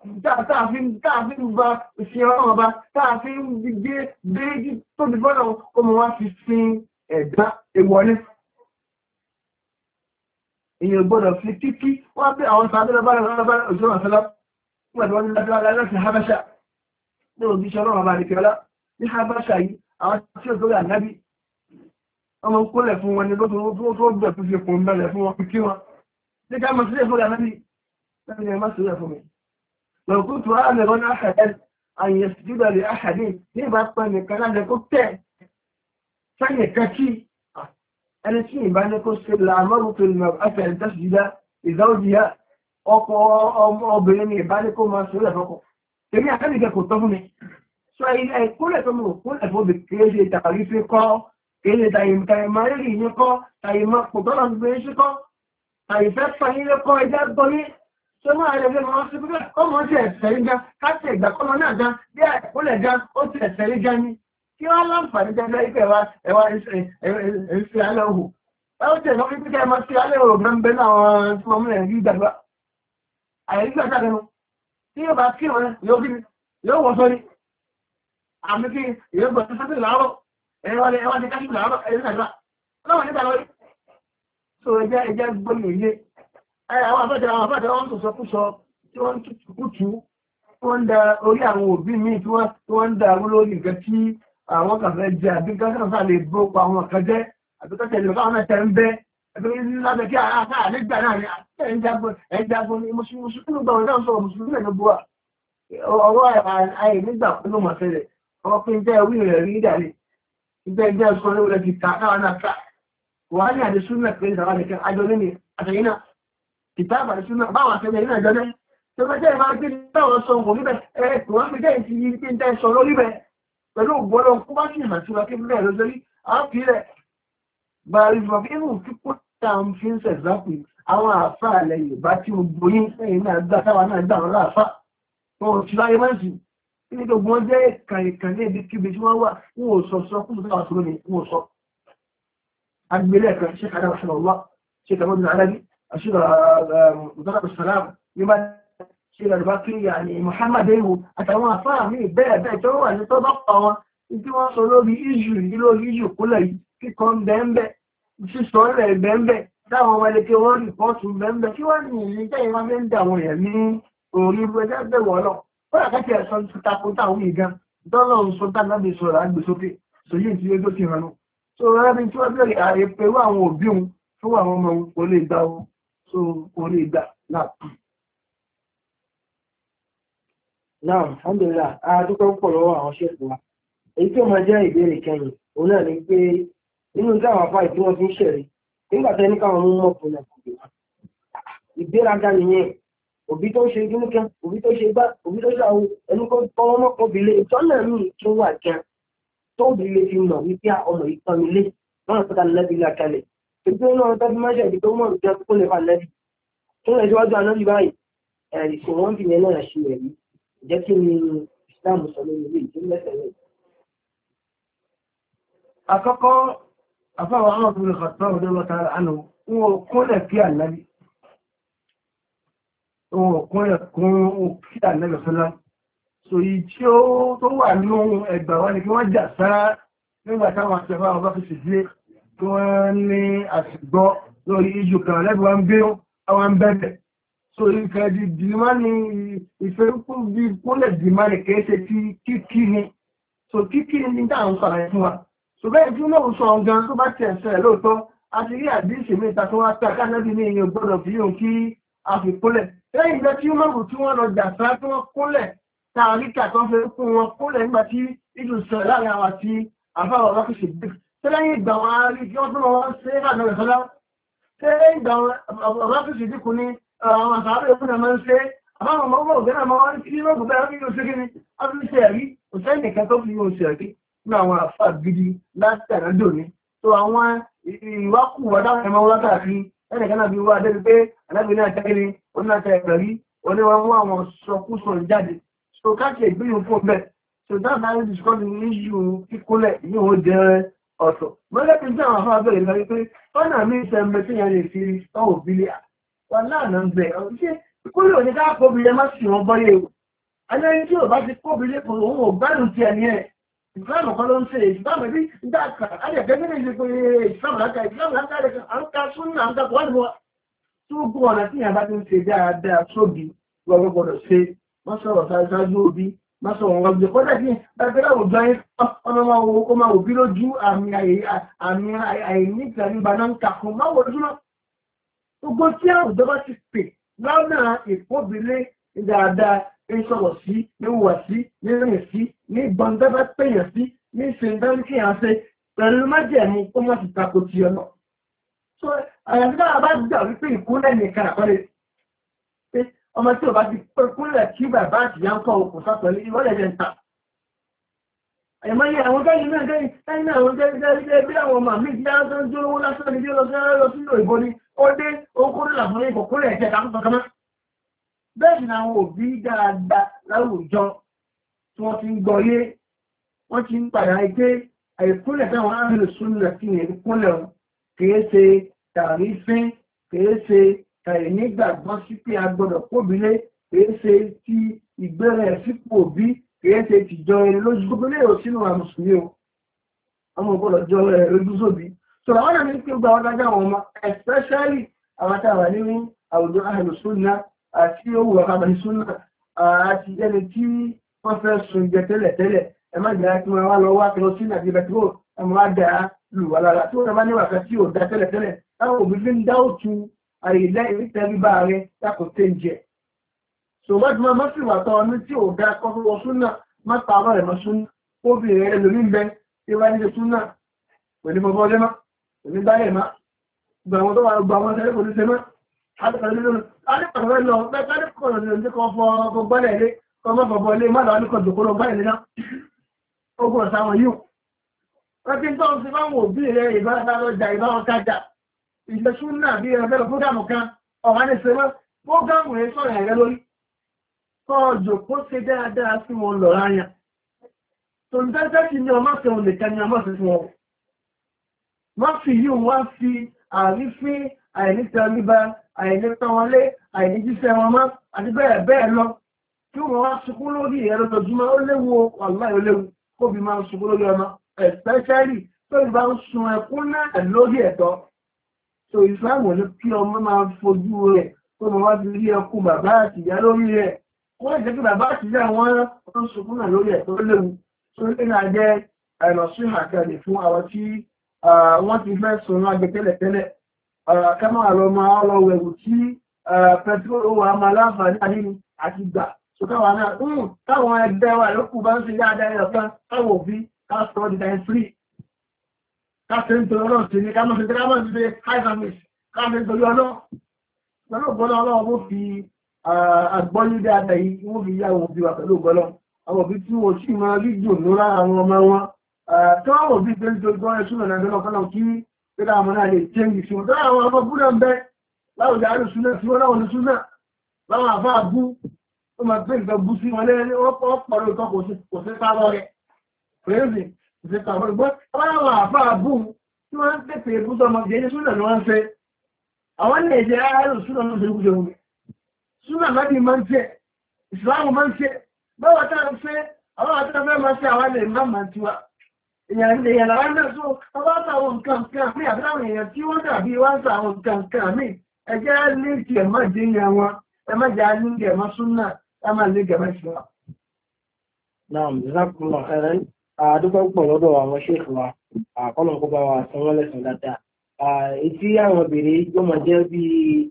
gba ìṣe ọlọ́run ọba, táàfin gbé béèjì tóbi fọ́nà kó mọ wá fi sin ẹ̀dá ewọlé. Èèyàn gbọ́dọ̀ fi kíkí wọ́n bí àwọn sàbẹ̀lẹ̀ bá òṣèlú àṣẹlá nígbàtí wọ́n ní láti Habasha ní òjíṣẹ́ ọlọ́run ọba àdìkẹ́lá ní Habasha yìí àwọn tí ó tó yà nábì ọmọ kólẹ̀ fún wọn ni ló tó gbẹ̀ tó fi kùn mẹ́lẹ̀ fún wọn kí wọn ní ká mọ̀ sílẹ̀ fún yà nábì lẹ́yìn ẹ̀ má sílẹ̀ fún mi lọ́kùn tó rà lẹ́rọ ní àṣàdẹ́ àyẹ̀ sídà lè àṣàdé ní ìbá pẹ́ nìkan láti kó tẹ̀ sáyẹ̀ kẹ́kí ẹni tí ìbá ní kó ṣe làmọ́rù tó lè afẹ́ ìdásídá ìdáwòdìyà ọkọ̀ obìnrin ní ìbá ní kó máa ṣe lẹ́fọ́kọ̀ èmi àkẹ́nìkẹ́ kò tọ́ fún mi sọ ilẹ̀ ìkólẹ̀ tó mọ̀ kólẹ̀ fún mi kìí ṣe tàbí fi kọ́ kìí ṣe tàyìmọ̀ rírì ní kọ́ tàyìmọ̀ kò tọ́lọ̀ gbé ṣe kọ́ tàyìfẹ́ fàyín lé kọ́ ẹjá gbọ́yé ṣé máa rẹ̀ lé wọn sí pípẹ́ ọmọ ti ẹ̀sẹ̀ rí gan káṣí ìgbà kọ́mọ náà gan bí àìkólẹ̀ gan ó ti ẹ̀sẹ̀ rí gan ni kí wọ́n láǹfààní jẹ́ ìpẹ́ ẹwà ìfẹ́ alẹ́ òhù báwo tẹ̀ lọ́ fífi kẹ́ ẹ máa fi alẹ́ òhù gan bẹ́ẹ̀ náà tí wọ́n mú ẹ̀ rí ìgbàgbà àyẹ̀rígbà sàkẹ́nu tí yóò bá kí wọn yóò wọ́ sọ́rí àmì kí yóò gbọ́ sọ́sọ́ láàárọ̀ ẹwà ti káṣí láàárọ̀ ẹ̀rí sàgbà ọlọ́wọ́ nígbà lọ́rí so ẹjẹ́ gbọ́mì ilé àwọn àfẹ́tẹ̀ wọn sọ̀sọ́ kú sọ tí wọ́n kútù tí wọ́n ń da orí àwọn òbí míì tí wọ́n ń da lórí nǹkan tí àwọn kàfẹ́ jẹ àbí gángan sáà lè bó pa àwọn kan jẹ́ àbí kọ́tẹ̀ lè káwọn náà tẹ̀ ń bẹ́ ẹbí lábẹ́ kí àlẹ́gbà náà ni ẹ̀jágbọ́n ni mùsùlùmí gbọ́n náà sọ̀rọ̀ mùsùlùmí lẹ́nu búwa ọwọ́ àìnígbà pẹ̀lú mọ̀sẹ̀lẹ̀ ọwọ́ pé jẹ́ orí rẹ̀ rí dàlẹ̀ ìgbẹ́ sọ lórí rẹ̀ ti ta káwọn náà ká wà ní àdísúnmẹ̀ pé ìsàwọn nìkan àjọ nínú àtẹ̀yìn náà ìtàbà àdísúnmẹ̀ báwọn àtẹ̀yìn náà jọ náà tó bẹ́ jẹ́ ìmáa gbé táwọn sọ òkú níbẹ̀ kò wọ́n fi jẹ́ ìtì yìí tí ń tẹ́ sọ lórí bẹ̀ pẹ̀lú ògbọ́lọ́ kó bá sì hàn sí wa kí bẹ́ẹ̀ lọ sórí àwọn fi rẹ̀ bàrí fún ọ̀fẹ́ inú kíkó táwọn fi ń sẹ̀sáàpù àwọn àfà alẹ́ Yorùbá tí ó gbóyún sẹ́yìn náà gbà táwọn náà gbà wọn láàfà wọn ò sí láyé mọ́sí ní gbogbo wọn jẹ́ kàìkàn ní ibi kíbi tí wọ́n wà wọn ò sọ kúrò táwọn sọ lónìí wọn ò sọ agbélé kan ṣe kàdá wàṣẹ lọ́wọ́ ṣe kàdá wàṣẹ alábí àṣírà mùsàlá sàlám nígbà ṣe ìrọ̀lùbá kiri àní Muhammad ewu àtàwọn àfáà mi bẹ́ẹ̀ bẹ́ẹ̀ tó wà ní tọ́bọ̀ pa wọn tí wọ́n sọ lórí ìjù kúlẹ̀ yìí kíkọ́ ń bẹ́ẹ̀ sísọ rẹ̀ bẹ́ẹ̀ táwọn ọmọ ẹlẹ́kẹ́ wọ́n rìpọ́ọ̀tù bẹ́ẹ̀ kí wọ́n ní ilé jẹ́ ìwọ́n ń dà wọ́n yẹ̀ ní orí ẹgbẹ́ bẹ̀wọ̀ lọ ó yà kẹ́kẹ́ ẹ̀sọ́ ti takò táwọn ìgan dọ́lọ̀ ń sọ tábí sọ̀rọ̀ àgbèsókè sòyí tí ó ti hàn so rẹ́bí tí wọ́n bẹ̀rẹ̀ ààrẹ pẹ̀lú àwọn òbí òun fún àwọn ọmọ òun kò lè gbà ó so kò lè gbà náà. náà alhamdulillah a dúpẹ́ púpọ̀ lọ́wọ́ àwọn ṣẹ́ẹ̀kù wa èyí tí ó máa jẹ́ ìbéèrè kẹyìn òun náà ni pé nínú táwọn afáì tí wọ́n fi ń ṣẹ̀rí nígbà tẹ́ ní káwọn mú mọ́ fún ẹ̀kọ́ ìgbéraga nìyẹn òbí tó ń ṣe gíníkan òbí tó ṣe gbá òbí tó ṣàwọ ẹnu kọ́ ọmọkọ̀bìlẹ̀ ìtọ́nà míì tó wà gan tó bìlẹ̀ fi mọ̀ wípé ọmọ ìpamilé náà tó tàbí lẹ́bí lákalẹ̀ ètò náà tàbí máṣẹ̀ ìdí tó mọ̀ jẹ́ kó lè fà lẹ́bí tó lè síwájú ànábì báyìí ẹ̀rì sí wọ́n fi yẹn náà ṣe ẹ̀rí jẹ́ kí ni Islam sọ lórí ilé ìdí mẹ́sẹ̀ rẹ̀. àkọ́kọ́ afáwọn àwọn ọmọ ìkọ̀tọ́ ọdún lọ́ta àná wọn kúnlẹ̀ kí ànábì wọn kúnlẹ̀ kún kí ànábì fúnlá so yìí tí ó tó wà nínú ẹgbà wá ní kí wọ́n jà sára nígbà táwọn àti ẹ̀fọ́ àwọn bá fi ṣèdílé tí wọ́n ní àṣìgbọ́ lórí ìjù kan lẹ́bí wọn gbé àwọn bẹ̀rẹ̀ so ìfẹ́ di dìímá ní ìfẹ́ bí kúnlẹ̀ dìímá ní kẹ́ẹ́ṣe tí kíkí ni so kíkí ni dáhùn sàlàyé fún wa so bẹ́ẹ̀ tí náà sọ ọ̀gán tó bá tẹ̀ ẹ̀sẹ̀ lóòótọ́ a ti rí àdíṣe mẹ́ta tó wá tà kánẹ́bí ní èèyàn gbọ́dọ̀ fi yóò kí a fi kúnlẹ̀ lẹ́yìn ìgbà tí wọ́n mú tí wọ́n lọ jà sára tí wọ́n kúnlẹ̀ tààríkà tó ń fẹ́ fún wọn kúnlẹ̀ nígbà tí ìlú sọ láàrin àwọn àti àfáwọ̀ ọ̀rọ̀ kìí ṣe tẹ́lẹ̀yìn ìgbà wọn a rí kí wọ́n tún lọ ṣe é àná ìfọ́lá tẹ́lẹ̀yìn ìgbà ọ̀rọ̀ kìí ṣe dínkù ní àwọn àṣàbẹ̀ ìfúnná máa ń ṣe àbáwọn ọmọ ọgbọ̀n ògbẹ́nà máa wá ní kí ló gbogbo ẹ̀rí yóò ṣe kí ni a fi ṣe ẹ̀rí òṣèlú nìkan tó fi yóò ṣe ẹ̀rí ní àwọn àfà gidi láti ànájò ní tó àwọn ìwákùwà dáhùn ẹ̀mọ́ wọn káàkiri ẹnìkan náà fi wá débi pé ànábì náà tẹ́kiri onínáta ẹ̀rí oníwọ̀n mú àwọn sọkúsọ jáde so káàkiri ìgbéyàwó fún bẹ́ẹ̀ so that's how this called the issue kíkólẹ̀ yóò jẹ́ ọ̀tọ̀ mọ́lẹ́bí tí àwọn afárá bẹ̀rẹ̀ lọ wípé ọ̀nà mi ìṣẹ̀mbẹ̀ tí yẹn lè fi ọ̀wọ̀ bílẹ̀ wà láàánú ń bẹ̀ ṣé kúrò òní ká kóbìlẹ̀ má sì wọ́n bọ́yé o alẹ́ tí ò bá ti kóbìlẹ̀ kò òun ò gbádùn ti ẹni ẹ̀ ìsìlámù kan ló ń ṣe ìsìlámù bí dáàkà adẹ̀kẹ́ bí ní ṣe pé ìsìlámù láńkà àǹkà súnà àǹkà kò wá ní wọn tó gbọ́ ọ̀nà tí yẹn bá ti ń ṣe dáadáa sóbi wọ́n gbọ́dọ̀ ṣe wọ́n sọ̀rọ̀ ṣáájú òbí má sọ wọn gbọ́dọ̀ kọ́dà sí ẹgbẹ́ àwùjọ yẹn ọmọ máa wo kó máa wò bí lójú àmì àìníkàríba náà ń kàkùn máa wò lójú náà gbogbo tí àwùjọ bá ti pè lọ́nà ìkóbìlẹ̀ dáadáa ń sọ̀rọ̀ sí ní wùwà sí ní rìn sí ní gbọ̀ǹdẹ́bẹ́ pèèyàn sí ní ìsìndárí kí à ń ṣe pẹ̀lú májẹ̀mú kó má ti tako ti ọ̀nà. so àyàfi náà bá gbà wípé ìkúnlẹ̀ nìkan àkọlẹ̀ ọmọ tí ò bá ti kúnlẹ̀ kí bàbá àti ìyá ń kọ́ òkú sápẹ̀lú ìwọ́lẹ̀ jẹ́ ń ta. àyẹ̀mọ́yẹ àwọn tẹ́yìn náà tẹ́yìn náà àwọn tẹ́yìn bí àwọn ọmọ mi jẹ́ tó ń jó owó lásán ní bí lọ sínú ìbò ni ó dé okúnlẹ̀ àfún ikọ̀ kúnlẹ̀ ẹ̀jẹ̀ kákùnkàn kan náà. bẹ́ẹ̀ ni àwọn òbí dáadáa láwùjọ tí wọ́n ti ń gbọ́ yé wọ́n ti ń padà ike àìkúnlẹ̀ táwọn áhùn ìsúnlẹ̀ kí ní kúnlẹ̀ kìí ṣe tàrífín kìí ṣe kàì nígbàgbọ́ sí pé a gbọ́dọ̀ kóbílé kìí ṣe ti ìgbẹ́rẹ̀ sípò òbí kìí ṣe tìjọ ẹni lójú gbogbo lè ò sínú àmùsùlùmí o ọmọ ògbọ́dọ̀ jọ ẹ̀ lójú sóbi sọ̀rọ̀ àwọn àmì pé gba ọdájá àwọn ọmọ especially àwọn táwà nínú àwùjọ ahlu sunna àti owó àkàbàní sunna àti ẹni tí wọ́n fẹ́ sun jẹ tẹ́lẹ̀ ẹ má jẹ́ kí wọ́n wá lọ wá kẹlọ sínú àti bẹ̀tírò ẹmọ wá dà lù wà lára tí wọ́n bá ní wàkà tí ò dá tẹ́lẹ̀ táwọn òbí fi ń dá òtún àìlẹ́ ìtẹ́ríbá rẹ̀ yàtọ̀ tẹ́ ń jẹ. ṣùgbọ́n tí wọ́n má sì wà tọ́ ní tí ò dá kọ́kọ́ wọ súnà má pààrọ̀ ẹ̀ mọ́ súnà obìnrin rẹ̀ lórí ń bẹ tí wọ́n ní súnà pẹ̀lú bọ́bọ́ lé má pẹ̀lú báyẹ̀ má gbà wọn tó wà gbà wọn tẹ́lẹ̀ kò ní ṣe má ogun ọ̀sá wọn yíò wọ́n tí tó ń fi báwọn òbí rẹ̀ ìbáradáwọ́jà ìbáwọn kájà ìgbẹ̀ṣúnà bí ẹgbẹ̀rẹ̀ fúgàmù kan ọ̀wá ní ṣe wọ́n fúgàmù rẹ̀ sọ̀rọ̀ ẹ̀rẹ́ lórí kọ́ọ̀jò kó ṣe dáadáa sí wọn lọ ráyà tó ń tẹ́tẹ́ sí ní ọmọ ṣe òun lè kẹ́ni ọmọ sí wọn wọ́n fi yíò wọ́n fi àrífín àìnítẹríba àìnítọ́wọlé àìníjíṣẹ́ wọn mọ́ àti bẹ́ẹ̀ bẹ́ẹ̀ lọ kí wọ́n wá sunkún lórí ẹ̀rọ lójúmọ́ ó léwu wàláhì ó léwu kóbi máa ń sunkún lórí ọmọ especially tó ìbá ń sun ẹkún náà lórí ẹ̀tọ́ so ìsìláàmù ní kí ọmọ máa fojú rẹ̀ tó mọ̀ wá sí rí ẹkún bàbá àti ìyá lórí rẹ̀ wọ́n lè jẹ́ kí bàbá àti ìyá wọn ń sunkún náà lórí ẹ̀tọ́ ó léwu tó lè náà jẹ́ àìlọ́sí àkàlẹ̀ fún àwọn tí wọ́n ti fẹ́ sùn náà gbé tẹ́lẹ̀tẹ́lẹ̀ kẹ́mọ́ àlọ́mọ ọlọ́wẹ̀wù tí pẹtrólù wà máa láǹfààní àti gbà ṣùgbọ́n náà táwọn ẹgbẹ́ wà lókù bá ń ṣe dáadáa ẹ̀ọ̀kan táwọn òbí káàkiri ọdún time free káàkiri nítorí ọlọ́run sí ní káàkiri nítorí ọlọ́run sí high service káàkiri nítorí ọlọ́run pẹ̀lú ògbọ́nà ọlọ́run ó fi àgbọ́yé dáadáa yìí wọ́n fi yá àwọn òbí wa pẹ̀lú ògbọ́nà àwọn òbí tí wọ́n sì máa rí jù lóra àwọn ọmọ wọn tí wọ́n òbí pé nítorí gbọ́n ẹ̀sùn náà lọ́nà fọ́nà kí pẹ́lú àwọn náà lè change sí wọn tó àwọn ọmọ búrẹ́ ń bẹ́ láwùjọ àrùsùn náà tí wọ́n láwọn oníṣùn náà láwọn àfáà bú ó máa gbé ìgbà bú sí wọn lẹ́rẹ́ wọ́n pọ̀ lóòótọ́ kò sí sábọ́ rẹ̀ pẹ̀lú kò sí sábọ́ rẹ̀ gbọ́n àwọn àfáà bú tí wọ́n ń pèpè bú sọmọ jẹ́ ní súnà ni wọ́n ń fẹ́ àwọn lè jẹ́ àrùn súnà ló ń ṣe kúṣe wọn súnà láti máa ń ṣe ìsìláàmù máa ń ṣe báwa tá à ń fẹ́ àwọn àti afẹ́ máa ṣe àwọn lè má máa tiwa èèyàn làwọn náà tó ọba àtàwọn nǹkan kan mí àti àwọn èèyàn tí wọ́n dàbí wá ń sa àwọn nǹkan kan mí ẹjẹ́ ní ti ẹ̀ má dín ní àwọn ẹ má jẹ́ ní ìgẹ̀ má súnà ẹ má ní ìgẹ̀ má ṣe wá. Naam, jazakumullahu khairan. Àdúgbò pọ̀ lọ́dọ̀ àwọn ṣéèkì wa, àkọ́nà kó bá wa san wọ́n lẹ́sàn dáadáa. Ètí àwọn obìnrin yóò máa jẹ́ bí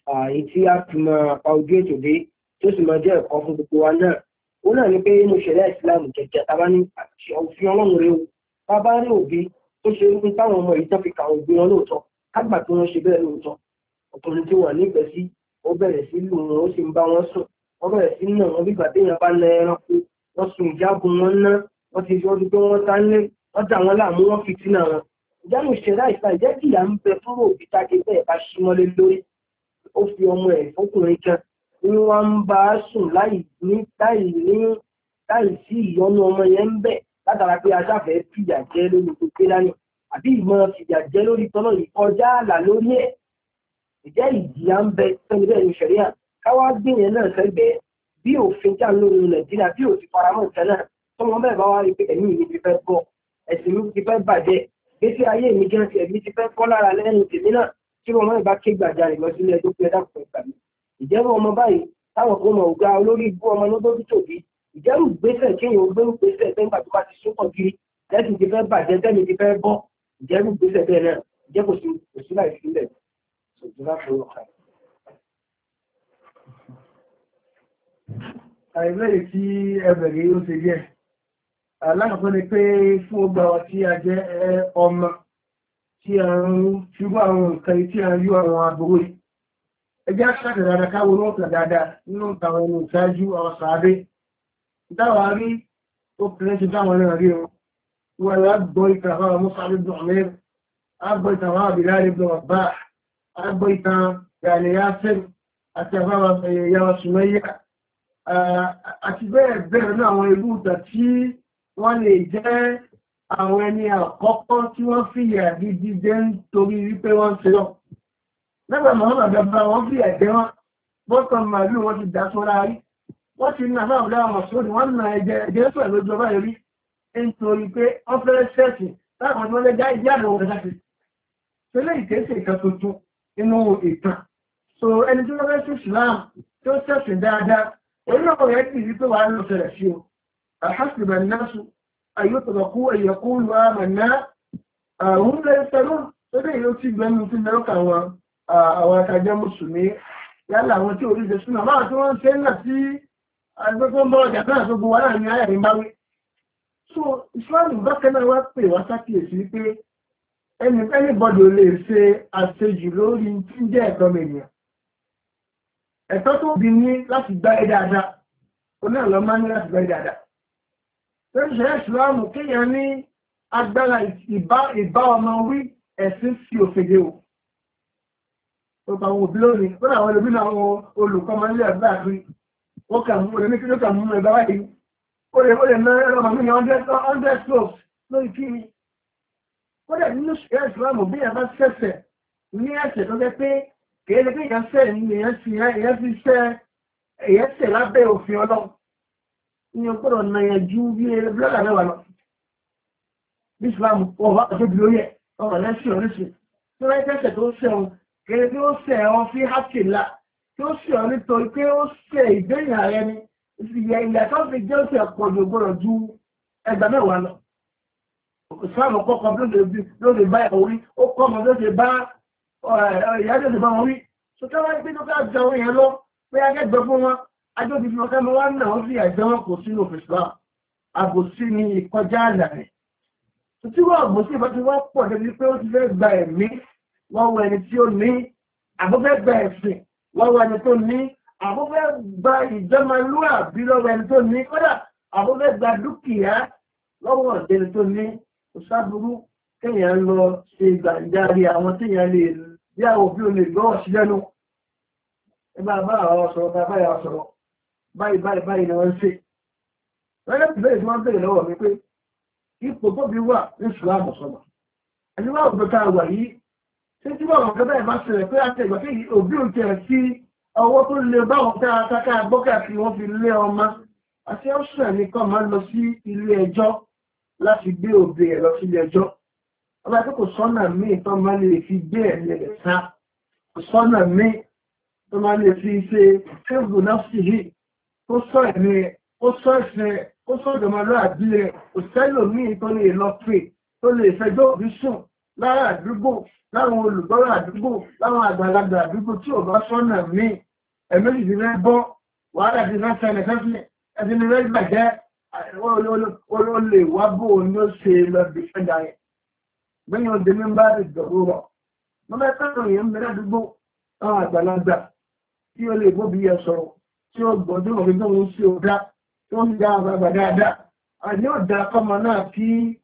èyí tí a fi máa pa ojú ètò dé tó sì máa jẹ́ ẹ̀kọ́ fún gbogbo wa náà ó náà ní pé inú ìṣẹ̀lẹ̀ ìsìlámù kẹ̀kẹ́ tá a bá ní òfin ọlọ́run rẹ o bá bá rí òbí tó ṣe ń táwọn ọmọ yìí tán fi kà òbí wọn lóòótọ́ kágbà tí wọ́n ṣe bẹ́ẹ̀ lóòótọ́ ọkùnrin tí wọ́n nífẹ̀ẹ́ sí ó bẹ̀rẹ̀ sí lù wọn ó sì ń bá wọn sùn wọ́n bẹ̀rẹ̀ sí nà wọn bí ìgbà téèyàn bá na ẹranko wọ́n sun ìjágun wọn ná wọ́n ti wọ́n ti pé wọ́n sá lé wọ́n dà wọ́n láàmú wọ́n fi tínà wọn. ìjánu ìṣẹ̀dá ìta ìjẹ́ kí ìyá ń bẹ fúrò òbí táke bẹ́ẹ̀ bá ṣí mọ́lé lórí ó fi ọmọ ẹ̀ fọkùnrin kan ní wọ́n ń bá a sùn láì sí ìyọnu ọmọ yẹn ń bẹ̀ látara pé aṣáfẹ́ fìyà jẹ lórí tó gbé dání àbí ìmọ̀ fìyà jẹ lórí tọ́lọ́ yìí kọjá àlà lórí ẹ̀ ìjẹ́ ìjìyà ń bẹ sẹ́ni bẹ́ẹ̀ ní ṣẹ̀ríà káwá gbé yẹn náà sẹ́gbẹ̀ẹ́ bí òfin já lórí nàìjíríà bí ò ti faramọ́ ìtẹ́ náà tọ́mọ bẹ́ẹ̀ bá wá rí pé ẹ̀mí mi ti fẹ́ bọ́ ẹ̀sìn mi ti fẹ́ bàjẹ́ gbèsè ayé mi jẹ́ ti ẹ̀mí ti fẹ́ kọ́ lára lẹ́nu tèmi náà tí ọmọ ìbá ké gbàjarè lọ sílé ẹjọ́ pé ẹ̀dá kò gbà mí ìjẹ́rù ọmọ báyìí táwọn kò mọ̀ ọ̀gá olórí ibú ọmọ lọ́dọ́dún tòbí ìjẹ́rù gbèsè kéèyàn gbẹ́rù gbèsè tẹ́ńgbà tó bá ti sókàn kiri lẹ́sìn ti fẹ́ bàjẹ́ tẹ́mi ti fẹ́ bọ́ ìjẹ́rù gbèsè bẹ́ẹ̀ náà ìjẹ́ kò sí láì sílẹ̀ àìbẹ̀rẹ̀ tí ẹbẹ̀rẹ̀ yóò ṣe jẹ́ alákọ̀ọ́kọ́ ni pé fún ọgbà wa tí a jẹ́ ọmọ tí a ń ṣubú àwọn nǹkan tí a ń yọ àwọn àbúrò yìí ẹjẹ́ àṣàkẹ̀ dáadáa káwọn olóòtà dáadáa nínú àwọn ẹnu ìṣáájú àwọn sàábé dáwà rí ó kéré ṣe táwọn náà rí o wọ́n yà gbọ́ ìtàn àwọn Mus'ab ibn Umair àgbọ̀ ìtàn àwọn Bilal ibn Rabah àgbọ̀ ìtàn yàlẹ̀ Yasir àti àwọn ìyàwó Sumayya àti bẹ́ẹ̀ bẹ́ẹ̀ náà àwọn ìlú ìtà tí wọ́n lè jẹ́ àwọn ẹni àkọ́kọ́ tí wọ́n fìyà gidi jẹ nítorí wípé wọ́n ṣe lọ. Lẹ́gbẹ̀ẹ́ Muhammad àgbàbà wọ́n fìyà jẹ wọn bọ́tọ̀ màálù wọ́n ti dá sọ́ra rí wọ́n ti nà fáwọn ọ̀dọ́ àwọn sórí wọ́n nà ẹ̀jẹ̀ sọ̀rọ̀ lójú ọba yìí rí nítorí pé wọ́n fẹ́ ṣẹ́ẹ̀sì láwọn tí wọ́n lè já ìdí àdó wọn kẹta sí. Ṣé lè ìkéṣe ìkan tuntun inú ìtàn? So ẹni tí wọ́n fẹ́ sí Islam tó ṣẹ̀sìn dáadáa orílẹ̀-èdè rẹ̀ kì í pé wàá lọ sẹ̀rẹ̀ sí o. Àhásìbà náṣu ayọ́tọ̀lọ́kú ẹ̀yẹ̀kú lu àmàná àwọn ilẹ̀ ìṣẹ́lú tó dé ìlú tí gbẹ́nu tí mẹ́rọ́kà àwọn akajẹ́ mùsùlùmí yálà àwọn tí orí ìṣẹ́sùn àmáà tí wọ́n ń ṣe ńlá sí agbẹ́gbẹ́ ń bọ́ ọjà náà tó gbowó láàrin ayà ní báwí. So Islam bákan náà wá pè wá sákìyèsí pé anybody lè ṣe àṣejù lórí tí ń jẹ́ ẹ̀tọ́ mẹ́nìyàn. Ẹ̀tọ́ tó bí ní láti gbá ẹ dáadáa, ó náà lọ máa ní láti gbá ẹ dáadáa. Lórí ìṣẹ̀lẹ̀ ìṣìláàmù kéèyàn ní agbára ìbá ọmọ wí ẹ̀sìn sí òfèdè o. Ó pa àwọn òbí lónìí, ó náà àwọn olùbí náà àwọn olùkọ́ máa ń lé ẹ̀gbẹ́ àgbé. Ó kà mú ẹni kí ló kà mú ẹ̀gbẹ́ wáyé. Ó lè ná ẹ̀rọ màmí ní 100 strokes lórí kí ni. Ó dẹ̀ nínú ìṣẹ̀lẹ̀ ìṣìláàmù bí ẹ̀ bá ṣẹ̀ṣẹ̀ ní ẹ̀ṣẹ̀ tó jẹ́ pé kèéle pé èèyàn ṣẹ̀ ní èèyàn ṣẹ̀ lábẹ́ òfin Ọlọ́run. Ní ọgbọ́dọ̀ na yanjú bí blọ́gà mẹ́wàá lọ. Bí Islam wọ́n wá ọjọ́ bí lórí ẹ̀ ọ̀rọ̀ lẹ́sìn oríṣìí. Tí wọ́n tẹ́sẹ̀ tó ṣẹ̀wọ̀n kèrè tí ó ṣẹ̀ wọn fi hákì ńlá tí ó ṣẹ̀ ọ́ nítorí pé ó ṣẹ̀ ìgbéyìn ààrẹ ni ìyẹ ilẹ̀ tó fi jẹ́ òṣè pọ̀ jù gbọ́dọ̀ ju ẹgbẹ́ mẹ́wàá lọ. Islam kọ́kọ́ ló lè bá ẹ̀wọ̀ rí ó kọ́ ọmọ ló lè bá ìyá ló lè bá wọn rí. Sọtẹ́ wá gbé tó ká jẹ àwọn èèyàn lọ pé akẹ́gbẹ́ fún wọn ajọ́ ti fi ọkẹ́ mọ́ wá náà wọ́n fi àìjẹ́ wọn kò sínú òfin Islam àbòsí ni ìkọjá àlà rẹ̀. Tí wọ́n àbòsí ìbá ti wọ́n pọ̀ débi pé ó ti fẹ́ gba ẹ̀mí wọ́n wọ ẹni tí ó ní àbúfẹ́ gba ẹ̀sìn wọ́n wọ ẹni tó ní àbúfẹ́ gba ìjọmọlúàbí lọ́wọ́ ẹni tó ní kódà àbúfẹ́ gba dúkìá lọ́wọ́ ẹni tó ní òṣàbùrú kéèyàn lọ ṣe gbàǹjarì àwọn téèyàn lè bí àwọn òbí ò lè gbọ́wọ́ sí lẹ́nu ẹ bá àwọn sọ̀rọ̀ bá báyà sọ̀rọ̀ báyìí ni wọ́n ń ṣe. Lọ́jọ́ ìbéèrè tí wọ́n béèrè lọ́wọ́ mi pé ipò tó bí wà ní ìsìlámù sọ̀rọ̀. Ẹni wá òbí ká wà yìí, ṣé tí wọ́n kọ́ bẹ́ẹ̀ bá ṣẹlẹ̀ pé àti ìgbà tí òbí ò tẹ̀ sí ọwọ́ tó lè báwọn káàkiri gbọ́kà tí wọ́n fi lé ọmọ. Àti ọ̀sẹ̀ nìkan máa ń lọ sí ilé ẹjọ́ láti gbé òbí ẹ̀ lọ sí ilé ẹjọ́. Ọba tó kò sọ́nà míì tó máa lè fi gbé ẹ̀mí rẹ̀ sá. Kò sọ́nà míì tó máa lè fi ṣe fẹ́ẹ̀gùn náà sí yìí. Ó sọ ẹ̀mí rẹ̀, ó sọ ẹ̀sìn rẹ̀, ó sọ ìdọ̀mọ̀lúwàbí rẹ̀, kò sẹ́lò míì tó lè lọ pè tó lè fẹjọ́ òbí sùn lára àdúgbò láwọn olùgbọ́rọ̀ àdúgbò láwọn àgbàlagbà àdúgbò tí ò bá sọ́nà míì ẹ̀mẹ́jì ti rẹ́ bọ́ wàhálà ti rẹ́ sẹ́lẹ̀ sẹ́sẹ̀ ẹ̀sìn ni rẹ́ gbàjẹ́ ó lè wá bò ní ó ṣe lọ bí fẹ́dà yẹn gbẹ́yìn òde mi bá rí dọ̀rọ̀ rọ̀ wọ́n bẹ́ tẹ́lẹ̀ yẹn ń bẹ̀rẹ̀ àdúgbò àwọn àgbàlagbà tí ó lè bóbi yẹ sọ̀rọ̀ tí ó gbọ́dọ̀ òfin tó ń ṣe òdá tí wọ́n ti dá àgbàlagbà dáadáa àní ọ̀dà kọ́mọ náà kí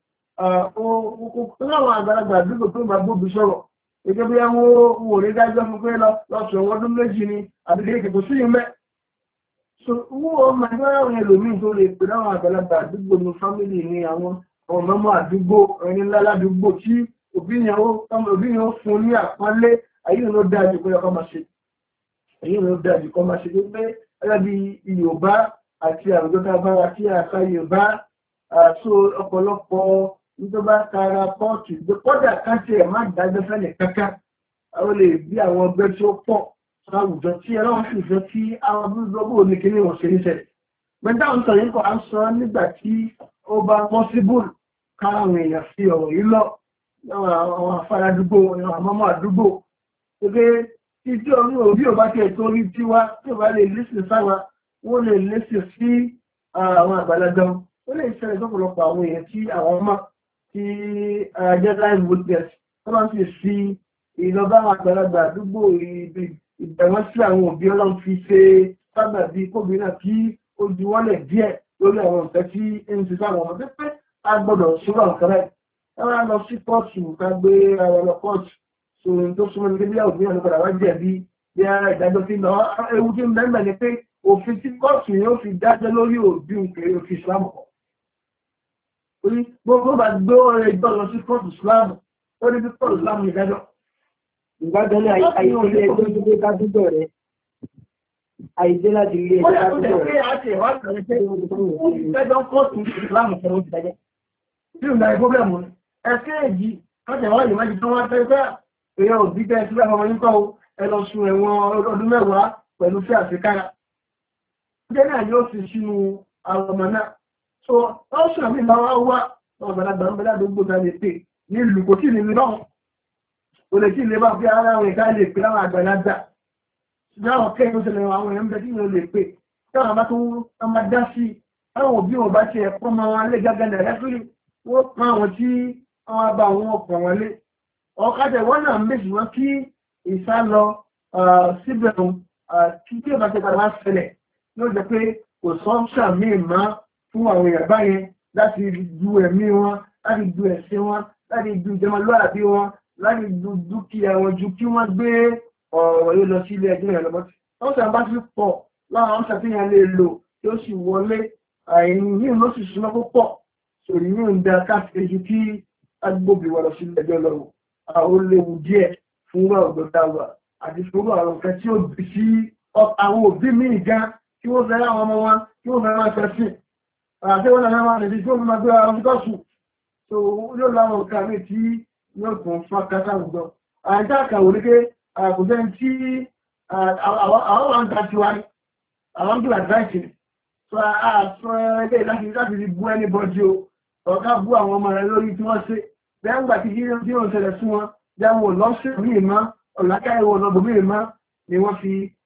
láwọn àgbàlagbà àdúgbò tó bá bóbi sọ̀rọ̀ gẹ́gẹ́ bí wọ́n wò lè dájọ́ fún pé lọ́sọ̀ ọdún méjì ni àbílẹ̀ kò sí ìmẹ́ so wọ́n máa ń ráwọn ẹlòmíì tó lè pè láwọn àgbàlagbà àdúgbò ní fámìlì ní àwọn ọmọ àdúgbò ẹni ńlá ládùúgbò tí òbí yẹn ó fún ní àpọ́nlé ayé ló dájú pé ọkọ̀ máa ṣe èyí ló dájú kọ́ máa ṣe pé ẹgbẹ́ bí Yorùbá àti àwùjọ tá a bá wa tí àṣà Yorùbá àṣọ ọ̀pọ̀lọpọ̀ nítorí bá tara pọ́ọ̀tù kọ́dà káṣí ẹ̀ má dájọ́ fẹ́lẹ̀ kankan àwọn lè bí àwọn ọgbẹ́ tí ó pọ̀ láwùjọ tí ẹlọ́run sì fẹ́ kí àwọn búrúdọ́gbò ní kíní wọ́n ṣe níṣẹ́ gbẹ́dá ń sọ yìí kọ́ à ń sọ nígbà tí ó bá pọ́síbùl káwọn èèyàn fi ọ̀rọ̀ yìí lọ àwọn afárá àdúgbò àwọn àmọ́mọ́ àdúgbò pé tí ọdún òbí ò bá tiẹ̀ torí tiwa tí ò bá lè lẹ́sìn sáwa wọ́n lè lẹ́sìn sí àwọn àgbàlagbà ó lè ṣẹlẹ̀ lọ́pọ̀lọpọ̀ àwọn èèyàn tí àwọn ọmọ tí deadline witness tó bá ń fi ìlọ́bá àwọn àgbàlagbà àdúgbò ìbẹ̀wọ̀n sí àwọn òbí ọlọ́run fi ṣe sábà bí kóbi náà kí ó ju wọ́lẹ̀ díẹ̀ lórí àwọn ìfẹ́ tí ń ti sáwọn ọmọ pé a gbọ́dọ̀ ṣúrọ̀ nǹkan rẹ̀ ẹ wá lọ sí kóòtù ká gbé ara lọ kóòtù sòrò tó súnmọ́ ní bí òbí ọ̀nà padà wá jẹ̀bi bí ara ìdájọ́ tí lọ ewu tí ń bẹ́ẹ̀ ni pé òfin tí kóòtù yóò fi dájọ́ lórí òbí òkèrè òfin ìsìlámù kan orí gbogbo bá gbé ọ̀rẹ́ ìgbọ́ lọ sí kóòtù ìsìlámù ó ní bí kóòtù ìsìlámù ìdájọ́ ìgbàdọ́lẹ̀ àìdílé ẹgbẹ́ tó gbé kájúgbọ̀ rẹ̀ àìdé láti ilé ẹgbẹ́ kájúgbọ̀ rẹ̀ ìgbẹ́jọ́ kóòtù ìsìlámù kẹrù ti dájẹ́ tí ó ń darí pọ́blẹ̀mù ẹ̀kẹ́ èjì kájẹ̀ wáyé májì tó wá tẹ́ pé èèyàn òbí tẹ́ sí ọmọ yín kọ́ ẹ lọ sun ẹ̀wọ̀n ọdún mẹ́wàá pẹ̀lú sí àṣekára jẹ́ náà yóò fi sínú àwọn ọmọ náà so ọ́sùn àmì ìbáwá wá ọ̀gbàlagbà ń bẹ ládùúgbò náà lè pè ní ìlú kò tí ì ní lọ́wọ́ o lè tí ì lè bá fi ara rẹ̀ ká lè pè láwọn àgbàlagbà ṣùgbọ́n àwọn kẹ́yìn ó ṣẹlẹ̀ àwọn èèyàn ń bẹ tí ìlú lè pè táwọn bá tó wọ́n máa dá sí àwọn òbí wọn bá ti ẹ̀kọ́ máa wọn lé gágá dàrẹ́fìlì wọ́n pa àwọn tí wọ́n bá wọn ọkọ̀ wọn lé ọ̀kadà wọn náà méjì wọn kí ìsá lọ síbẹ̀ tí ó bá ti padà wá ṣẹlẹ̀ ló jẹ́ pé kò sọ́ńṣà míì má fún àwọn èèyàn báyẹn láti du ẹ̀mí wọn láti du ẹ̀sìn wọn láti du ìjọmọlúwàbí wọn láti du dúkìá wọn ju kí wọ́n gbé ọ̀rọ̀ yìí lọ sí ilé ẹjọ́ yẹn lọ́mọ́tì. wọ́n sàn bá sí pọ̀ láwọn ọ̀sán tí yẹn lè lò tí ó sì wọlé àìní yìí ló sì súnmọ́ púpọ̀ sòrí yìí ń da káàkiri ju kí agbóbi wọ̀ lọ sí ilé ẹjọ́ lọ́wọ́ àwọn léwu díẹ̀ fún ọ̀gbọ̀dá wa àti fún àwọn nǹkan tí ó bì sí àwọn òbí míì gan tí wọ́n fẹ́ láwọn ọmọ wọn tí wọ́n fẹ́ máa fẹ́ sí àti wọ́n náà máa nìdí tí ó máa gbé ara wọn gọ́ọ̀sù tó yóò láwọn nǹkan mi tí yóò tún fún akásá àwùjọ àìjá àkàwò ní pé àkùnjẹ́ tí àwọn wà ń ta tiwa ní àwọn gbé àdváìsì ni so àṣọ ẹgbẹ́ láti fi bú anybody o ọ̀ká bú àwọn ọmọ rẹ̀ lórí tí wọ́n ṣe bẹ́ẹ̀ ń gbà tí wọ́n ṣẹlẹ̀ fún wọn jáwọn lọ́sẹ̀ mí ìmá ọ̀làkà ìwọ̀ ọ̀nà bòmí ìmá ni wọ́n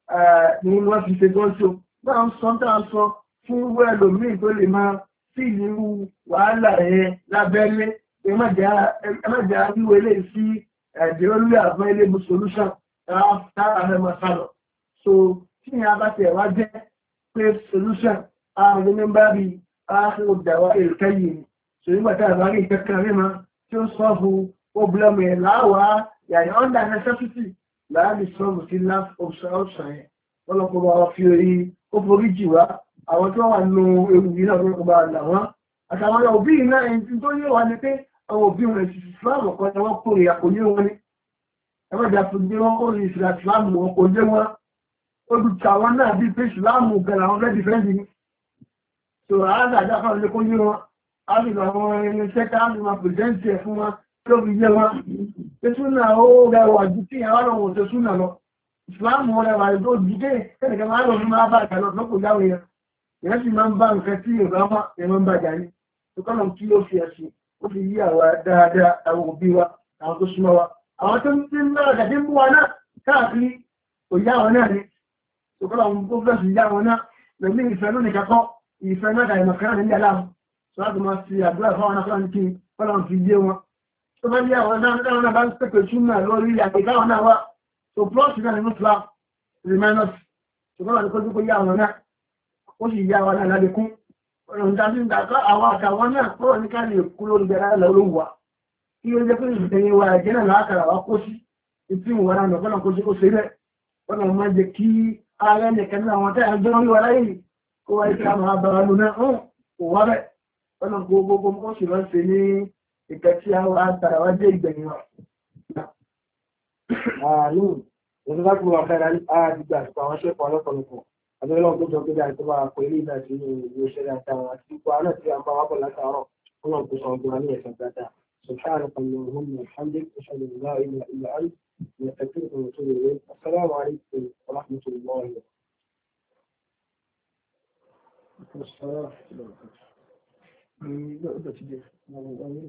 fi ṣe gọ́ọ̀ṣù báwọn ń sọ tá à ń sọ fún wẹ́ẹ̀lò míì tó lè máa sí ìlú wàhálà ẹ̀ lábẹ́lé ẹ má jẹ́ àríwọ̀ ilé sí ẹ̀dẹ̀rọ̀lú àbọ̀ ilé bu solution tára rẹ̀ máa sálọ so tí ìyá bá tẹ̀ wá jẹ́ pé solution àwọn ọmọ bá rí ààrùn òdàwà èlùkẹ́yìn so nígbà tá àbá rí ìkẹ́kẹ́ rí máa tí ó sọ fún problem ẹ̀ láwàá yàrá under necessity láàrín sọ́ọ̀mù sí last option yẹn wọ́n lọ́pọ̀ bá fi orí ó forí jì wá àwọn tí wọ́n wà nínú ewu yìí náà lọ́pọ̀ bá là wọ́n àtàwọn òbí náà ẹni tó yé wa ni pé àwọn òbí wọn ti ìsìláàmù kan ni wọ́n kórè àkóyé wọn ni ẹgbẹ́jà fún gbé wọn kórè ìsìláàmù wọn kò yé wọn olùkà wọn náà bí pé ìsìláàmù gan àwọn fẹ́ẹ́ dìfẹ́ǹdì ni tó àádàjà kan lè kó yé wọn á sì lọ àwọn irinṣẹ́ ká á sì máa pèsèǹtì ẹ̀ fún wọn tó fi yé wọn pé súnà ó rẹwà ju kí àwọn ọ̀rọ̀ wọn ṣe súnà lọ ìsìláàmù rẹwà tó dìde kẹ́nìkan máa lọ fún máa bá àgbà lọ lọ́pọ̀ jáwé yẹn ìyẹn sì máa ń bá nǹkan tí yorùbá máa ń bá jà ní tó kọ́nà kí ó fi ẹ̀sìn ó fi yí àwa dáadáa àwọn òbí wa àwọn tó súnmọ́ wa àwọn tó ń tí ń lọ́rọ̀ tàbí ń bú wa náà káàkiri kò yá wọn náà ni ṣùgbọ́n àwọn tó fẹ́ sí yá wọn náà pẹ̀lú ìfẹ́ lónìí kakọ́ ìfẹ́ náà dàìmọ̀ kan nílẹ̀ aláwọ̀ sọ láti máa fi àdúrà fáwọn náà fáwọn kí wọ́n fi yé wọn tó bá yé àwọn náà bá ń pèpè súnmọ́ lórí àgbègbè àwọn náà wá so plus náà ni muslim remainers ṣùgbọ́n àwọn ìkọ́jú kó yá àwọn náà ó sì yá àwọn náà lálékún ọ̀rọ̀ ìdájú ìdàkọ́ àwọn àtàwọn náà kúrò ní ká lè kú lórí bẹ̀rẹ̀ lọ́wọ́ wa kí ó jẹ́ pé ìfẹ̀yìn wa ẹ̀jẹ̀ náà láàkàrà wa kó sí ìtí ìwọ̀n náà lọ́kọ́nà kó sí kó ṣe bẹ́ẹ̀ wọ́n náà máa jẹ́ kí ara ẹnìkan náà àwọn tẹ́yà jọ wíwá láyé kó wáyé kí a máa bára lò náà hàn kò wá bẹ́ẹ̀ wọ́n náà gbogbo kó sì lọ́ọ́ ṣe ní ìkẹ́ tí a wá tàrà wá jẹ́ ìgbẹ̀yìn wa. ààrùn ìrìnàjò wa fẹ́ra ní àdìgbà àti àwọn ṣẹ́kọ̀ọ́ ọlọ́pọ̀lọpọ̀ àbẹ́lọ́ tó jọ pé dáa tó bá kọ ilé ìgbà tí ìwé ìṣẹ̀lẹ̀ àtàwọn àti ipò àná tí a ń bá wábọ̀ látàárọ̀ wọn náà kó sọ ọdún wa ní ẹ̀sán dáadáa سبحانك اللهم وبحمدك أشهد أن لا إله إلا أنت نستغفرك ونتوب إليك السلام عليكم ورحمة الله وبركاته.